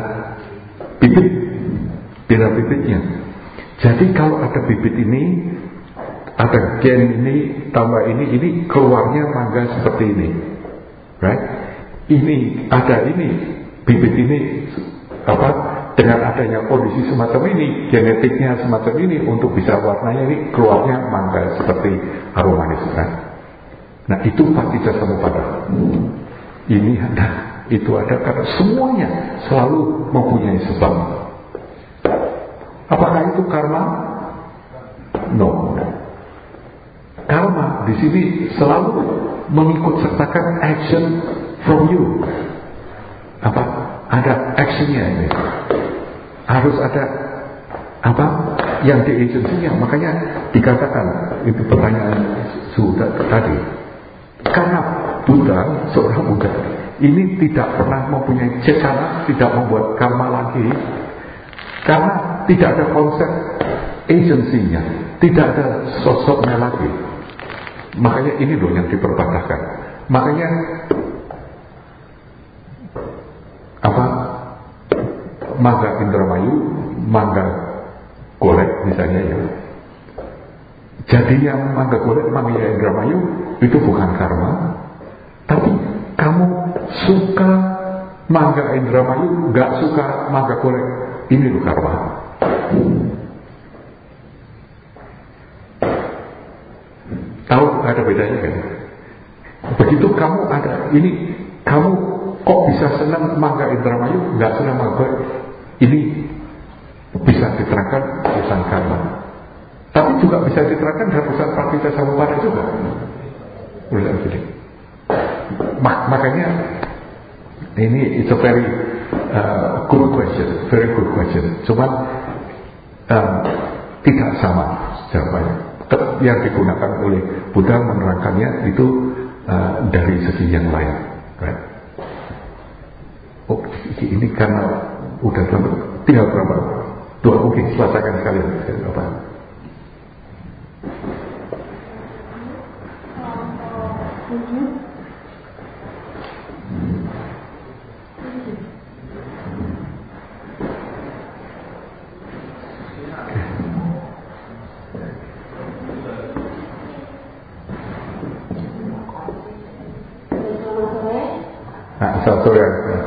bibitnya. Jadi kalau ada bibit ini, ada gen ini, tambah ini keluarnya mangga seperti ini, right? Ini ada ini, bibit ini dengan adanya kondisi semacam ini, genetiknya semacam ini, untuk bisa warnanya ini keluarnya mangga seperti harum manis, kan? Nah itu Paticca Samuppada. Ini ada, itu ada, karena semuanya selalu mempunyai sebab. Apakah itu karma? No. Karma di sini selalu mengikut sertakan action from you. Ada actionnya ini. Harus ada yang di agensinya. Makanya dikatakan, itu pertanyaan sudah tadi. Karena Buddha, seorang Buddha ini tidak pernah mempunyai cetana, tidak membuat karma lagi, karena tidak ada konsep agensinya, tidak ada sosoknya lagi. Makanya ini loh yang diperbatahkan. Makanya mangga Indramayu, mangga golek misalnya ya. Jadi yang mangga golek, mangga Indramayu itu bukan karma, tapi kamu suka mangga Indramayu, gak suka mangga golek, ini loh karma. Tahu ada bedanya kan? Begitu kamu ada ini, kamu kok bisa senang mangga Indramayu, gak senang mangga golek, ini bisa diterangkan urusan karma. Tapi juga bisa diterangkan dalam urusan Paticca Samuppada juga. Makanya ini it's a very good question. Cuman tidak sama jawabannya. Yang digunakan oleh Buddha menerangkannya itu dari segi yang lain, right? Oh, ini karena udah tinggal berapa? Oke, selesaikan sekalian. Satu ya.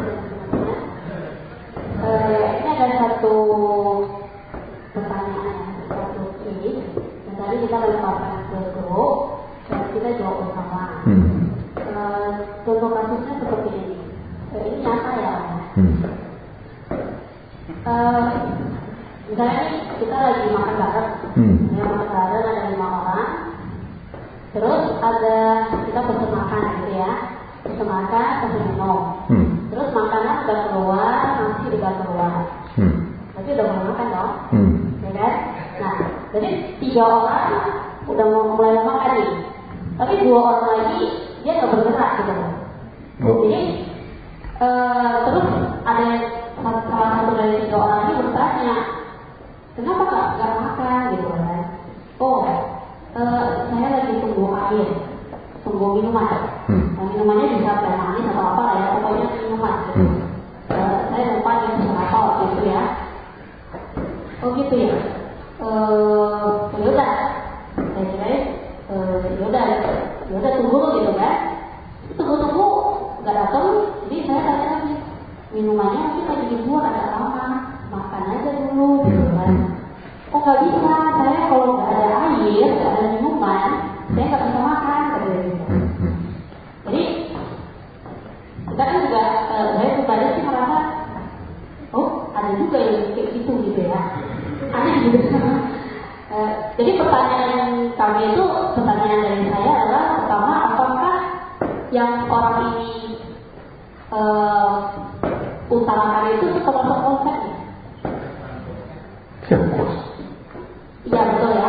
Ini ada satu pertanyaan, satu ini, dan tadi kita lemparkan ke grup, dan kita jawab bersama. Contoh kasusnya seperti ini. Ini nyata ya. Misalnya kita lagi makan bareng, ada 5 orang, terus ada kita pesen makan gitu ya. Pesen makan, pesen minum. Terus makanan udah keluar, nasi udah keluar. Berarti udah mulai makan dong, ya kan? Nah, jadi 3 orang udah mulai makan nih. Tapi 2 orang lagi dia nggak bergerak gitu. Jadi terus ada salah satu dari 3 orang ini bertanya, kenapa nggak makan gitu kan? Oh, saya lagi tunggu air, tunggu minuman. Nah, minumannya bisa teh manis atau apa ya, pokoknya minuman gitu. Saya lupa yang apa waktu itu ya. Oh gitu ya. Yaudah, saya kira yaudah tunggu gitu kan. Tunggu nggak datang, jadi saya tanya lagi, minumannya mungkin lagi dibuat agak lama, makan aja dulu gitu kan. Oh nggak bisa, saya kalau nggak ada air, nggak ada minuman, saya nggak bisa makan gitu. Jadi kita kan juga, saya pribadi sih merasa, oh ada juga yang kayak gitu ya, aneh gitu. Jadi pertanyaan kami itu, pertanyaan dari saya adalah pertama, apakah yang orang ini utarakan itu termasuk konsepnya? Siapa? Iya betul ya.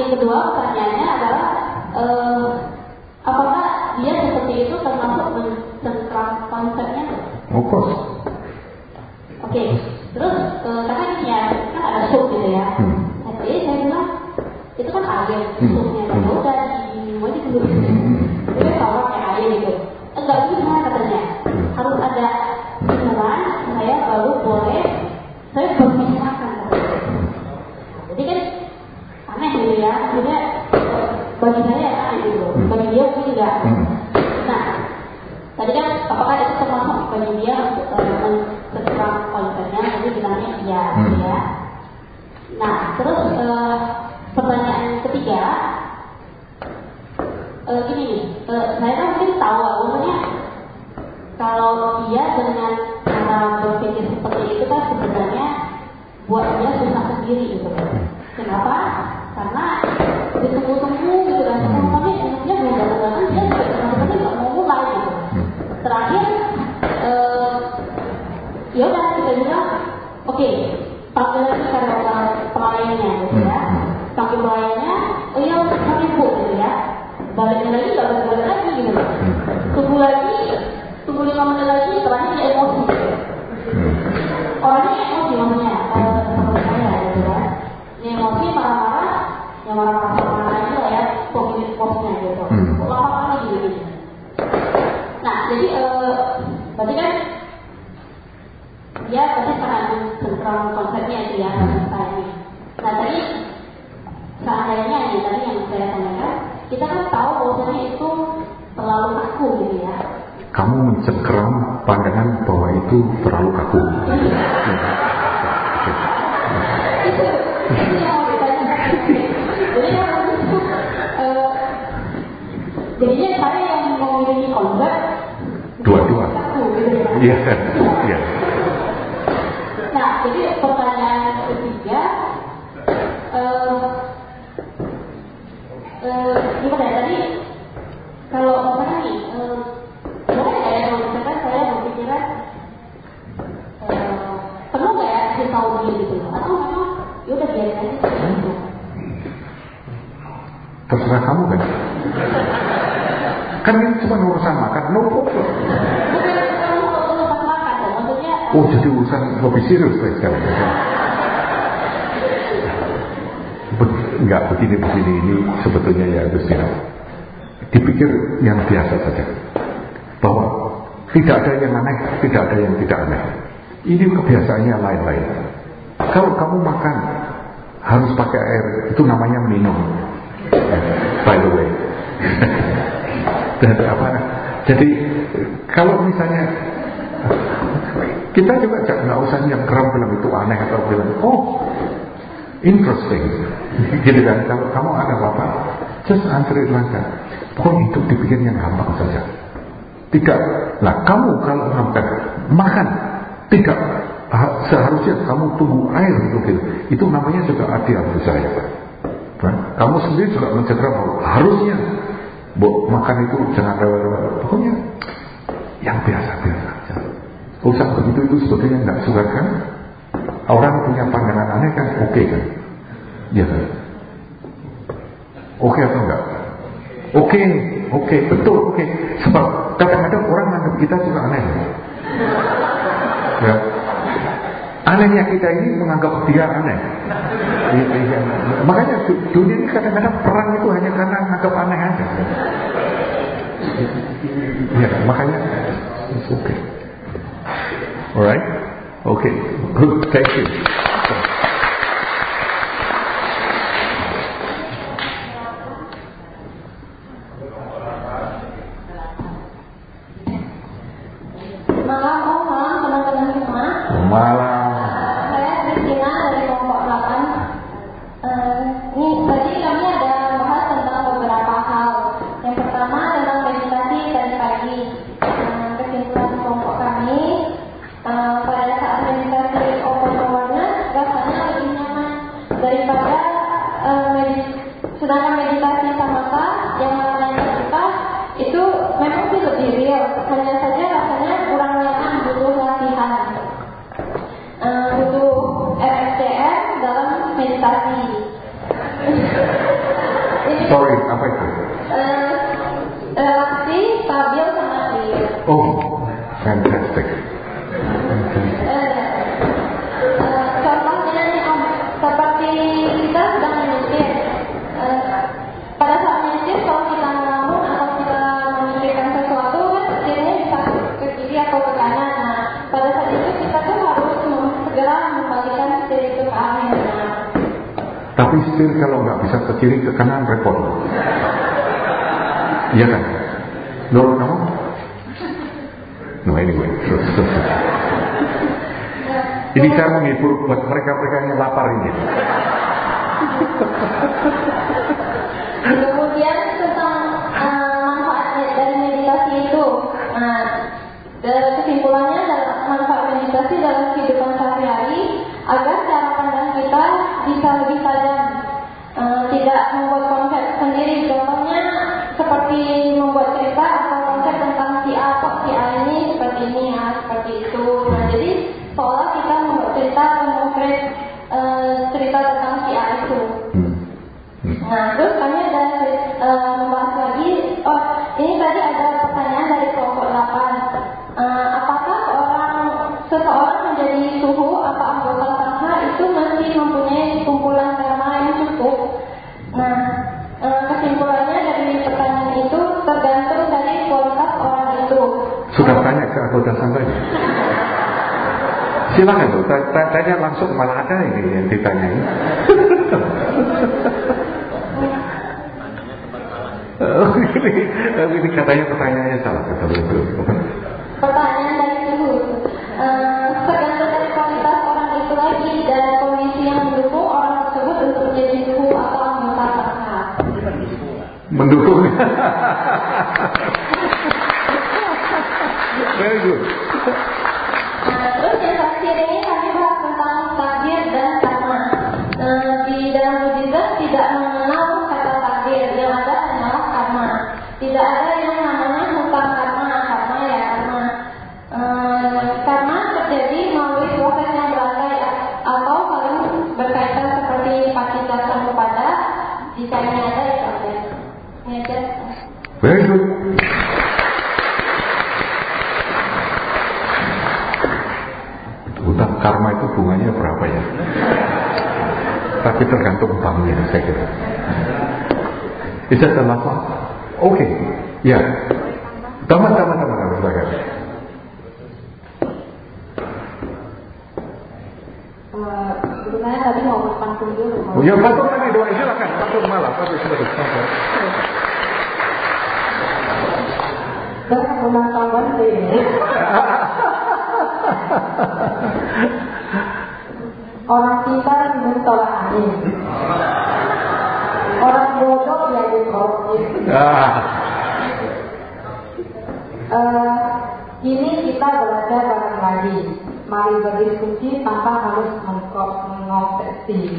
yang kedua pertanyaannya adalah apakah dia seperti itu termasuk mencengkram konsepnya? Of course. Oke. Terus karena ini ya kan ada sup gitu ya. Jadi saya bilang itu kan air supnya, dan udah diminum aja dulu. Jadi kalau pakai air gitu, enggak bisa katanya. Harus ada minuman, saya baru boleh saya berpisahkan. Jadi kan aneh gitu ya, maksudnya bagi saya aneh gitu, bagi dia mungkin tidak. Nah, tadi kan apakah itu termasuk bagi dia mencengkram konsepnya? Jadi bilangnya iya, ya. Nah, terus pertanyaan ketiga, gini nih, saya kan mungkin tahu, maksudnya kalau dia dengan cara berpikir seperti itu kan sebenarnya buat dia susah sendiri gitu. Kenapa? Karena ditunggu-tunggu gitu kan, semuanya umumnya belum datang-datang, dia sebenarnya nggak mau mulai gitu. Terakhir, ya udah kita bilang, oke, panggil lagi karena pelayannya gitu ya. Panggil pelayannya, oh iya panggil bu gitu ya. Baliknya lagi nggak balik lagi gitu. Tunggu 5 menit lagi, terakhir dia emosi gitu. Orangnya emosi maksudnya, teman saya gitu ya. Ini emosi marah-marah, yang marah-marah itu ya pemilik posnya gitu. Lama kali gitu. Nah jadi berarti kan dia pasti sangat mencengkram konsepnya itu ya. Nah tadi seandainya ini tadi yang saya tanyakan, kita kan tahu bahwasanya itu terlalu kaku gitu ya. Kamu mencengkram pandangan bahwa itu terlalu kaku. Jadinya saya yang memiliki konsep dua-dua. Iya. Iya. Nah, jadi pertanyaan ketiga, gimana ya tadi? Kalau misalnya nih, boleh nggak ya kalau misalkan saya berpikiran perlu nggak ya kasih tahu dia gitu? Atau memang yaudah biarin aja gitu? Terserah kamu kan. Kan ini cuma urusan makan, no problem. Oh jadi urusan lebih serius sekarang. Enggak begini ini sebetulnya ya Gus ya. Dipikir yang biasa saja. Bahwa tidak ada yang aneh, tidak ada yang tidak aneh. Ini kebiasaannya lain-lain. Kalau kamu makan harus pakai air, itu namanya minum. By the way. Dan apa? Jadi kalau misalnya kita juga nggak usah yang keram bilang itu aneh atau bilang interesting, gitu kan? Kalau kamu ada apa-apa, just answer it langkah. Pokoknya itu dipikir yang gampang saja. Tidak, lah kamu kalau makan tidak seharusnya kamu tunggu air gitu. Itu namanya juga adil menurut saya. Kamu sendiri juga mencegah bahwa harusnya makan itu jangan rewel-rewel. Pokoknya yang biasa-biasa aja. Usaha begitu itu sebetulnya nggak suka kan? Orang punya pandangan aneh kan? Oke kan? Iya kan? Oke atau enggak? Oke, betul oke. Sebab kadang-kadang orang menganggap kita juga aneh. Ya. Anehnya kita ini menganggap dia aneh. Ya. Makanya dunia ini kadang-kadang perang itu hanya karena menganggap aneh aja. Ya, makanya it's okay. Alright? Okay. Good. Thank you. Malam teman-teman semua. Malam. Saya Kristina dari kelompok 8. Ini tadi kami ada bahas tentang beberapa hal. Yang pertama tentang meditasi tadi pagi. Kesimpulan kelompok kami pada saat meditasi open awareness Fantastic. Contohnya nih Om, seperti kita sedang menyisir. Pada saat menyisir, kalau kita ngelamun atau kita memikirkan sesuatu, kan sisirnya bisa ke kiri atau ke kanan. Nah, pada saat itu kita tuh harus segera membalikkan sisir itu ke arah yang benar. Tapi setir kalau nggak bisa ke kiri ke kanan repot. Iya kan? Menurut kamu? No, anyway. Ini saya menghibur buat mereka-mereka yang lapar ini. Kemudian tentang manfaat dari meditasi itu, kesimpulannya adalah manfaat meditasi dalam kehidupan sehari-hari agar cara pandang kita bisa lebih tajam, tidak membuat konsep sendiri. Contohnya seperti membuat cerita atau konsep tentang si A kok si A ini seperti ini ya, seperti itu. Nah, jadi seolah kita membuat cerita atau mengkreat cerita tentang si A itu. Nah, terus kami ada membahas lagi. Oh, ini tadi ada pertanyaan dari kelompok 8. Apakah seseorang menjadi suhu atau anggota sangha itu mesti mempunyai kumpulan karma yang cukup? Nah, kesimpulannya dari pertanyaan itu tergantung dari kualitas orang itu. Sudah tanya ke anggota sangganya? Silakan tuh, tanya langsung, malah ada ini yang ditanyai. Ini katanya pertanyaannya salah. Pertanyaan dari suhu tergantung dari kualitas orang itu lagi dan kondisi yang mendukung orang tersebut untuk menjadi suhu atau anggota sangha. Mendukung. Very good. Terus yang terakhir ini kami bahas tentang takdir dan karma. Di dalam Buddhism tidak mengenal kata takdir, yang ada hanyalah karma. Tidak ada yang namanya hutang karma, karma ya karma. Karma terjadi melalui proses yang berantai atau saling berkaitan seperti paticca samuppada. Jika ini ada ya ada. Ini aja. Very good. Hutang karma itu bunganya berapa ya? Tapi tergantung banknya saya kira. Is that the last one? Okay. Ya. Teman-teman silakan. Sebenarnya tadi mau pantun dulu. Oh ya, pantun tadi doa silakan. Pantun malah, pantun silakan. Jangan memaksakan ini. Orang pintar minum tolak angin. Orang bodoh yang dikorupsi. Kini kita belajar bareng lagi. Mari berdiskusi tanpa harus mengobsesi.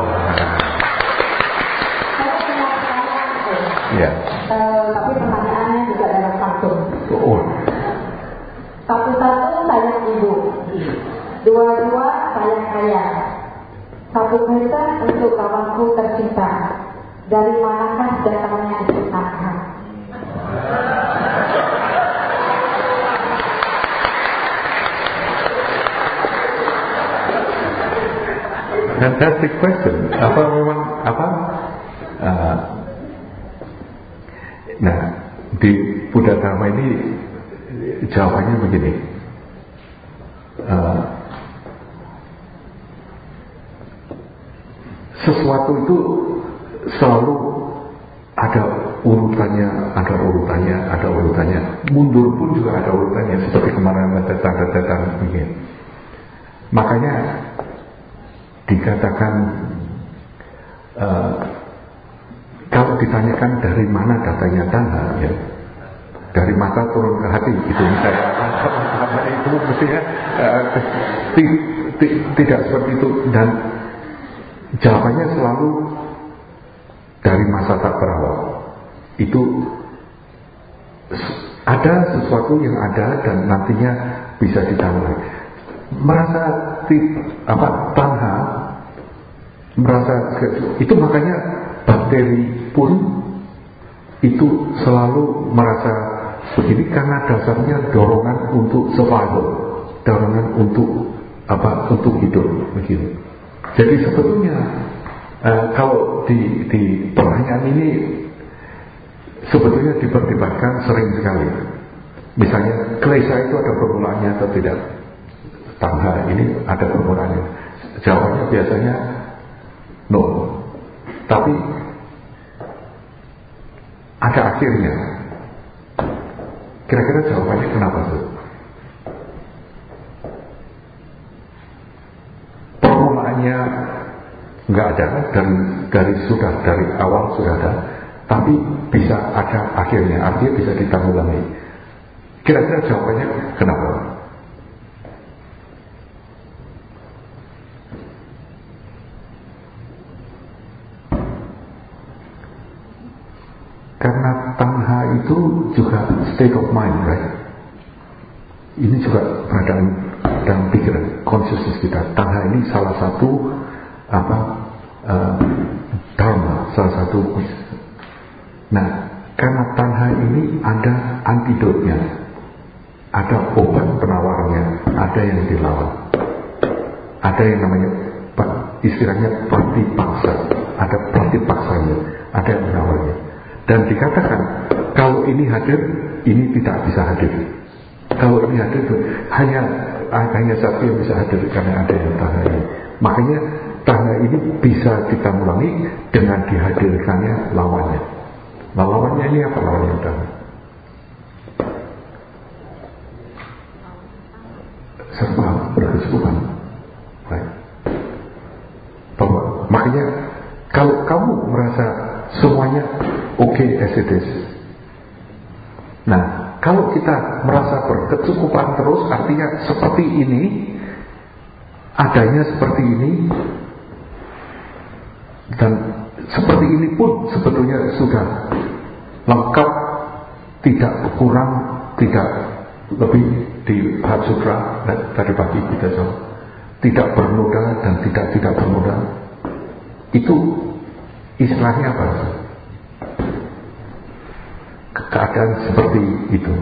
Saya punya pertanyaan. Ya. Tapi pertanyaannya juga dalam pantun. Satu-satu sayang ibu, dua-dua sayang ayah. Satu meter untuk kawanku tercinta. Dari manakah datangnya itu nakal? Fantastic question. Nah, di Buddha Dharma ini jawabannya begini. Sesuatu itu selalu ada urutannya. Mundur pun juga ada urutannya. Seperti kemarin datang begini. Makanya dikatakan kalau ditanyakan dari mana datanya tanha, ya, dari mata turun ke hati, itu misalnya itu mestinya tidak seperti itu, dan jawabannya selalu dari masa tak berawal. Itu ada sesuatu yang ada dan nantinya bisa ditawari. Merasa tanha, merasa itu, makanya bakteri pun itu selalu merasa begini karena dasarnya dorongan untuk survival, dorongan untuk untuk hidup begini. Jadi sebetulnya kalau di pertanyaan ini sebetulnya diperdebatkan sering sekali. Misalnya klesa itu ada permulaannya atau tidak? Tangha ini ada permulaannya. Jawabannya biasanya no. Tapi ada akhirnya. Kira-kira jawabannya kenapa tuh? Permulaannya nggak ada, dari awal sudah ada, tapi bisa ada akhirnya, artinya bisa ditanggulangi. Kira-kira jawabannya kenapa? Karena tangha itu juga state of mind, right? Ini juga keadaan dalam pikiran, consciousness kita. Tangha ini salah satu dharma, salah satu. Nah, karena tangha ini ada antidotnya, ada obat penawarnya, ada yang dilawan, ada yang namanya istilahnya pratipaksa, ada pratipaksanya, ada yang menawarnya. Dan dikatakan kalau ini hadir, ini tidak bisa hadir. Kalau ini hadir hanya satu yang bisa hadir karena ada yang tangha ini. Makanya tangga ini bisa ditanggulangi dengan dihadirkannya lawannya. Nah, lawannya ini apa lawannya tangga? Serba berkecukupan. Right. Makanya kalau kamu merasa semuanya okay as it is. Nah, kalau kita merasa berkecukupan terus, artinya seperti ini, adanya seperti ini, dan seperti ini pun sebetulnya sudah lengkap, tidak kurang, tidak lebih di Hatsutra tadi pagi kita jawab, tidak bernoda dan tidak bernoda. Itu istilahnya apa? Keadaan seperti itu.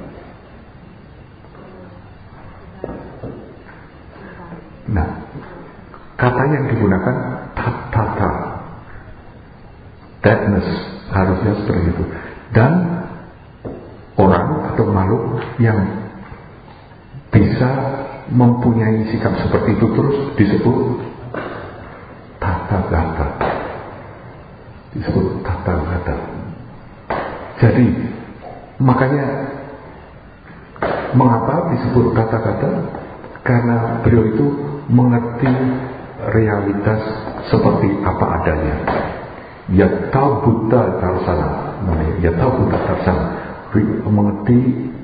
Nah, kata yang digunakan tata, deadness, harusnya seperti itu. Dan orang atau makhluk yang bisa mempunyai sikap seperti itu terus disebut tata-gata. Disebut tata-gata. Jadi makanya mengapa disebut kata-kata? Karena beliau itu mengerti realitas seperti apa adanya. Yata Buddha Darsana, Yata Buddha Darsana, mengerti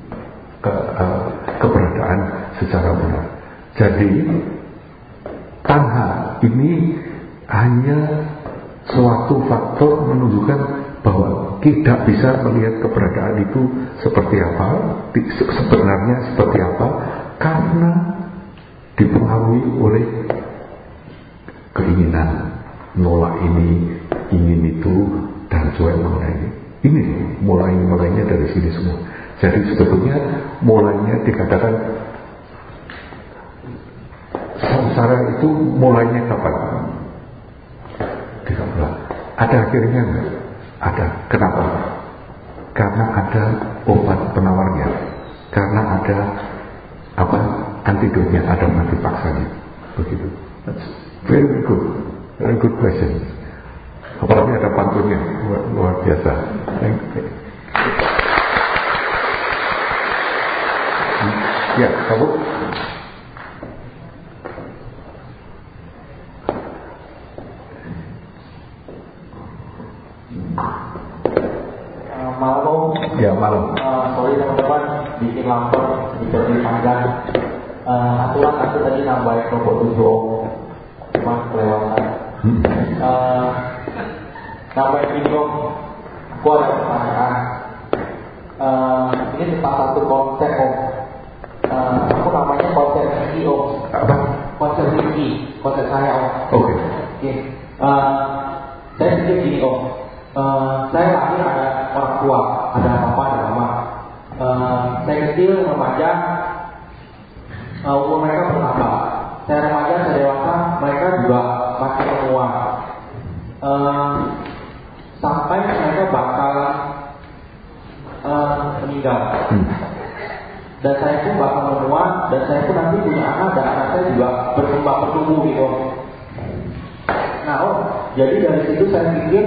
keberadaan secara benar. Jadi tangha ini hanya suatu faktor menunjukkan bahwa tidak bisa melihat keberadaan itu seperti apa, sebenarnya seperti apa, karena dipengaruhi oleh keinginan, nolak ini, ingin itu, dan cuek mengenai ini. Mulainya dari sini semua. Jadi sebetulnya mulainya dikatakan samsara itu mulainya kapan? Ada akhirnya enggak? Ada. Kenapa? Karena ada obat penawarnya. Karena ada antidotnya, ada antipaksanya. Begitu. That's very good question. Apalagi ada pantunnya, luar biasa. Ya, kamu? Malam. Ya, malam. Sorry teman-teman, bikin lapar, bikin panjang. Aturan aku tadi nambahin kelompok 7 cuma kelewatan. Nambahin bingung, aku ada pertanyaan. Ini tentang satu konsep Om. Aku namanya konsep Riki Om. Apa? Konsep Riki, konsep saya Om. Oke. Saya pikir gini Om. Saya lahir ada orang tua, ada papa, ada mama. Saya kecil, remaja, umur mereka bertambah. Saya remaja, saya dewasa, mereka juga masih menguat. Sampai mereka bakal meninggal. Dan saya pun bakal menua, dan saya pun nanti punya anak, dan anak saya juga bertumbuh gitu. Nah, jadi dari situ saya pikir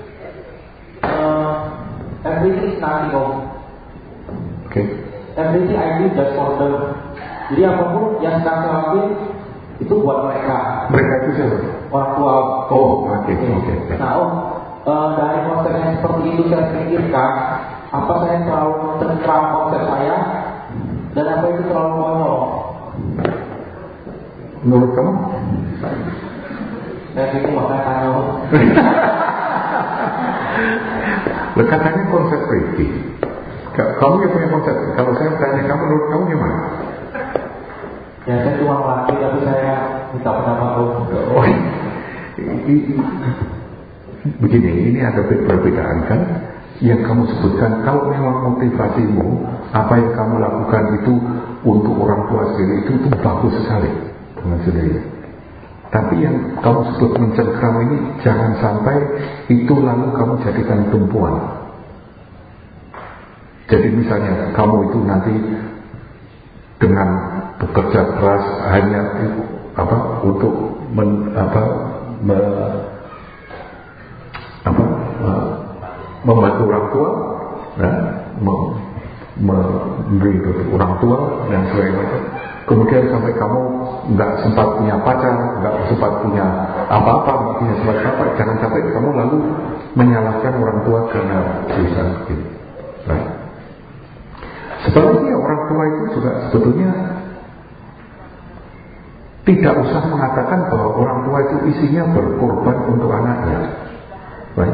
everything is nothing, Okay. Everything I do just for them. Jadi apapun yang sedang saya lakuin itu buat mereka. Mereka itu siapa? Orang tua. Oke. Nah, dari konsep yang seperti itu saya pikirkan, apa saya terlalu mencengkram konsep saya, dan apa itu terlalu konyol? Menurut kamu? Saya pikir makanya konyol. Katanya konsep Ricky. Kamu yang punya konsep. Kalau saya tanya kamu, menurut kamu gimana? Ya, saya cuma laki, tapi saya minta pendapat. Begini, ini ada perbedaan kan? Yang kamu sebutkan, kalau memang motivasimu, apa yang kamu lakukan itu untuk orang tua sendiri, itu bagus sekali dengan sendiri. Tapi yang kamu sebut mencengkram ini, jangan sampai itu lalu kamu jadikan tumpuan. Jadi misalnya kamu itu nanti dengan bekerja keras hanya untuk membantu orang tua, memberi orang tua dan sebagainya. Kemudian sampai kamu nggak sempat punya pacar, nggak sempat punya apa-apa, nggak punya sempat apa, jangan sampai kamu lalu menyalahkan orang tua karena dosa gitu. Nah, sebenarnya orang tua itu juga sebetulnya tidak usah mengatakan bahwa orang tua itu isinya berkorban untuk anaknya. Baik.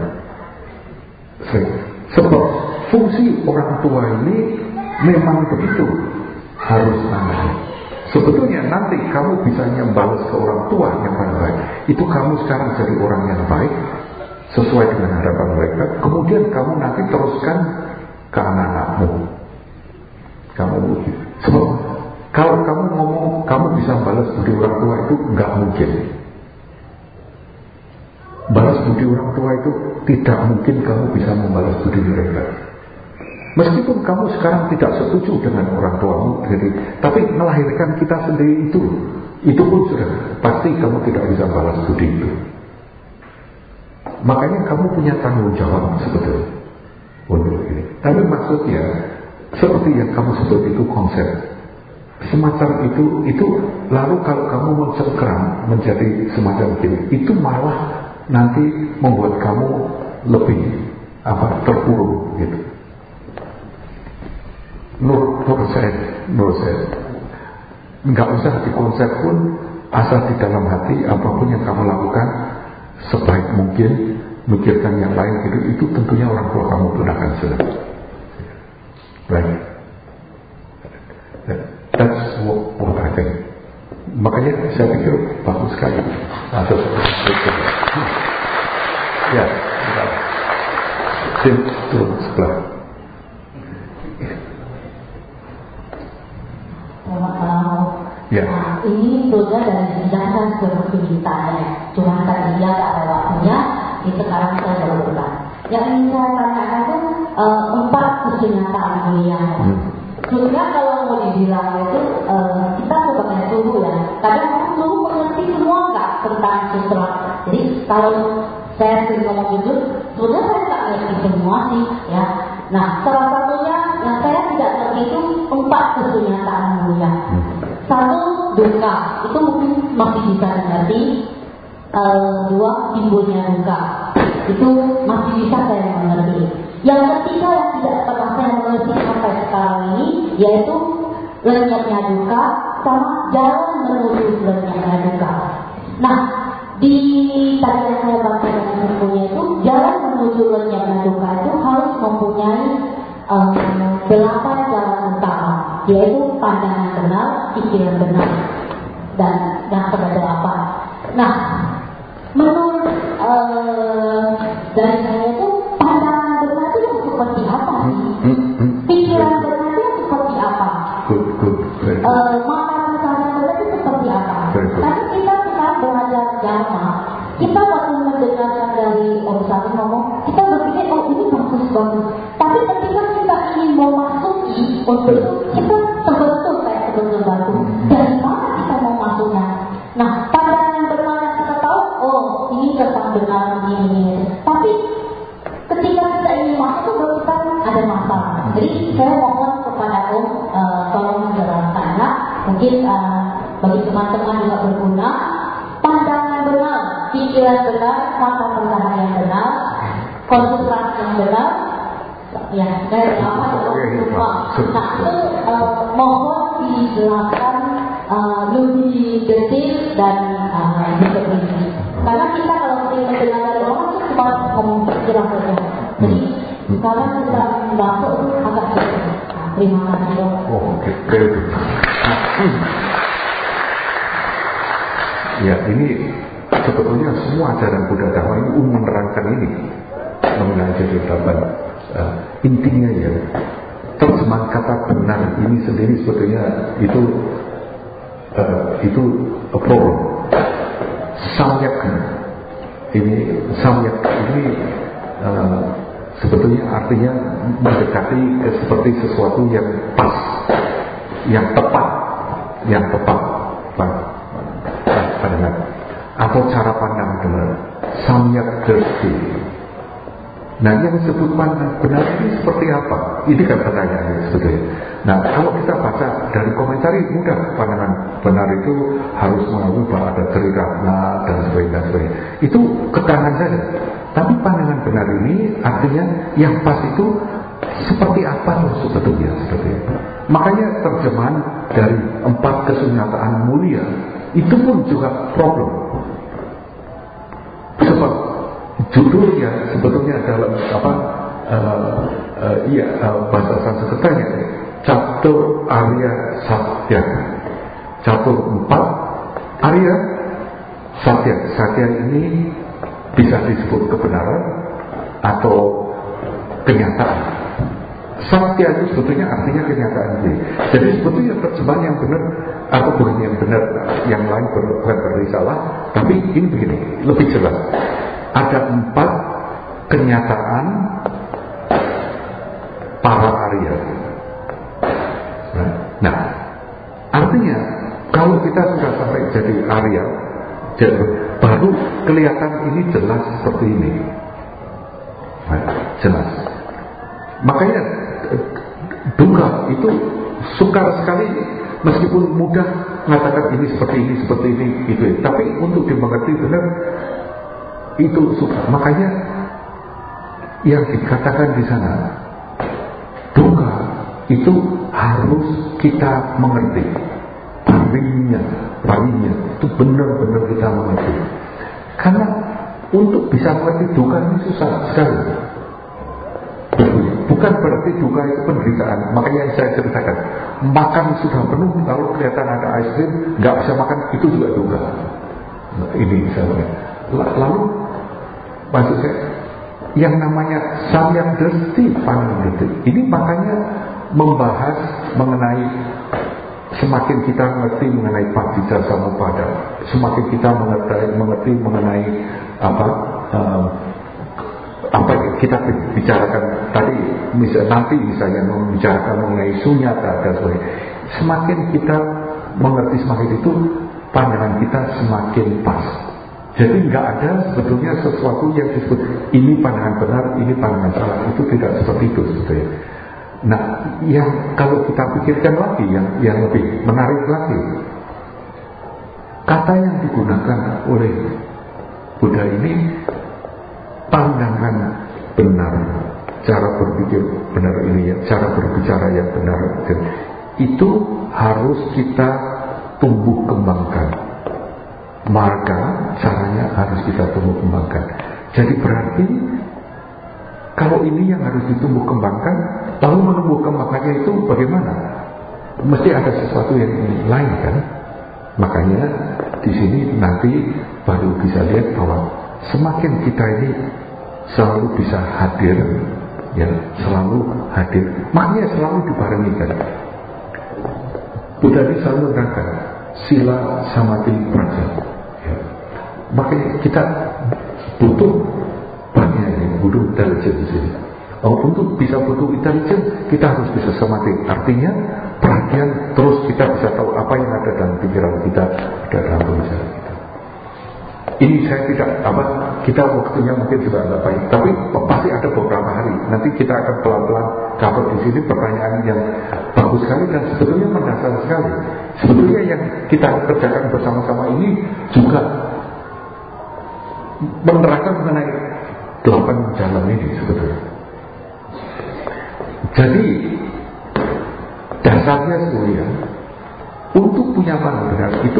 Sebab fungsi orang tua ini memang begitu, harus anaknya. Sebetulnya nanti kamu bisa membalas ke orang tua yang baik. Itu kamu sekarang jadi orang yang baik sesuai dengan harapan mereka. Kemudian kamu nanti teruskan ke anak-anakmu. Kamu begitu. Sebab kalau kamu ngomong kamu bisa balas budi orang tua itu nggak mungkin. Balas budi orang tua itu tidak mungkin kamu bisa membalas budi mereka. Meskipun kamu sekarang tidak setuju dengan orang tuamu, tapi melahirkan kita sendiri itu pun sudah pasti kamu tidak bisa balas budi itu. Makanya kamu punya tanggung jawab sebetulnya untuk ini. Tapi maksudnya seperti yang kamu sebut itu konsep semacam itu lalu kalau kamu mencengkeram menjadi semacam ini, itu malah nanti membuat kamu lebih terpuruk gitu. Menurut saya nggak usah dikonsep pun, asal di dalam hati apapun yang kamu lakukan sebaik mungkin, mikirkan yang lain itu tentunya orang tua kamu pun akan senang. Right. That's what I think. Makanya saya pikir bagus sekali. Ya, turun sebelah. Ya. Nah, ini sudah dari penjelasan seperti ditanya. Cuma tadi dia tak ada waktunya, sekarang saya baru pulang. Yang ingin saya tanyakan itu 4 kesenyataan mulia. Sebenarnya kalau mau dibilang itu kita sebagai tubuh ya, kadang tubuh mengerti semua nggak tentang sesuatu. Jadi kalau saya sering ngomong jujur, sebenarnya saya nggak ngerti semua sih ya. Nah, salah satunya yang saya tidak ngerti itu 4 kesenyataan mulia. 1, duka, itu mungkin masih bisa dimengerti. 2, timbulnya duka, itu masih bisa saya mengerti. Yang ketiga yang tidak pernah saya mengerti sampai sekarang ini, yaitu lenyapnya duka sama jalan menuju lenyapnya duka. Nah, di tadi yang saya baca dari bukunya itu, jalan menuju lenyapnya duka itu harus mempunyai 8 jalan utama, yaitu pandangan benar, pikiran benar, dan yang ke-8. Nah, menurut dari saya itu pandangan benar itu seperti apa sih? Pikiran benar Untuk itu kita terbentuk kayak terbentuk batu. Dari mana kita mau masuknya? Nah, pandangan benar yang kita tahu, oh ini tentang benar ini. Tapi ketika kita ingin masuk itu kita ada masalah. Jadi saya mohon kepada Om tolong menjelaskan ya. Mungkin bagi teman-teman juga berguna. Pandangan benar, pikiran benar, mata pencaharian yang benar, konsentrasi yang benar. Ya, dari apa semua. Nah, itu mohon dijelaskan lebih detail dan diperinci. Karena kita kalau ingin mendengar dari orang itu cuma ngomong pikiran saja. Jadi kalau kita masuk itu agak sulit. Terima kasih. Oh, oke. Ya, ini sebetulnya semua ajaran Buddha Dhamma ini menerangkan ini mengenai kehidupan. Intinya ya, terjemahan kata benar ini sendiri sebetulnya itu a problem. Samyak ini sebetulnya artinya mendekati seperti sesuatu yang pas, yang tepat, pandangan atau cara pandang benar. Samyak drishti. Nah, yang disebut pandang benar ini seperti apa? Ini kan pertanyaannya sebetulnya. Nah, kalau kita baca dari komentar mudah, pandangan benar itu harus mengakui bahwa ada triratna dan sebagainya. Itu keterangan saja. Tapi pandangan benar ini artinya yang pas itu seperti apa sebetulnya. Makanya terjemahan dari 4 kesunyataan mulia itu pun juga problem. Sebab judulnya sebetulnya dalam bahasa Sanskertanya Catur Arya Satya. Catur 4, Arya Satya. Satya ini bisa disebut kebenaran atau kenyataan. Satya itu sebetulnya artinya kenyataan ini. Jadi sebetulnya terjemahan yang benar atau bukan yang benar, yang lain bukan berarti salah, tapi ini begini, lebih jelas. Ada 4 kenyataan para Arya. Nah, artinya kalau kita sudah sampai jadi Arya, baru kelihatan ini jelas seperti ini. Jelas. Makanya duka itu sukar sekali, meskipun mudah mengatakan ini seperti ini, gitu. Tapi untuk dimengerti benar itu suka. Makanya yang dikatakan di sana duka itu harus kita mengerti. Parinya itu benar-benar kita mengerti. Karena untuk bisa mengerti duka ini susah sekali. Bukan berarti duka itu penderitaan. Makanya yang saya ceritakan, makan sudah penuh, kalau kelihatan ada es krim nggak bisa makan, itu juga duka. Nah, ini misalnya. Lalu maksud saya, yang namanya samyak drishti pandang detik ini makanya membahas mengenai semakin kita mengerti mengenai paticca samuppada, semakin kita mengerti mengenai apa kita bicarakan tadi, nanti misalnya membicarakan mengenai sunyata dan sebagainya. Semakin kita mengerti semakin itu pandangan kita semakin pas. Jadi nggak ada sebetulnya sesuatu yang disebut ini pandangan benar, ini pandangan salah. Itu tidak seperti itu sebetulnya. Nah, yang kalau kita pikirkan lagi, yang lebih menarik lagi, kata yang digunakan oleh Buddha ini pandangan benar, cara berpikir benar ini ya, cara berbicara yang benar, itu harus kita tumbuh kembangkan. Maka caranya harus kita tumbuh kembangkan. Jadi berarti kalau ini yang harus ditumbuh kembangkan, lalu menumbuh kembangkannya itu bagaimana? Mesti ada sesuatu yang lain kan? Makanya di sini nanti baru bisa lihat bahwa semakin kita ini selalu bisa hadir, ya, selalu hadir. Maknanya selalu dibarengi kan. Buddha ini selalu menerangkan sila samadhi praja. Ya. Makanya kita butuh banyak ini, butuh intelijen di sini Untuk bisa butuh intelligence, kita harus bisa somatik. Artinya perhatian terus, kita bisa tahu apa yang ada dalam pikiran kita, ada dalam pembicaraan kita. Ini saya tidak kita waktunya mungkin juga nggak baik, tapi pasti ada beberapa hari. Nanti kita akan pelan-pelan cover di sini pertanyaan yang bagus sekali dan sebetulnya mendasar sekali. Sebetulnya yang kita kerjakan bersama-sama ini juga menerangkan mengenai 8 jalan ini sebetulnya. Jadi dasarnya semuanya untuk punya pandang benar itu,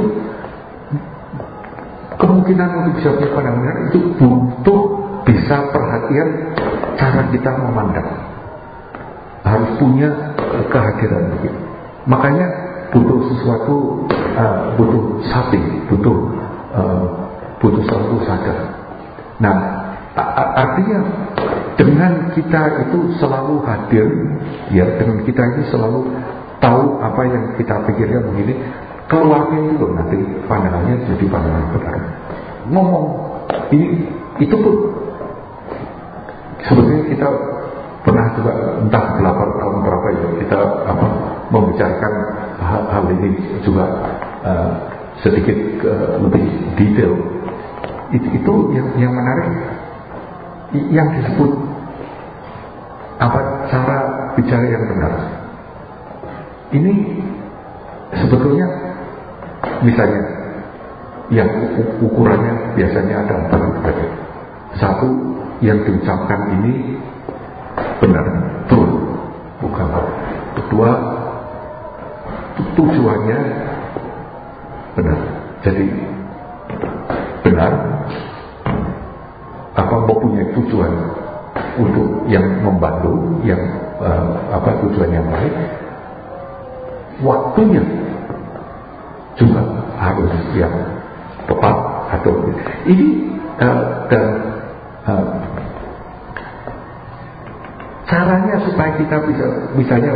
kemungkinan untuk bisa punya pandang benar itu butuh bisa perhatian cara kita memandang, harus punya kehadiran begitu. Makanya butuh sesuatu, butuh sapi, butuh selalu sadar. Nah, artinya dengan kita itu selalu hadir, ya, dengan kita itu selalu tahu apa yang kita pikirkan begini, keluarnya itu nanti pandangannya jadi pandangan benar. Ngomong ini itu pun sebetulnya kita pernah juga entah berapa tahun berapa ya kita membicarakan hal ini juga sedikit lebih detail. Itu yang menarik, yang disebut cara bicara yang benar. Ini sebetulnya misalnya yang ukurannya biasanya ada 4. Satu, yang diucapkan ini benar, true, bukan. Kedua, tujuannya benar. Jadi benar, mempunyai tujuan untuk yang membantu, yang tujuan yang baik. Waktunya juga harus yang tepat atau ini dan caranya supaya kita bisa misalnya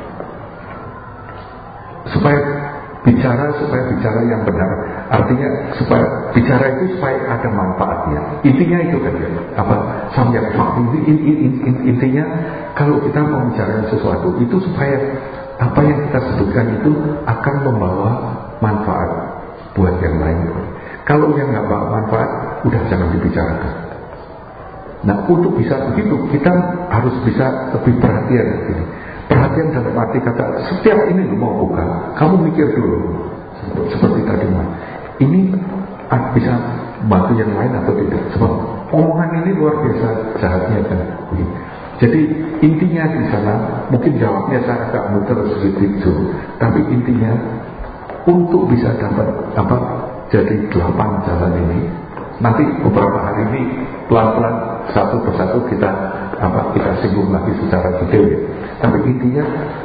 supaya bicara yang benar, artinya supaya bicara itu supaya ada manfaatnya. Intinya itu kan samyak fakti. Intinya kalau kita membicarakan sesuatu itu supaya apa yang kita sebutkan itu akan membawa manfaat buat yang lain. Kalau yang nggak bawa manfaat, udah jangan dibicarakan. Nah, untuk bisa begitu kita harus bisa lebih perhatian. Perhatian dalam arti kata, setiap ini lu mau buka, kamu mikir dulu. Seperti tadi ini bisa bantu yang lain atau tidak. Sebab omongan ini luar biasa jahatnya kan. Jadi intinya di sana, mungkin jawabnya saya agak muter sedikit, tapi intinya untuk bisa dapat jadi 8 jalan ini, nanti beberapa hari ini pelan-pelan satu persatu kita singgung lagi secara detail. Tapi intinya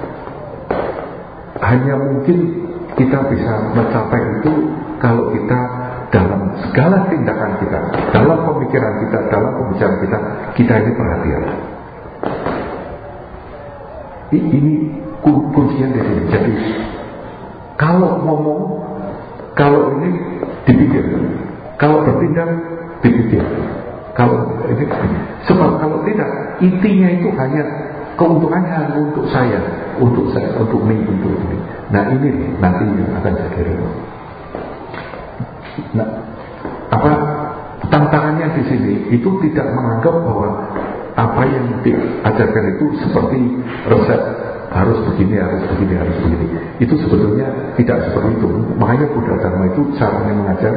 hanya mungkin kita bisa mencapai itu kalau kita dalam segala tindakan kita, dalam pemikiran kita, dalam pembicaraan kita ini perhatian. Ini kuncinya di sini. Jadi kalau ngomong, kalau ini dipikir, kalau bertindak dipikir. Kalau ini, sebab kalau tidak, intinya itu hanya keuntungannya untuk saya, untuk ini. Nah ini nanti yang akan saya kira. Nah, tantangannya di sini itu tidak menganggap bahwa apa yang diajarkan itu seperti resep harus begini. Itu sebetulnya tidak seperti itu. Makanya Buddha Dharma itu caranya mengajar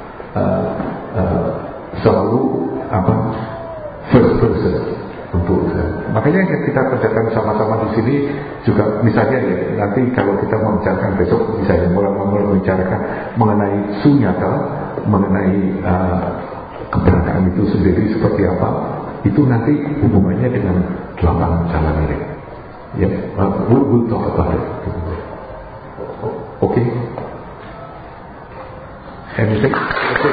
selalu first person untuk makanya yang kita kerjakan sama-sama di sini juga misalnya ya nanti kalau kita membicarakan besok misalnya mulai membicarakan mengenai sunyata, mengenai keberadaan itu sendiri seperti apa, itu nanti hubungannya dengan 8 jalan ini. Ya, we'll talk about it. Okay. Anything? Okay.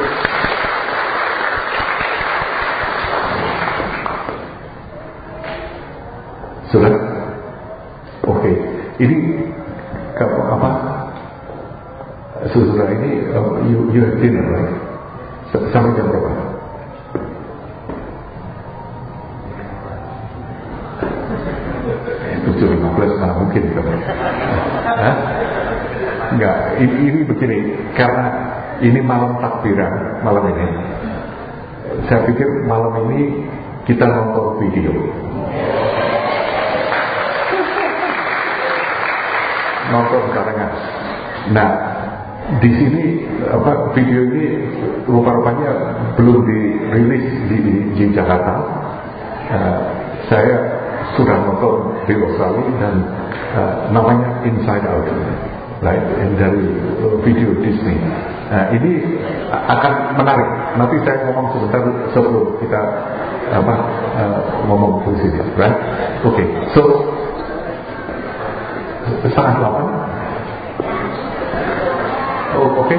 Sudah? Oke. Ini sudah ini you have dinner, right? Sampai jam berapa? 7.15 mana mungkin kan? Enggak, ini begini, karena ini malam takbiran malam ini. Saya pikir malam ini kita nonton video. Nonton karangan. Nah, di sini video ini rupa-rupanya belum dirilis di Jakarta. Saya sudah nonton di Australia dan namanya Inside Out, right? Dari video Disney. Ini akan menarik. Nanti saya ngomong sebentar sebelum kita ngomong di sini, right? Okay, so 7:30. Oh, oke,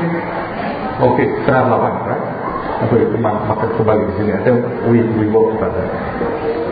7:30, right? Atau makan kembali di sini. Ada we walk further.